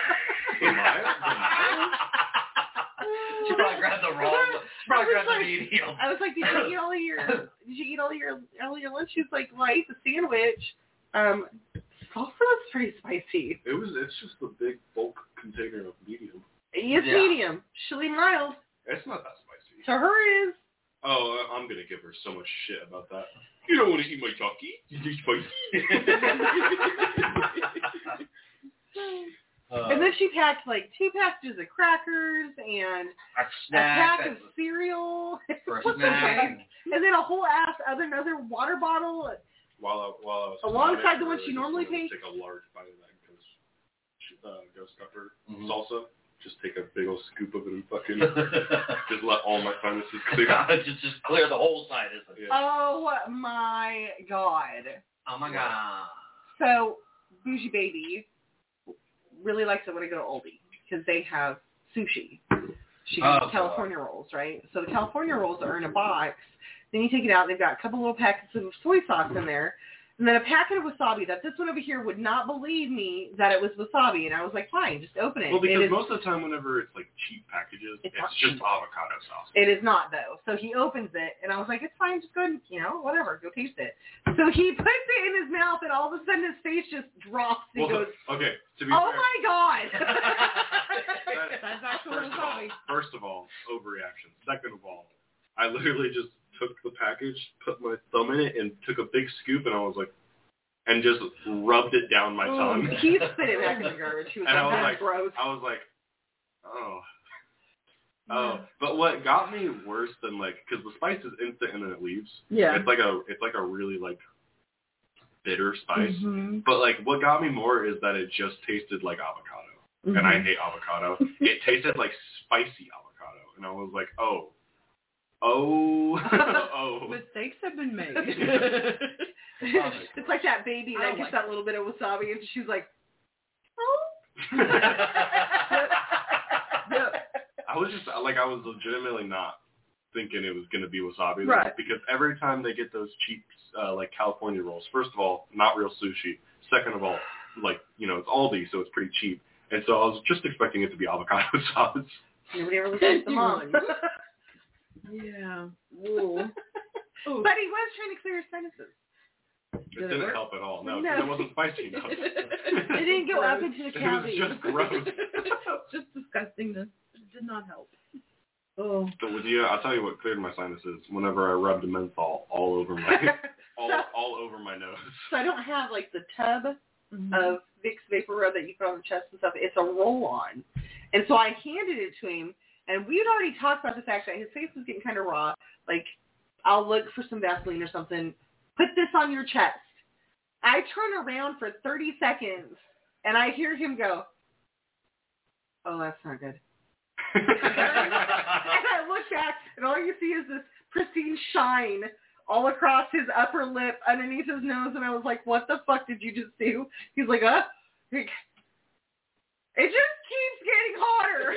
She probably grabbed the wrong one. She probably grabbed the medium. I was like, did you eat all of your did you eat all of your all of your lunch? She's like, well, I ate the sandwich. Um, salsa was pretty spicy. It was. It's just the big bulk container of medium. It's Yeah. medium. She'll eat mild. It's not that spicy. To her it is. Oh, I'm gonna give her so much shit about that. You don't want to eat my talkie? It's too spicy. Uh, And then she packed like two packages of crackers and a a snack pack of cereal. for a What the snack. heck? And then a whole ass other another water bottle. While I, while I was Alongside flying, the one I she just normally wanted to takes? Take a large bite of that ghost, uh, ghost pepper Mhm. salsa. Just take a big old scoop of it and fucking just let all my sinuses clear. just, just clear the whole side, isn't it? Yeah. Oh my god. Oh my god. So, Bougie Baby really likes it when I go to Oldie because they have sushi. She Oh, gets California rolls, right? So the California rolls are in a box. Then you take it out. They've got a couple little packets of soy sauce in there. And then a packet of wasabi that this one over here would not believe me that it was wasabi. And I was like, fine, just open it. Well, because it is, most of the time, whenever it's like cheap packages, It's it's, not just cheap. avocado sauce. It is not, though. So he opens it, and I was like, it's fine, just go ahead and, you know, whatever, go taste it. So he puts it in his mouth, and all of a sudden his face just drops. And he Well, goes, okay, to be oh fair, my god. that- That's actually first of all, wasabi. first of all, overreaction. Second of all, I literally just took the package, put my thumb in it, and took a big scoop, and I was like, and just rubbed it down my tongue. He spit it back in the garbage. He was And I like, was that's like, gross. I was like, oh. Oh, but what got me worse than like, because the spice is instant and then it leaves. Yeah. It's like a, it's like a really like bitter spice. Mhm. But like, what got me more is that it just tasted like avocado, Mhm. and I hate avocado. It tasted like spicy avocado, and I was like, oh, oh, oh. Mistakes have been made. It's like that baby I that don't gets like that little bit of wasabi, and she's like, oh. I was just like, I was legitimately not thinking it was going to be wasabi, Right. because every time they get those cheap, uh, like California rolls, first of all, not real sushi. Second of all, like, you know, it's Aldi, so it's pretty cheap. And so I was just expecting it to be avocado sauce. Nobody ever listens to You mom. were like, Yeah. Ooh. Oh. But he was trying to clear his sinuses. It Did it didn't work? help at all. No, No. because it wasn't spicy enough. It didn't go up into the It was cavity. just gross. Just disgustingness. It did not help. Oh. But with you, I'll tell you what cleared my sinuses. Whenever I rubbed the menthol all over my all all over my nose. So I don't have like the tub Mm-hmm. of Vicks Vapor Rub that you put on the chest and stuff. It's a roll-on. And so I handed it to him, and we had already talked about the fact that his face was getting kind of raw. Like, I'll look for some Vaseline or something. Put this on your chest. I turn around for thirty seconds, and I hear him go, oh, that's not good. And I look back, and all you see is this pristine shine all across his upper lip, underneath his nose, and I was like, what the fuck did you just do? He's like, uh, it just keeps getting hotter.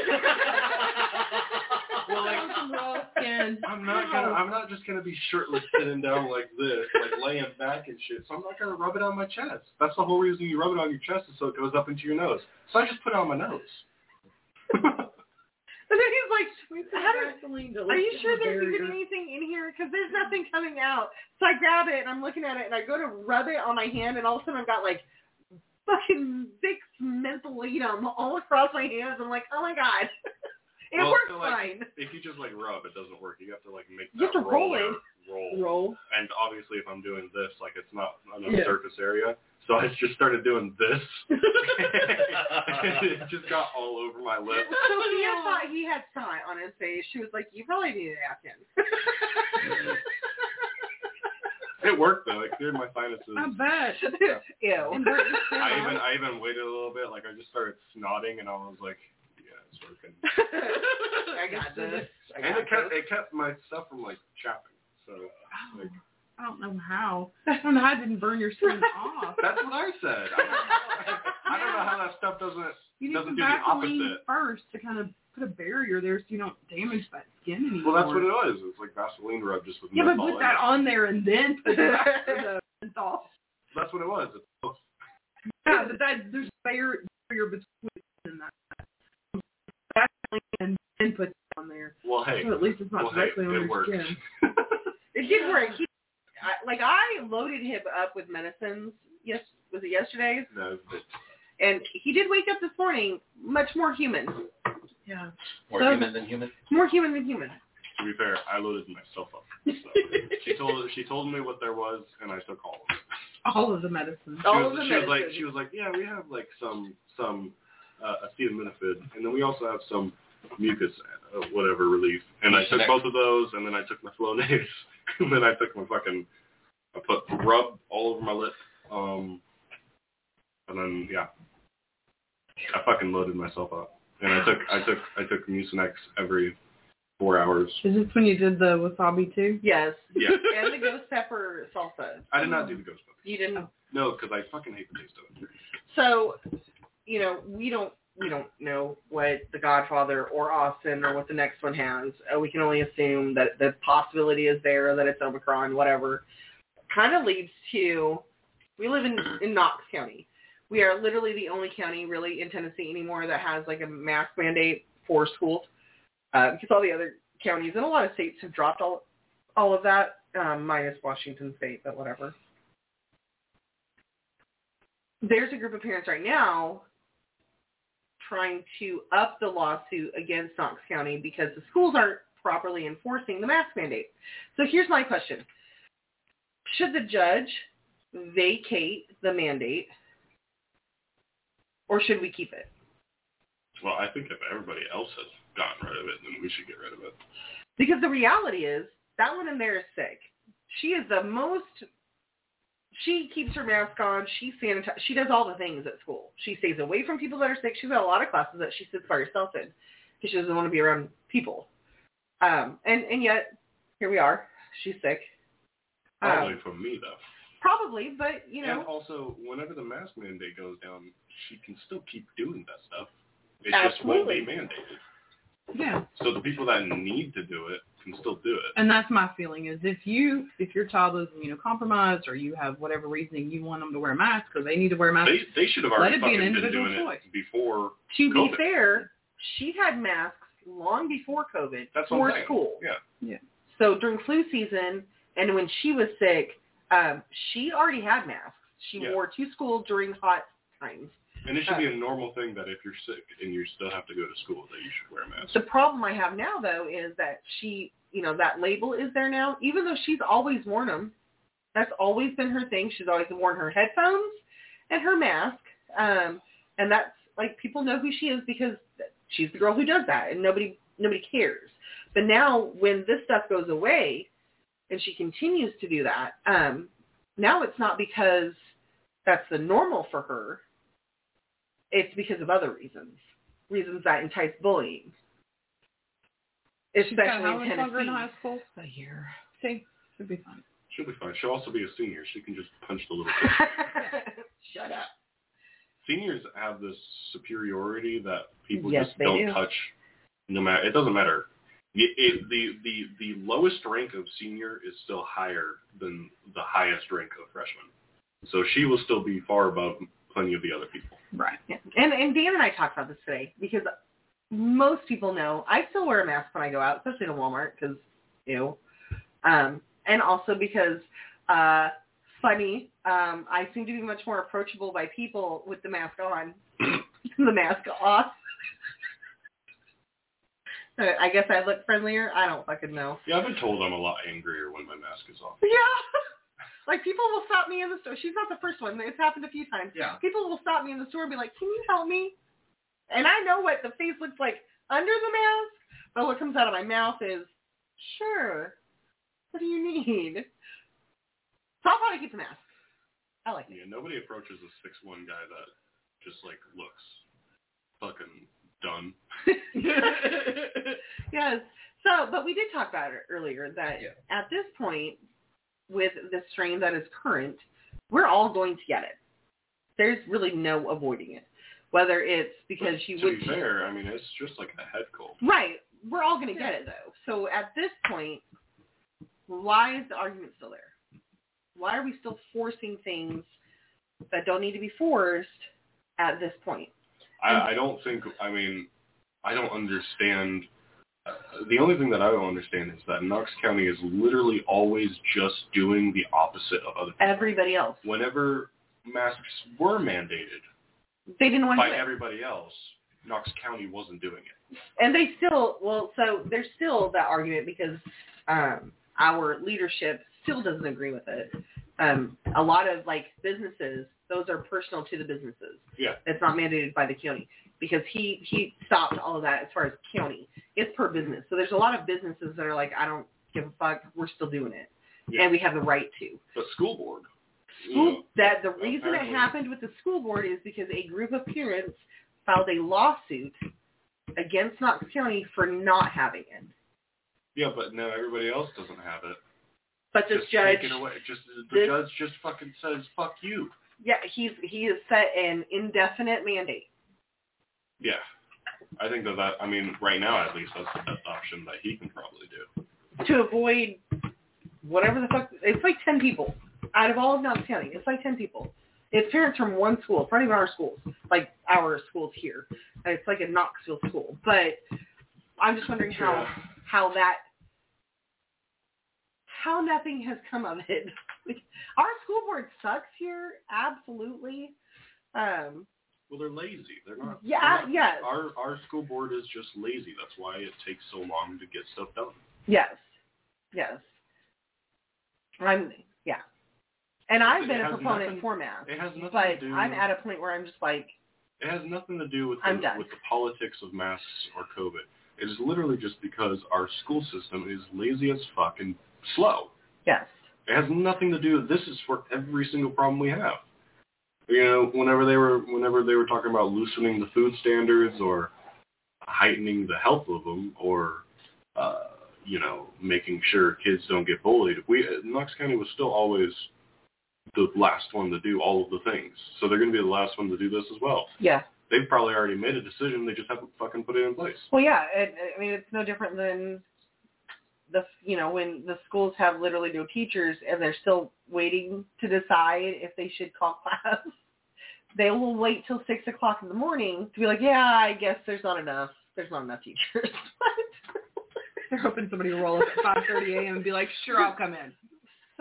Well, like, Some raw skin. I'm not gonna. I'm not just gonna be shirtless sitting down like this, like laying back and shit. So I'm not gonna rub it on my chest. That's the whole reason you rub it on your chest is so it goes up into your nose. So I just put it on my nose. And then he's like, How do, Vaseline are you sure the there's barrier. even anything in here? Because there's nothing coming out. So I grab it, and I'm looking at it, and I go to rub it on my hand, and all of a sudden I've got, like, fucking Vicks mentholatum all across my hands. I'm like, oh, my God. It Well, works so, like, fine. If you just like rub, it doesn't work. You have to like make You that have to roll roller it. roll. Roll. And obviously, if I'm doing this, like it's not enough Yeah. surface area. So I just started doing this. It just got all over my lip. Sophia thought he had snot on his face. She was like, you probably need a napkin. It worked though. It cleared my sinuses. I bet. Ew. And burnt your skin I off. even I even waited a little bit. Like I just started snotting, and I was like, yeah, it's working. I got this. I And got it kept this. it kept my stuff from like chapping. So like I don't know how. I don't know how it didn't burn your skin off. that's what I said. I don't know, I don't know how that stuff doesn't You need doesn't some do the Vaseline opposite. first to kind of put a barrier there so you don't damage that skin anymore. Well, that's what it was. It's like Vaseline rub just with Yeah, but menthol put in that it. on there and then put the rest of the menthol. That's what it was. It's, Yeah, but that there's a barrier between and that. Vaseline and then put it on there. well, hey. So at least it's not well, hey, directly on it your worked. skin. It did work. He, I, like, I loaded him up with medicines, yes, was it yesterday? No, but And he did wake up this morning much more human. Yeah. More So- human than human. More human than human. to be fair, I loaded myself up. So she told she told me what there was, and I took all of it. All of the medicine. She All was, of the she was like medicine. she was like, yeah, we have like some some uh, acetaminophen, and then we also have some mucus, uh, whatever relief. And I took Mucinex. both of those, and then I took my Flonase, and then I took my fucking I put rub all over my lip, um, and then yeah, I fucking loaded myself up, and I took I took I took Mucinex every four hours. Is this when you did the wasabi too? Yes. Yeah, And the ghost pepper salsa. I did not do the ghost pepper. You didn't. No, because I fucking hate the taste of it. So, you know, we don't we don't know what The Godfather or Austin or what the next one has. Uh, we can only assume that the possibility is there, that it's Omicron, whatever. Kind of leads to, we live in, in Knox County. We are literally the only county really in Tennessee anymore that has like a mask mandate for schools. Uh, because all the other counties and a lot of states have dropped all all of that, um, minus Washington State, but whatever. There's a group of parents right now trying to up the lawsuit against Knox County because the schools aren't properly enforcing the mask mandate. So here's my question. Should the judge vacate the mandate, or should we keep it? Well, I think if everybody else has gotten rid of it, then we should get rid of it. Because the reality is, that one in there is sick. She is the most, she keeps her mask on, she sanitizes, she does all the things at school. She stays away from people that are sick. She's got a lot of classes that she sits by herself in because she doesn't want to be around people. Um, and, and yet, here we are. She's sick. Probably Um, from me, though. probably, but, you know. And also, whenever the mask mandate goes down, she can still keep doing that stuff. It Absolutely. just won't be mandated. Yeah. So the people that need to do it can still do it. And that's my feeling is if you, if your child is immunocompromised or you have whatever reasoning you want them to wear a mask because they need to wear a mask. They they should have Let already it be an fucking been individual doing choice. it before. To be COVID. fair, she had masks long before COVID That's what for I'm saying. school. Yeah. Yeah. So during flu season And when she was sick, um, she already had masks. She Yeah. wore to school during hot times. And it should uh, be a normal thing that if you're sick and you still have to go to school, that you should wear a mask. The problem I have now, though, is that she, you know, that label is there now, even though she's always worn them. That's always been her thing. She's always worn her headphones and her mask. Um, and that's, like, people know who she is because she's the girl who does that, and nobody nobody cares. But now when this stuff goes away and she continues to do that, um, now it's not because that's the normal for her. It's because of other reasons, reasons that entice bullying. Especially how in much longer in Tennessee. high school? A year. See, should be fine. She'll be fine. She'll also be a senior. She can just punch the little kid. Shut up. Seniors have this superiority that people Yes, just they don't do. touch. No matter, it doesn't matter. It, it, the the the lowest rank of senior is still higher than the highest rank of freshman. So she will still be far above plenty of the other people. Right. Yeah. And and Dan and I talked about this today because most people know I still wear a mask when I go out, especially to Walmart because, ew. Um, and also because, uh, funny, um, I seem to be much more approachable by people with the mask on than the mask off. I guess I look friendlier. I don't fucking know. Yeah, I've been told I'm a lot angrier when my mask is off. Yeah. Like, people will stop me in the store. She's not the first one. It's happened a few times. Yeah. People will stop me in the store and be like, can you help me? And I know what the face looks like under the mask, but what comes out of my mouth is, sure. What do you need? So I'll probably keep the mask. I like it. Yeah, nobody approaches a six one guy that just, like, looks fucking done. Yes. So, but we did talk about it earlier that Yeah. at this point, with the strain that is current, we're all going to get it. There's really no avoiding it. Whether it's because But you to would... be fair, I mean, it's just like a head cold. Right. We're all going to get it, though. So at this point, why is the argument still there? Why are we still forcing things that don't need to be forced at this point? I, I don't think, I mean, I don't understand. Uh, the only thing that I don't understand is that Knox County is literally always just doing the opposite of other people. Everybody else. Whenever masks were mandated They didn't want to by do it. everybody else, Knox County wasn't doing it. And they still, well, so there's still that argument because um, our leadership still doesn't agree with it. Um, a lot of, like, businesses, those are personal to the businesses. Yeah. It's not mandated by the county because he, he stopped all of that as far as county. It's per business. So there's a lot of businesses that are like, I don't give a fuck. We're still doing it. Yeah. And we have the right to. But school board. you School, know, that the reason it apparently- happened with the school board is because a group of parents filed a lawsuit against Knox County for not having it. Yeah, but no, everybody else doesn't have it. But this just judge, take it away. Just the this- judge just fucking says fuck you. yeah, he's he has set an indefinite mandate. Yeah, I think that that I mean right now at least that's the best option that he can probably do. To avoid whatever the fuck, it's like ten people out of all of Knox County. It's like ten people. It's parents from one school. It's not even our schools, like our schools here. It's like a Knoxville school. But I'm just wondering how Yeah. how that how nothing has come of it. Like, our school board sucks here, absolutely. Um, Well, they're lazy. They're not. Yeah, they're not- yes. Our our school board is just lazy. That's why it takes so long to get stuff done. yes, yes. I'm yeah, and I've It been a has proponent nothing- for math, It has nothing but to do. I'm at a point where I'm just like, It has nothing to do with I'm the, done. with the politics of masks or COVID. It is literally just because our school system is lazy as fuck and slow. yes, It has nothing to do. This is for every single problem we have. You know, whenever they were whenever they were talking about loosening the food standards or heightening the health of them, or uh, you know, making sure kids don't get bullied, we Knox County was still always the last one to do all of the things. So they're going to be the last one to do this as well. yeah. They've probably already made a decision. They just haven't fucking put it in place. Well, yeah. It, I mean, it's no different than the you know when the schools have literally no teachers and they're still waiting to decide if they should call class. They will wait till six o'clock in the morning to be like, yeah, I guess there's not enough. There's not enough teachers. They're hoping somebody will roll up at five thirty a.m. and be like, sure, I'll come in.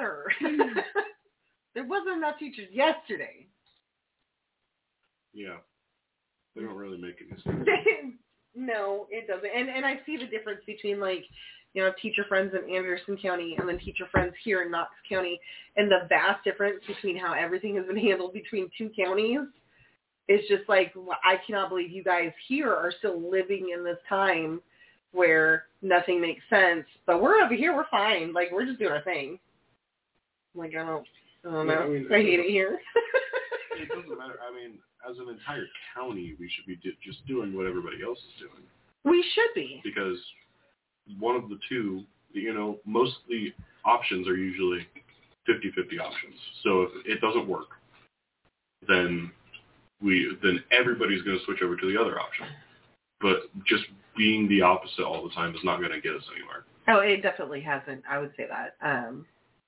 sir. There wasn't enough teachers yesterday. Yeah. They don't really make any sense. No, it doesn't. And and I see the difference between, like, you know, teacher friends in Anderson County and then teacher friends here in Knox County, and the vast difference between how everything has been handled between two counties. It's just like, I cannot believe you guys here are still living in this time where nothing makes sense. But we're over here, we're fine. Like, we're just doing our thing. Like, I don't, I don't know. Yeah, I mean, I hate it here. It doesn't matter. I mean, as an entire county, we should be do- just doing what everybody else is doing. We should be. Because one of the two, you know, most of the options are usually fifty-fifty options. So if it doesn't work, then we then everybody's going to switch over to the other option. But just being the opposite all the time is not going to get us anywhere. Oh, it definitely hasn't. I would say that. Um,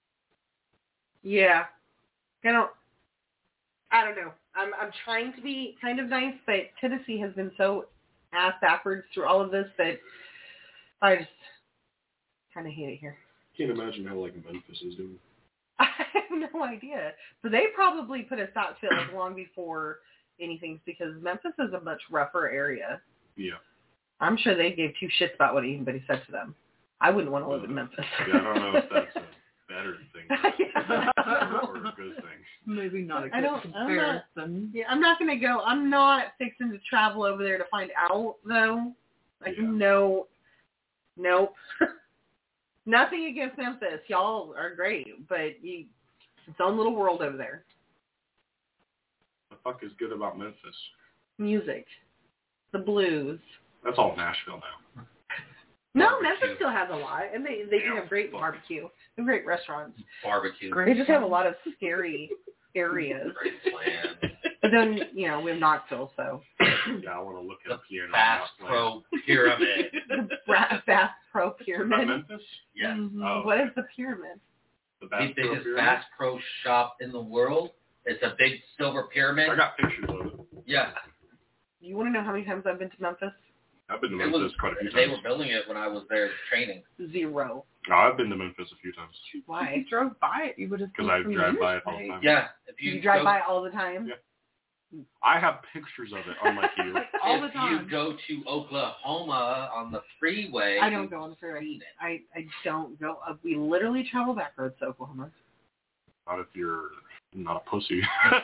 yeah. I don't, I don't know. I'm I'm trying to be kind of nice, but Tennessee has been so ass backwards through all of this that I just kind of hate it here. Can't imagine how, like, Memphis is doing. I have no idea. But they probably put a stop to it like long before anything, because Memphis is a much rougher area. Yeah. I'm sure they gave two shits about what anybody said to them. I wouldn't want to live in Memphis. Yeah, I don't know if that's a better thing Yeah. or a good thing. Maybe not a I good don't- I'm not- comparison. Yeah, I'm not going to go. I'm not fixing to travel over there to find out, though. Like, Yeah. no. Nope. Nothing against Memphis. Y'all are great, but you, it's its own little world over there. The fuck is good about Memphis? Music. The blues. That's all Nashville now. No, Barbecue. Memphis still has a lot, and they, they do Yeah, have great fuck. barbecue. And great restaurants. Barbecue. They just have a lot of scary areas. Great plan. But then, you know, we have Knoxville, so. Yeah, I want to look at The a piano. Fast not Pro Pyramid. The Bra- Bass Pro Is that Pyramid. Memphis? Yes. Mhm. Oh, What is the pyramid? the The Bass Pro biggest Pyramid? Bass Pro shop in the world. It's a big silver pyramid. I got pictures of it. Yeah. You want to know how many times I've been to Memphis? I've been to It Memphis was, quite a few they times. were building it when I was there training. Zero. No, I've been to Memphis a few times. If Why? you drove by it, you would have seen 'Cause I it from the drive by it all the interstate. time. Yeah. If you, You, drive go, by all the time? Yeah. I have pictures of it, unlike you. All if the time. you go to Oklahoma on the freeway, I don't go on the freeway. seen it. I, I don't go. Uh, we literally travel back roads to Oklahoma. Not if you're not a pussy.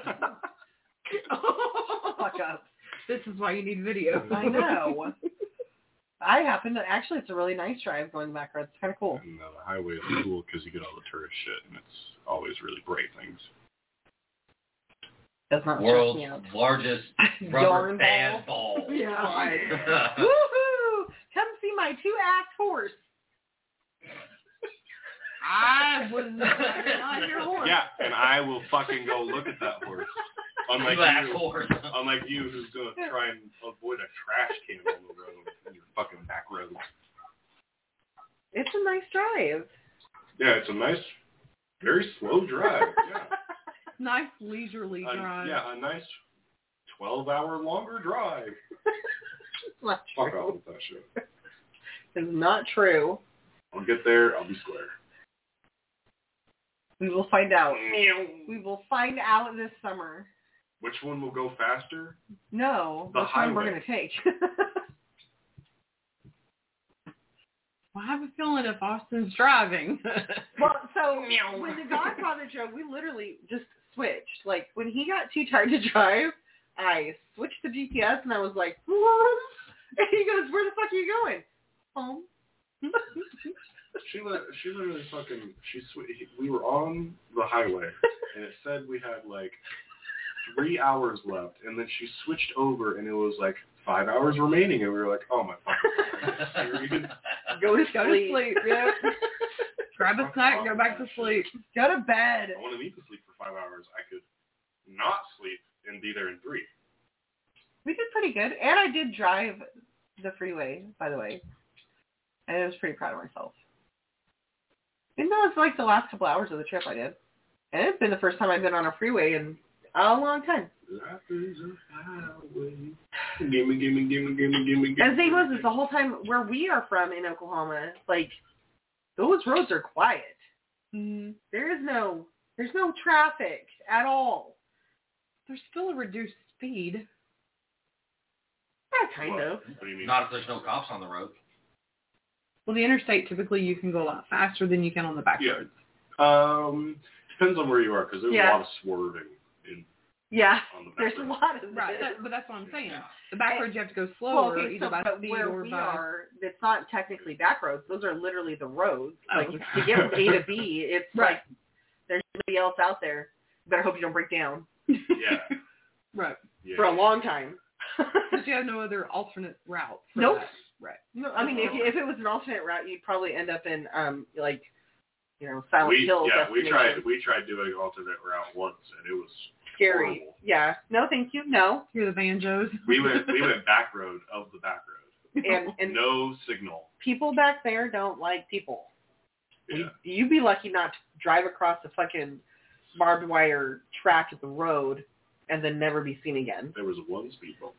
Fuck up. This is why you need video. I know. I happen to, actually, it's a really nice drive going the back roads. It's kind of cool. And uh, the highway is cool because you get all the tourist shit, and it's always really bright things. Does not stress World's me out. largest rubber Yarn band ball. ball. Yeah. Woohoo! Come see my two-act horse. I was not your horse. Yeah, and I will fucking go look at that horse. Unlike Black you, horse. unlike you, who's gonna try and avoid a trash can on the road in your fucking back road. It's a nice drive. Yeah, it's a nice, very slow drive. Yeah, Nice leisurely a, drive. yeah, a nice twelve-hour longer drive. Not Fuck true. off with that shit. It's not true. I'll get there. I'll be square. We will find out. We will find out this summer. Which one will go faster? No, The which one we're highway. going to take. Well, I have a feeling if Austin's driving. Well, so when the Godfather drove, we literally just switched. Like, when he got too tired to drive, I switched the G P S, and I was like, and he goes, where the fuck are you going? Home. She li- she literally fucking she sw- we were on the highway and it said we had like three hours left, and then she switched over and it was like five hours remaining, and we were like, oh my fucking God, are you serious? Go to Go to sleep. sleep. Yep. Grab a snack, go back to sleep. Go to bed. I want to need to sleep for five hours. I could not sleep and be there in three. We did pretty good. And I did drive the freeway, by the way. And I was pretty proud of myself. Even though it's like the last couple hours of the trip I did. And it's been the first time I've been on a freeway in a long time. Life is a highway. Gimme, gimme, gimme, gimme, gimme, gimme. And the thing was, is the whole time where we are from in Oklahoma, like, those roads are quiet. Mm, There is no, there's no traffic at all. there's still a reduced speed. Yeah, kind What? of. What do you mean? Not if there's no cops on the road. Well, the interstate, typically you can go a lot faster than you can on the back Yeah. roads. Um, depends on where you are, because there's Yeah. a lot of swerving in Yeah, on the back there's a road. lot of Right, it. that, but that's what I'm saying. Yeah. The back roads you have to go Well, slower, okay, either so by but speed where or we by... are, it's not technically back roads. Those are literally the roads. Oh, Like, okay. to get from A to B, it's Right. like there's nobody else out there. You better hope you don't break down Yeah. Right. Yeah. for a long time. But you have no other alternate route for Nope. that. Right. No, I mean, if, you, if it was an alternate route, you'd probably end up in, um, like, you know, Silent we, Hill yeah, we destination. tried we tried doing alternate route once, and it was Scary. horrible. Yeah. No, thank you. No. Hear the banjos. We went we went back road of the back road. And and No signal. people back there don't like people. Yeah. You, you'd be lucky not to drive across the fucking barbed wire track of the road and then never be seen again. There was one speed bump.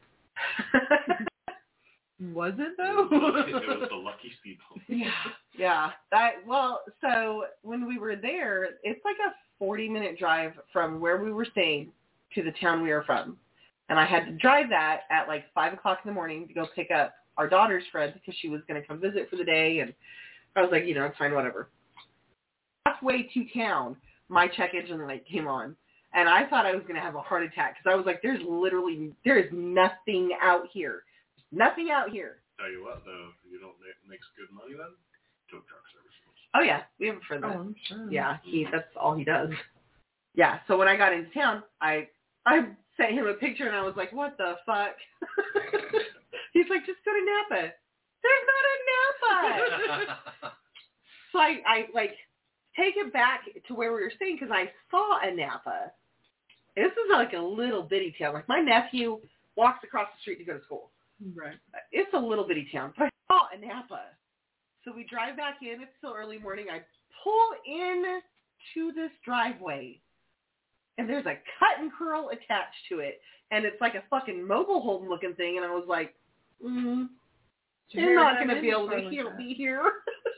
Was it It though? was, it was the lucky speed bump. Yeah, yeah. That well, so when we were there, it's like a forty minute drive from where we were staying to the town we were from, and I had to drive that at like five o'clock in the morning to go pick up our daughter's friend because she was going to come visit for the day, and I was like, you know, it's fine, whatever. Halfway to town, my check engine light came on, and I thought I was going to have a heart attack because I was like, there's literally there is nothing out here. Nothing out here. Tell you what, though, you don't make makes good money then. Tow truck service. Oh yeah, we have a friend that. Oh, I'm sure. Yeah, he that's all he does. Yeah, so when I got into town, I I sent him a picture and I was like, what the fuck? He's like, just go to Napa. There's not a Napa. So I, I like take it back to where we were staying because I saw a Napa. This is like a little bitty town. Like my nephew walks across the street to go to school. Right. It's a little bitty town, but I saw a Napa. So we drive back in. It's still early morning. I pull in to this driveway, and there's a cut and curl attached to it, and it's like a fucking mobile home looking thing. And I was like, mm, "You're not going to be able to hear me here."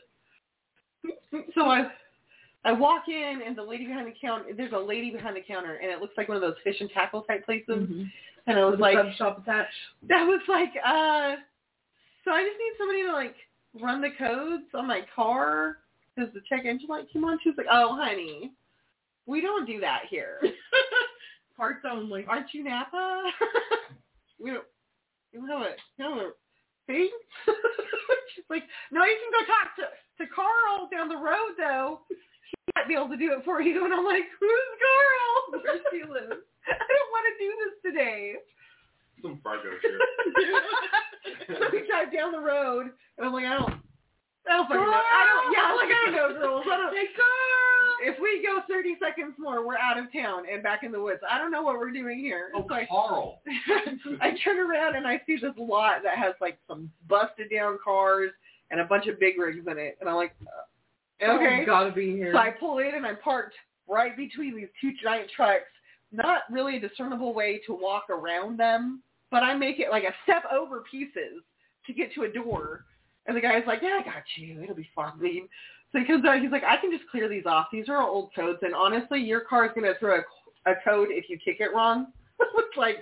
So I, I walk in, and the lady behind the counter. There's a lady behind the counter, and it looks like one of those fish and tackle type places. Mm-hmm. And I was With like, a sub shop attached. that was like, uh, so I just need somebody to like run the codes on my car because the check engine light came on. She was like, oh, honey, we don't do that here. Parts only. Aren't you Napa? we don't, we don't have a, we don't have a thing. She's like, no, you can go talk to, to Carl down the road though. He might be able to do it for you. And I'm like, who's Carl? Where she lives. I don't want to do this today. Some Fargo shit. So we drive down the road, and I'm like, I don't, I don't fucking know. I don't, yeah, I'm like, I don't know, girls. I don't. Hey, Carl! If we go thirty seconds more, we're out of town and back in the woods. I don't know what we're doing here. Oh, So I, Carl. I turn around and I see this lot that has like some busted down cars and a bunch of big rigs in it, and I'm like, uh, okay. Oh, gotta be here. So I pull in and I'm parked right between these two giant trucks. Not really a discernible way to walk around them, but I make it like a step over pieces to get to a door. And the guy's like, yeah, I got you. It'll be fine. So he comes out. He's like, I can just clear these off. These are old codes. And honestly, your car is going to throw a, a code if you kick it wrong. It's like,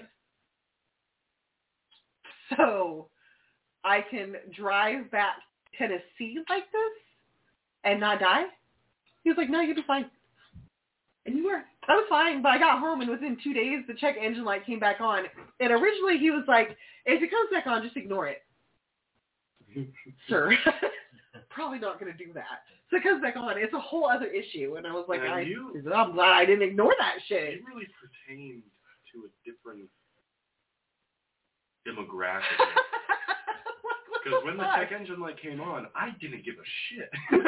so I can drive back to Tennessee like this and not die? He was like, no, you'll be fine. And you were. I was fine, but I got home, and within two days, the check engine light came back on. And originally, he was like, if it comes back on, just ignore it. Sure. Probably not going to do that. So it comes back on. It's a whole other issue. And I was like, And I, you- I'm glad I didn't ignore that shit. You really pertained to a different demographic. Because when the check engine light came on, I didn't give a shit.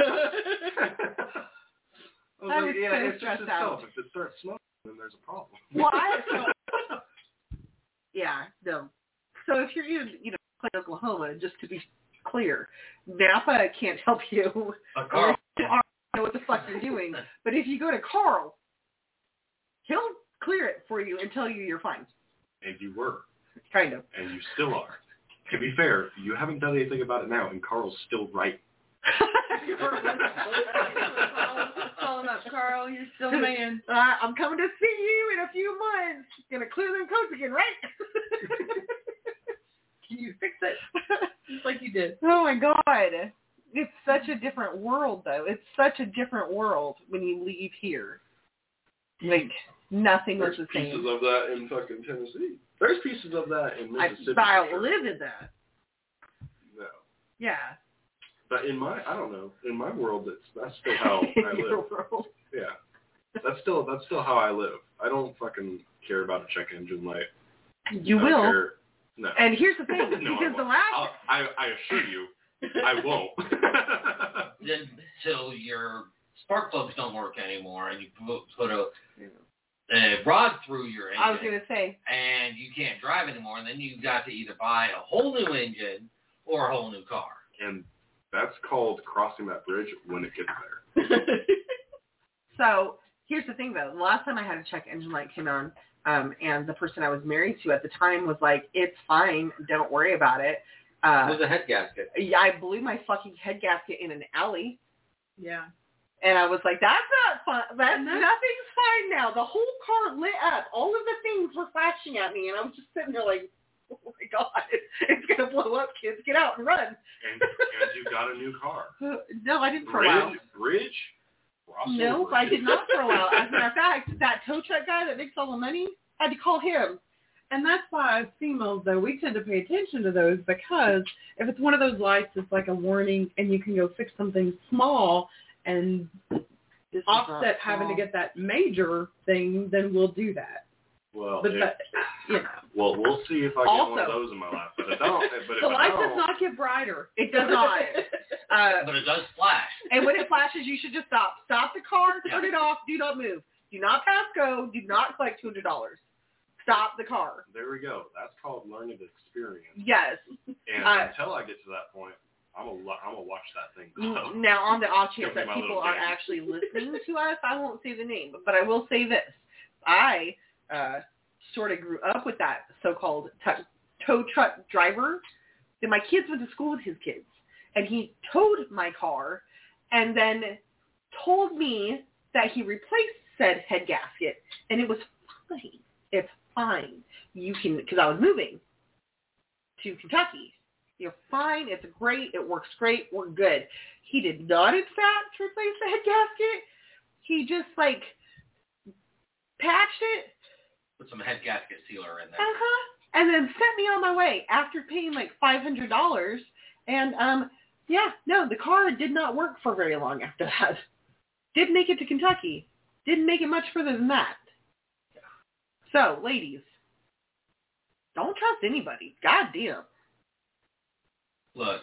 I was I like, was yeah, so it's just stressed itself. out. If it starts smoking, then there's a problem. Well, I, so, yeah, no. So if you're in, you know, Oklahoma, just to be clear, Napa can't help you. A Carl. You don't know what the fuck you're doing. But if you go to Carl, he'll clear it for you and tell you you're fine. And you were. Kind of. And you still are. To be fair, you haven't done anything about it now, and Carl's still right. Call him up, Carl. You're still a man. Uh, I'm coming to see you in a few months. Gonna clear them coats again, right? Can you fix it? Just like you did. Oh my God. It's such a different world, though. It's such a different world when you leave here. Like, nothing There's was the pieces same. of that in fucking Tennessee. There's pieces of that in I, Mississippi. but I for sure. live in that. No. Yeah. But in my, I don't know, in my world, it's, that's still how I In your live. world. Yeah. That's still, that's still how I live. I don't fucking care about a check engine light. You I will. Care. No. And here's the thing, no, because I the won't. last... I'll, I, I assure you, I won't. Then, so your spark plugs don't work anymore, and you put, put a, a rod through your engine, I was going to say. and you can't drive anymore, and then you got to either buy a whole new engine or a whole new car. And that's called crossing that bridge when it gets there. So here's the thing, though. The last time I had a check engine light came on, um, and the person I was married to at the time was like, it's fine. Don't worry about it. Uh, It was a head gasket. yeah, I blew my fucking head gasket in an alley. Yeah. And I was like, that's not fun. That's, And that's- nothing's fine now. The whole car lit up. All of the things were flashing at me. And I was just sitting there like, oh, my God. It's going to blow up, kids. Get out and run. And, and you got a new car. No, I didn't for a while. Bridge? Bridge? Crossing No, bridge. I did not for a while. As a matter of fact, that tow truck guy that makes all the money, I had to call him. And that's why as females, though, we tend to pay attention to those because if it's one of those lights that's like a warning and you can go fix something small and This is offset not having to small. get that major thing, then we'll do that. Well, But if, that, you know, well, we'll see if I get Also- one of those in my life. But if I don't, but if the I light don't, does not get brighter. It does not. Uh, But it does flash. and when it flashes, you should just stop. Stop the car, turn it off, do not move. Do not pass go, do not collect two hundred dollars. Stop the car. there we go. That's called learning experience. Yes. And Uh, until I get to that point, I'm gonna I'm gonna watch that thing go. Now, on the off chance Give me that my people little are game. actually listening to us, I won't say the name, but I will say this. I uh, sort of grew up with that so-called t- tow truck driver. And my kids went to school with his kids. And he towed my car and then told me that he replaced said head gasket. And it was fine. It's fine. You can, because I was moving to Kentucky. You're fine. It's great. It works great. We're good. He did not, in fact, replace the head gasket. He just, like, patched it. Put some head gasket sealer in there. Uh-huh. And then sent me on my way after paying, like, five hundred dollars. And, um, yeah, no, the car did not work for very long after that. Didn't make it to Kentucky. Didn't make it much further than that. So, ladies, don't trust anybody. God damn. Look,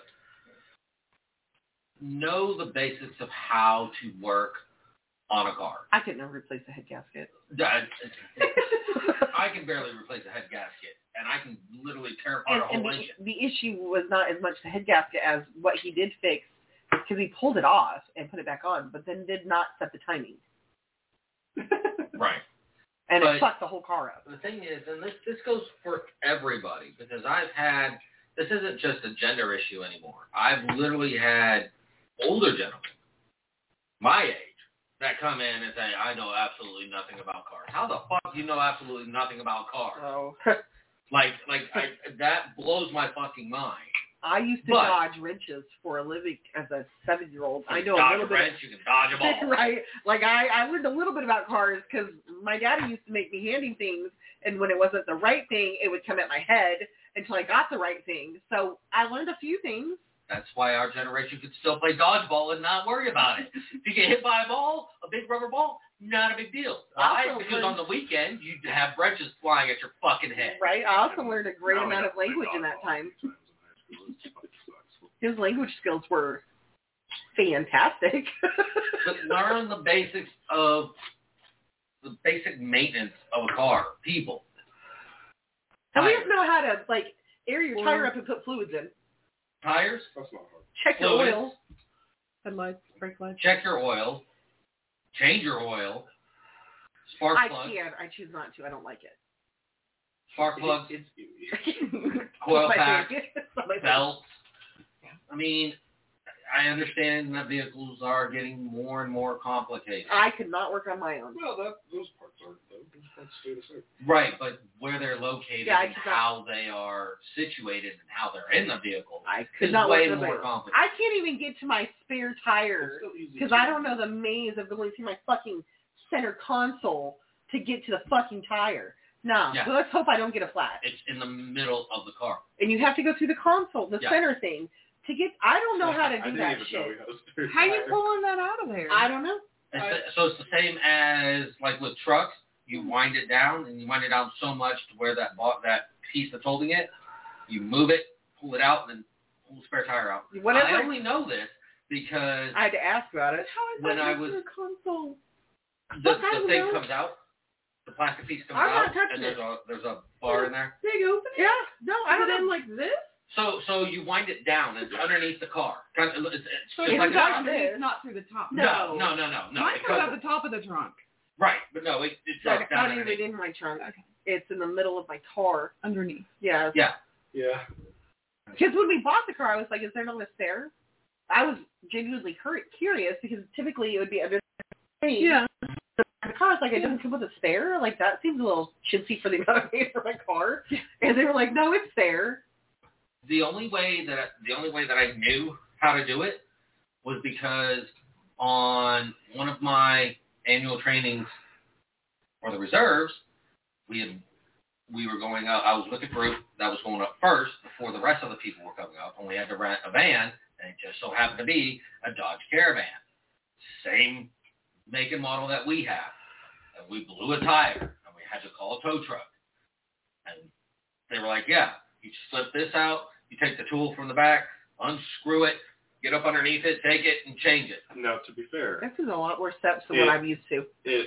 know the basics of how to work on a car. I could never replace the head gasket. That- I can barely replace a head gasket, and I can literally tear apart And, a whole and engine. the, the issue was not as much the head gasket as what he did fix, because he pulled it off and put it back on, but then did not set the timing. Right. And But- it fucked the whole car up. The thing is, and this this goes for everybody, because I've had, this isn't just a gender issue anymore. I've literally had older gentlemen, my age, that come in and say, I know absolutely nothing about cars. How the fuck do you know absolutely nothing about cars? So Like, like I, that blows my fucking mind. I used to But- dodge wrenches for a living as a seven-year-old. I know dodge a little bit. wrench, you can dodge a ball. Right. Like, I, I learned a little bit about cars because my daddy used to make me handy things, and when it wasn't the right thing, it would come at my head until I got the right thing. So I learned a few things. That's why our generation could still play dodgeball and not worry about it. If you get hit by a ball, a big rubber ball, not a big deal. Why? Also Because learned- on the weekend, you'd have wrenches flying at your fucking head. Right. I also learned a great Now I amount know of language my in that dodgeball time. sometimes in high school. It fucking sucks. His language skills were fantastic. But learn the basics of the basic maintenance of a car. People. At Tires. least know how to, like, air your Or- tire up and put fluids in. Tires, That's not hard. Check your Fluids. oil. Headlights, brake lights. check your oil, change your oil, spark I plug, can. I choose not to. I don't like it. spark plugs, It's, Coil My pack, favorite. It's not my favorite. belts. I mean, I understand that vehicles are getting more and more complicated. I could not work on my own. Well, that those parts aren't though. Those parts stay the same. Right, but where they're located Yeah, I and could not- how they are situated and how they're in the vehicle I could is not way work on my more own. complicated. I can't even get to my spare tire It's still easy because to- I don't know the maze of going through my fucking center console to get to the fucking tire. No, Yeah. so let's hope I don't get a flat. It's in the middle of the car. And you have to go through the console, the Yeah. center thing, to get. I don't know how to I do didn't that even shit. know we had a spare How you tire. pulling that out of there? I don't know. It's I- the- so it's the same as like with trucks. You wind it down, and you wind it down so much to where that bo- that piece that's holding it, you move it, pull it out, and then pull the spare tire out. Whatever. I only know this because I had to ask about it. How is when that I into was- the console? the, Fuck, I the don't thing know. comes out, the plastic piece comes I'm not out, touching and there's it. a there's a bar in there. Big opening? Yeah, no, I Is don't it in know. like this? So so you wind it down. It's underneath the car. Kind of, it's, it's So just it's like not a, underneath, this. not through the top. no no no no no. Mine It comes comes- out the top of the trunk. right, but no, it, it Like, drops it's down not even underneath. in my trunk. Okay. It's in the middle of my car. Underneath. Yeah. Yeah. Yeah. Because when we bought the car, I was like, is there no spare? I was genuinely cur- curious because typically it would be under the seat. Yeah. The car was like, it doesn't come with a spare? Like, that seems a little chintzy for the amount I paid for my car. And they were like, no, it's there. The only way that the only way that I knew how to do it was because on one of my annual trainings for the reserves, we had we were going up. I was with a group that was going up first before the rest of the people were coming up, and we had to rent a van, and it just so happened to be a Dodge Caravan, same make and model that we have, and we blew a tire, and we had to call a tow truck, and they were like, yeah. You slip this out, you take the tool from the back, unscrew it, get up underneath it, take it, and change it. Now, to be fair, This is a lot more steps than Yeah. what I'm used to. it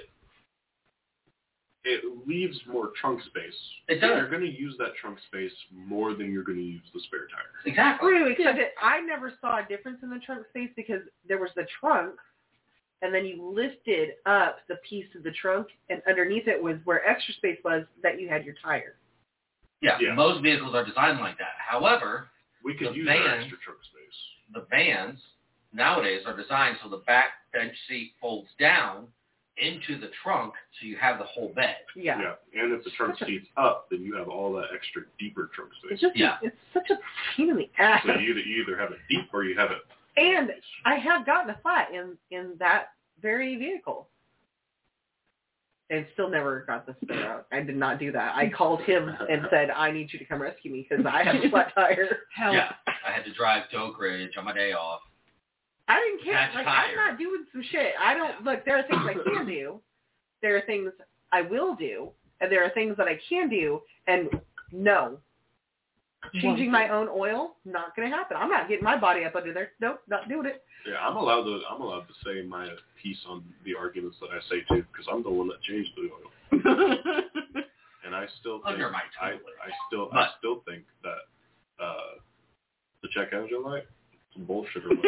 it leaves more trunk space. It does. You're going to use that trunk space more than you're going to use the spare tire. Exactly. True, except that I never saw a difference in the trunk space because there was the trunk, and then you lifted up the piece of the trunk, and underneath it was where extra space was that you had your tire. Yeah, Yeah. most vehicles are designed like that. However, We could The use van- that extra trunk space. the vans nowadays are designed so the back bench seat folds down into the trunk so you have the whole bed. Yeah. And if the trunk Such a- seat's up, then you have all that extra deeper trunk space. It's just, Yeah. it's such a pain in the ass. So you either, you either have it deep or you have it. And I have gotten a flat in, in that very vehicle. And still never got the spare out. I did not do that. I called him and said, I need you to come rescue me because I have a flat tire. Hell. Yeah, I had to drive to Oak Ridge on my day off. I didn't care. Patch Like, tire. I'm not doing some shit. I don't, look, there are things I can do. There are things I will do. And there are things that I can do. And no. Changing my own oil, not going to happen. I'm not getting my body up under there. Nope, not doing it. Yeah, I'm allowed to. I'm allowed to say my piece on the arguments that I say too, because I'm the one that changed the oil, and I still think Under my I, tutelage. I still I But- still think that uh, the check engine light, some bullshit. Or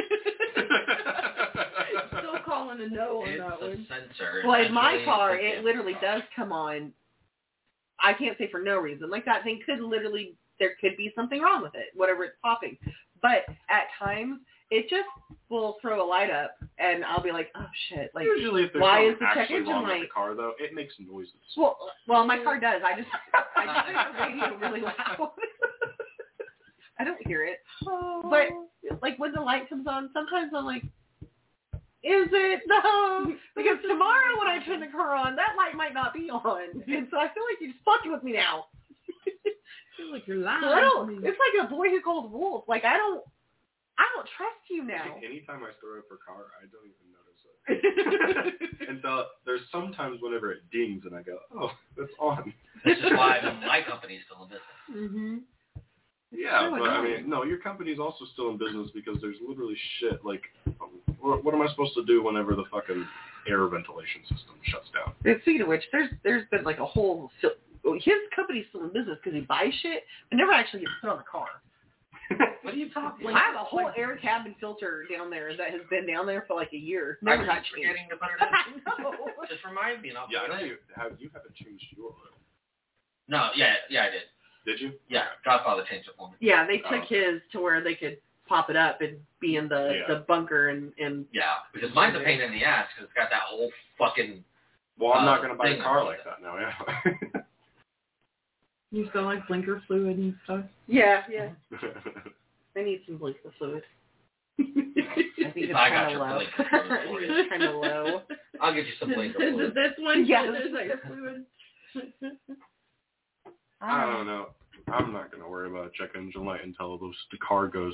Still calling a no on It's that a one. sensor. Well, in my Eventually, car, it's it a literally camera. does come on. I can't say for no reason. Like, that thing could literally, there could be something wrong with it, whatever it's popping. But at times, it just will throw a light up, and I'll be like, oh, shit. Like, Usually, if there's why something is the check actually engine wrong with light? the car, though, it makes noises. Well, well, my car does. I just, I just make the radio really loud. I don't hear it. But, like, when the light comes on, sometimes I'm like, is it? No. Because tomorrow when I turn the car on, that light might not be on. And so I feel like you're just fucking with me now. I feel like you're lying. So I to don't, me. it's like a boy who called wolf. Like, I don't, I don't trust you now. Anytime I start up her car, I don't even notice it. And uh, there's sometimes whenever it dings, and I go, oh, it's on. This is why my company's still in business. Mm-hmm. Yeah, so but I annoying. mean, no, your company's also still in business because there's literally shit like, um, what, what am I supposed to do whenever the fucking air ventilation system shuts down? And speaking of which, there's there's been like a whole, his company's still in business because he buys shit, but never actually gets put on the car. What are you talking I have a whole air cabin filter down there that has been down there for like a year. Never I got keep changed. forgetting to put it in. I know. Just remind me, and I'll Yeah, I put know it in. you have you haven't changed your oil, No, yeah, yeah, I did. did you? Yeah, Godfather changed it for me. Yeah, they Oh. took his to where they could pop it up and be in the, Yeah. the bunker and, and Yeah, because mine's a pain in the ass because it's got that whole fucking. Well, I'm Uh, not going to buy a thing car on like it. that now, yeah. You still like blinker fluid and stuff? yeah, yeah. I need some blinker fluid. I think it's I got kind of your low. blinker fluid I for think you. it's kind of low. I'll get you some blinker Is fluid. it this one? Yeah. There's like fluid. I don't know. I'm not going to worry about a check engine light until those, the car goes.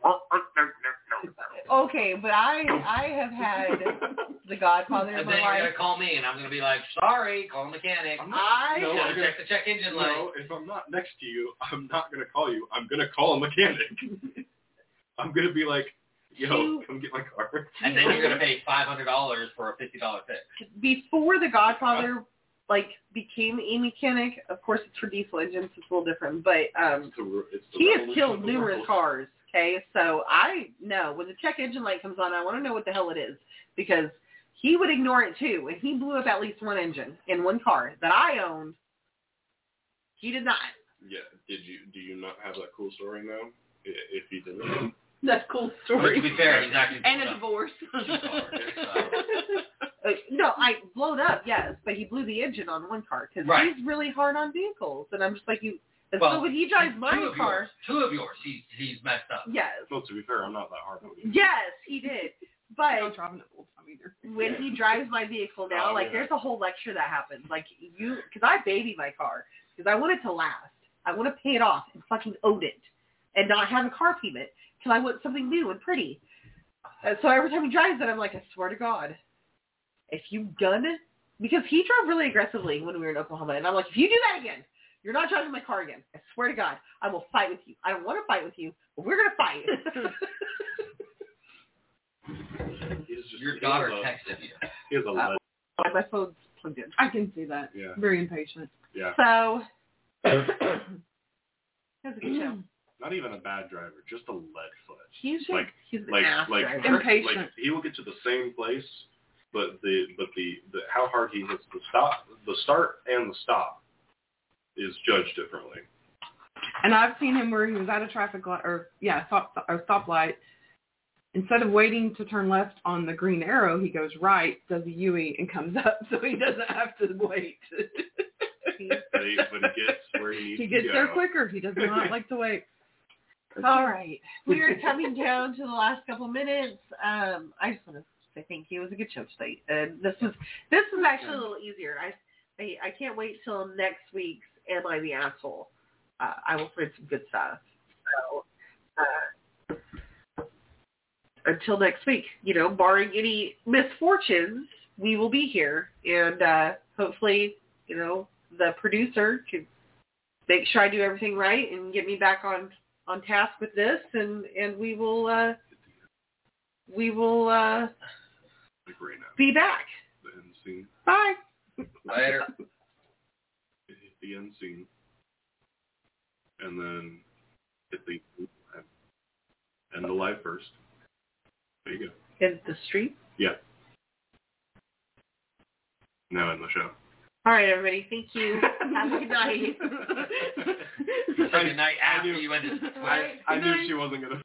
Okay, but I I have had the Godfather And of then my you're life. gonna call me, and I'm gonna be like, "Sorry, call a mechanic. I'm not- I no, Gotta I'm gonna- check the check engine light." No, if I'm not next to you, I'm not going to call you. I'm going to call a mechanic. I'm going to be like, yo, You- come get my car. And then you're gonna pay five hundred dollars for a fifty dollar fix. Before the Godfather like became a mechanic, of course it's for diesel engines, it's a little different, but um It's the, it's the he has revolution killed of the numerous world. cars, okay? So I know when the check engine light comes on, I want to know what the hell it is because he would ignore it too, and he blew up at least one engine in one car that I owned. He did not. Yeah. Did you? Do you not have that cool story now? I- If he didn't. That's a cool But story. to be fair, he's actually And a put up divorce. two cars. So. Uh, no, I blowed up, yes, but he blew the engine on one car because Right. he's really hard on vehicles, and I'm just like you. And Well, so when he drives two my of car, yours, two of yours, he's he's messed up. yes, Well, to be fair, I'm not that hard on you. yes, he did. I don't But drive it full time either. when he drives my vehicle now, Oh, like yeah. there's a whole lecture that happens. Like you, because I baby my car because I want it to last. I want to pay it off and fucking own it, and not have a car payment because I want something new and pretty. And so every time he drives it, I'm like, I swear to God, if you gun, because he drove really aggressively when we were in Oklahoma, and I'm like, if you do that again, you're not driving my car again. I swear to God, I will fight with you. I don't want to fight with you, but we're gonna fight. He's just, Your he daughter has a- texted you. He has a Uh, lead. my phone's plugged in. I can see that. Yeah. Very impatient. Yeah. So that was a good show. Not even a bad driver, just a lead foot. He's just, Like- he's an like ass like driver. Impatient. like he will get to the same place, but the but the, the how hard he hits the stop, the start and the stop, is judged differently. And I've seen him where he was at a traffic light, or yeah, stop or stoplight. Instead of waiting to turn left on the green arrow, he goes right, does a U-E, and comes up, so he doesn't have to wait. But he, but he gets where he needs He to gets go. there quicker. He does not like to wait. All right. We are coming down to the last couple of minutes. Um, I just want to say thank you. It was a good show today. And this was this was actually a little easier. I I, I can't wait till next week's Am I the Asshole? Uh, I will find some good stuff. So uh, until next week, you know, barring any misfortunes, we will be here. And uh, hopefully, you know, the producer can make sure I do everything right and get me back on on task with this, and, and we will uh, we will uh, Like right now, be back. the end scene. Bye. Later. Hit the end scene, and then hit the end the live first. There you go. In the street. Yeah. Now in the show. All right, everybody. Thank you. Have a good night. Good night after I knew- you ended. I, I knew she wasn't gonna.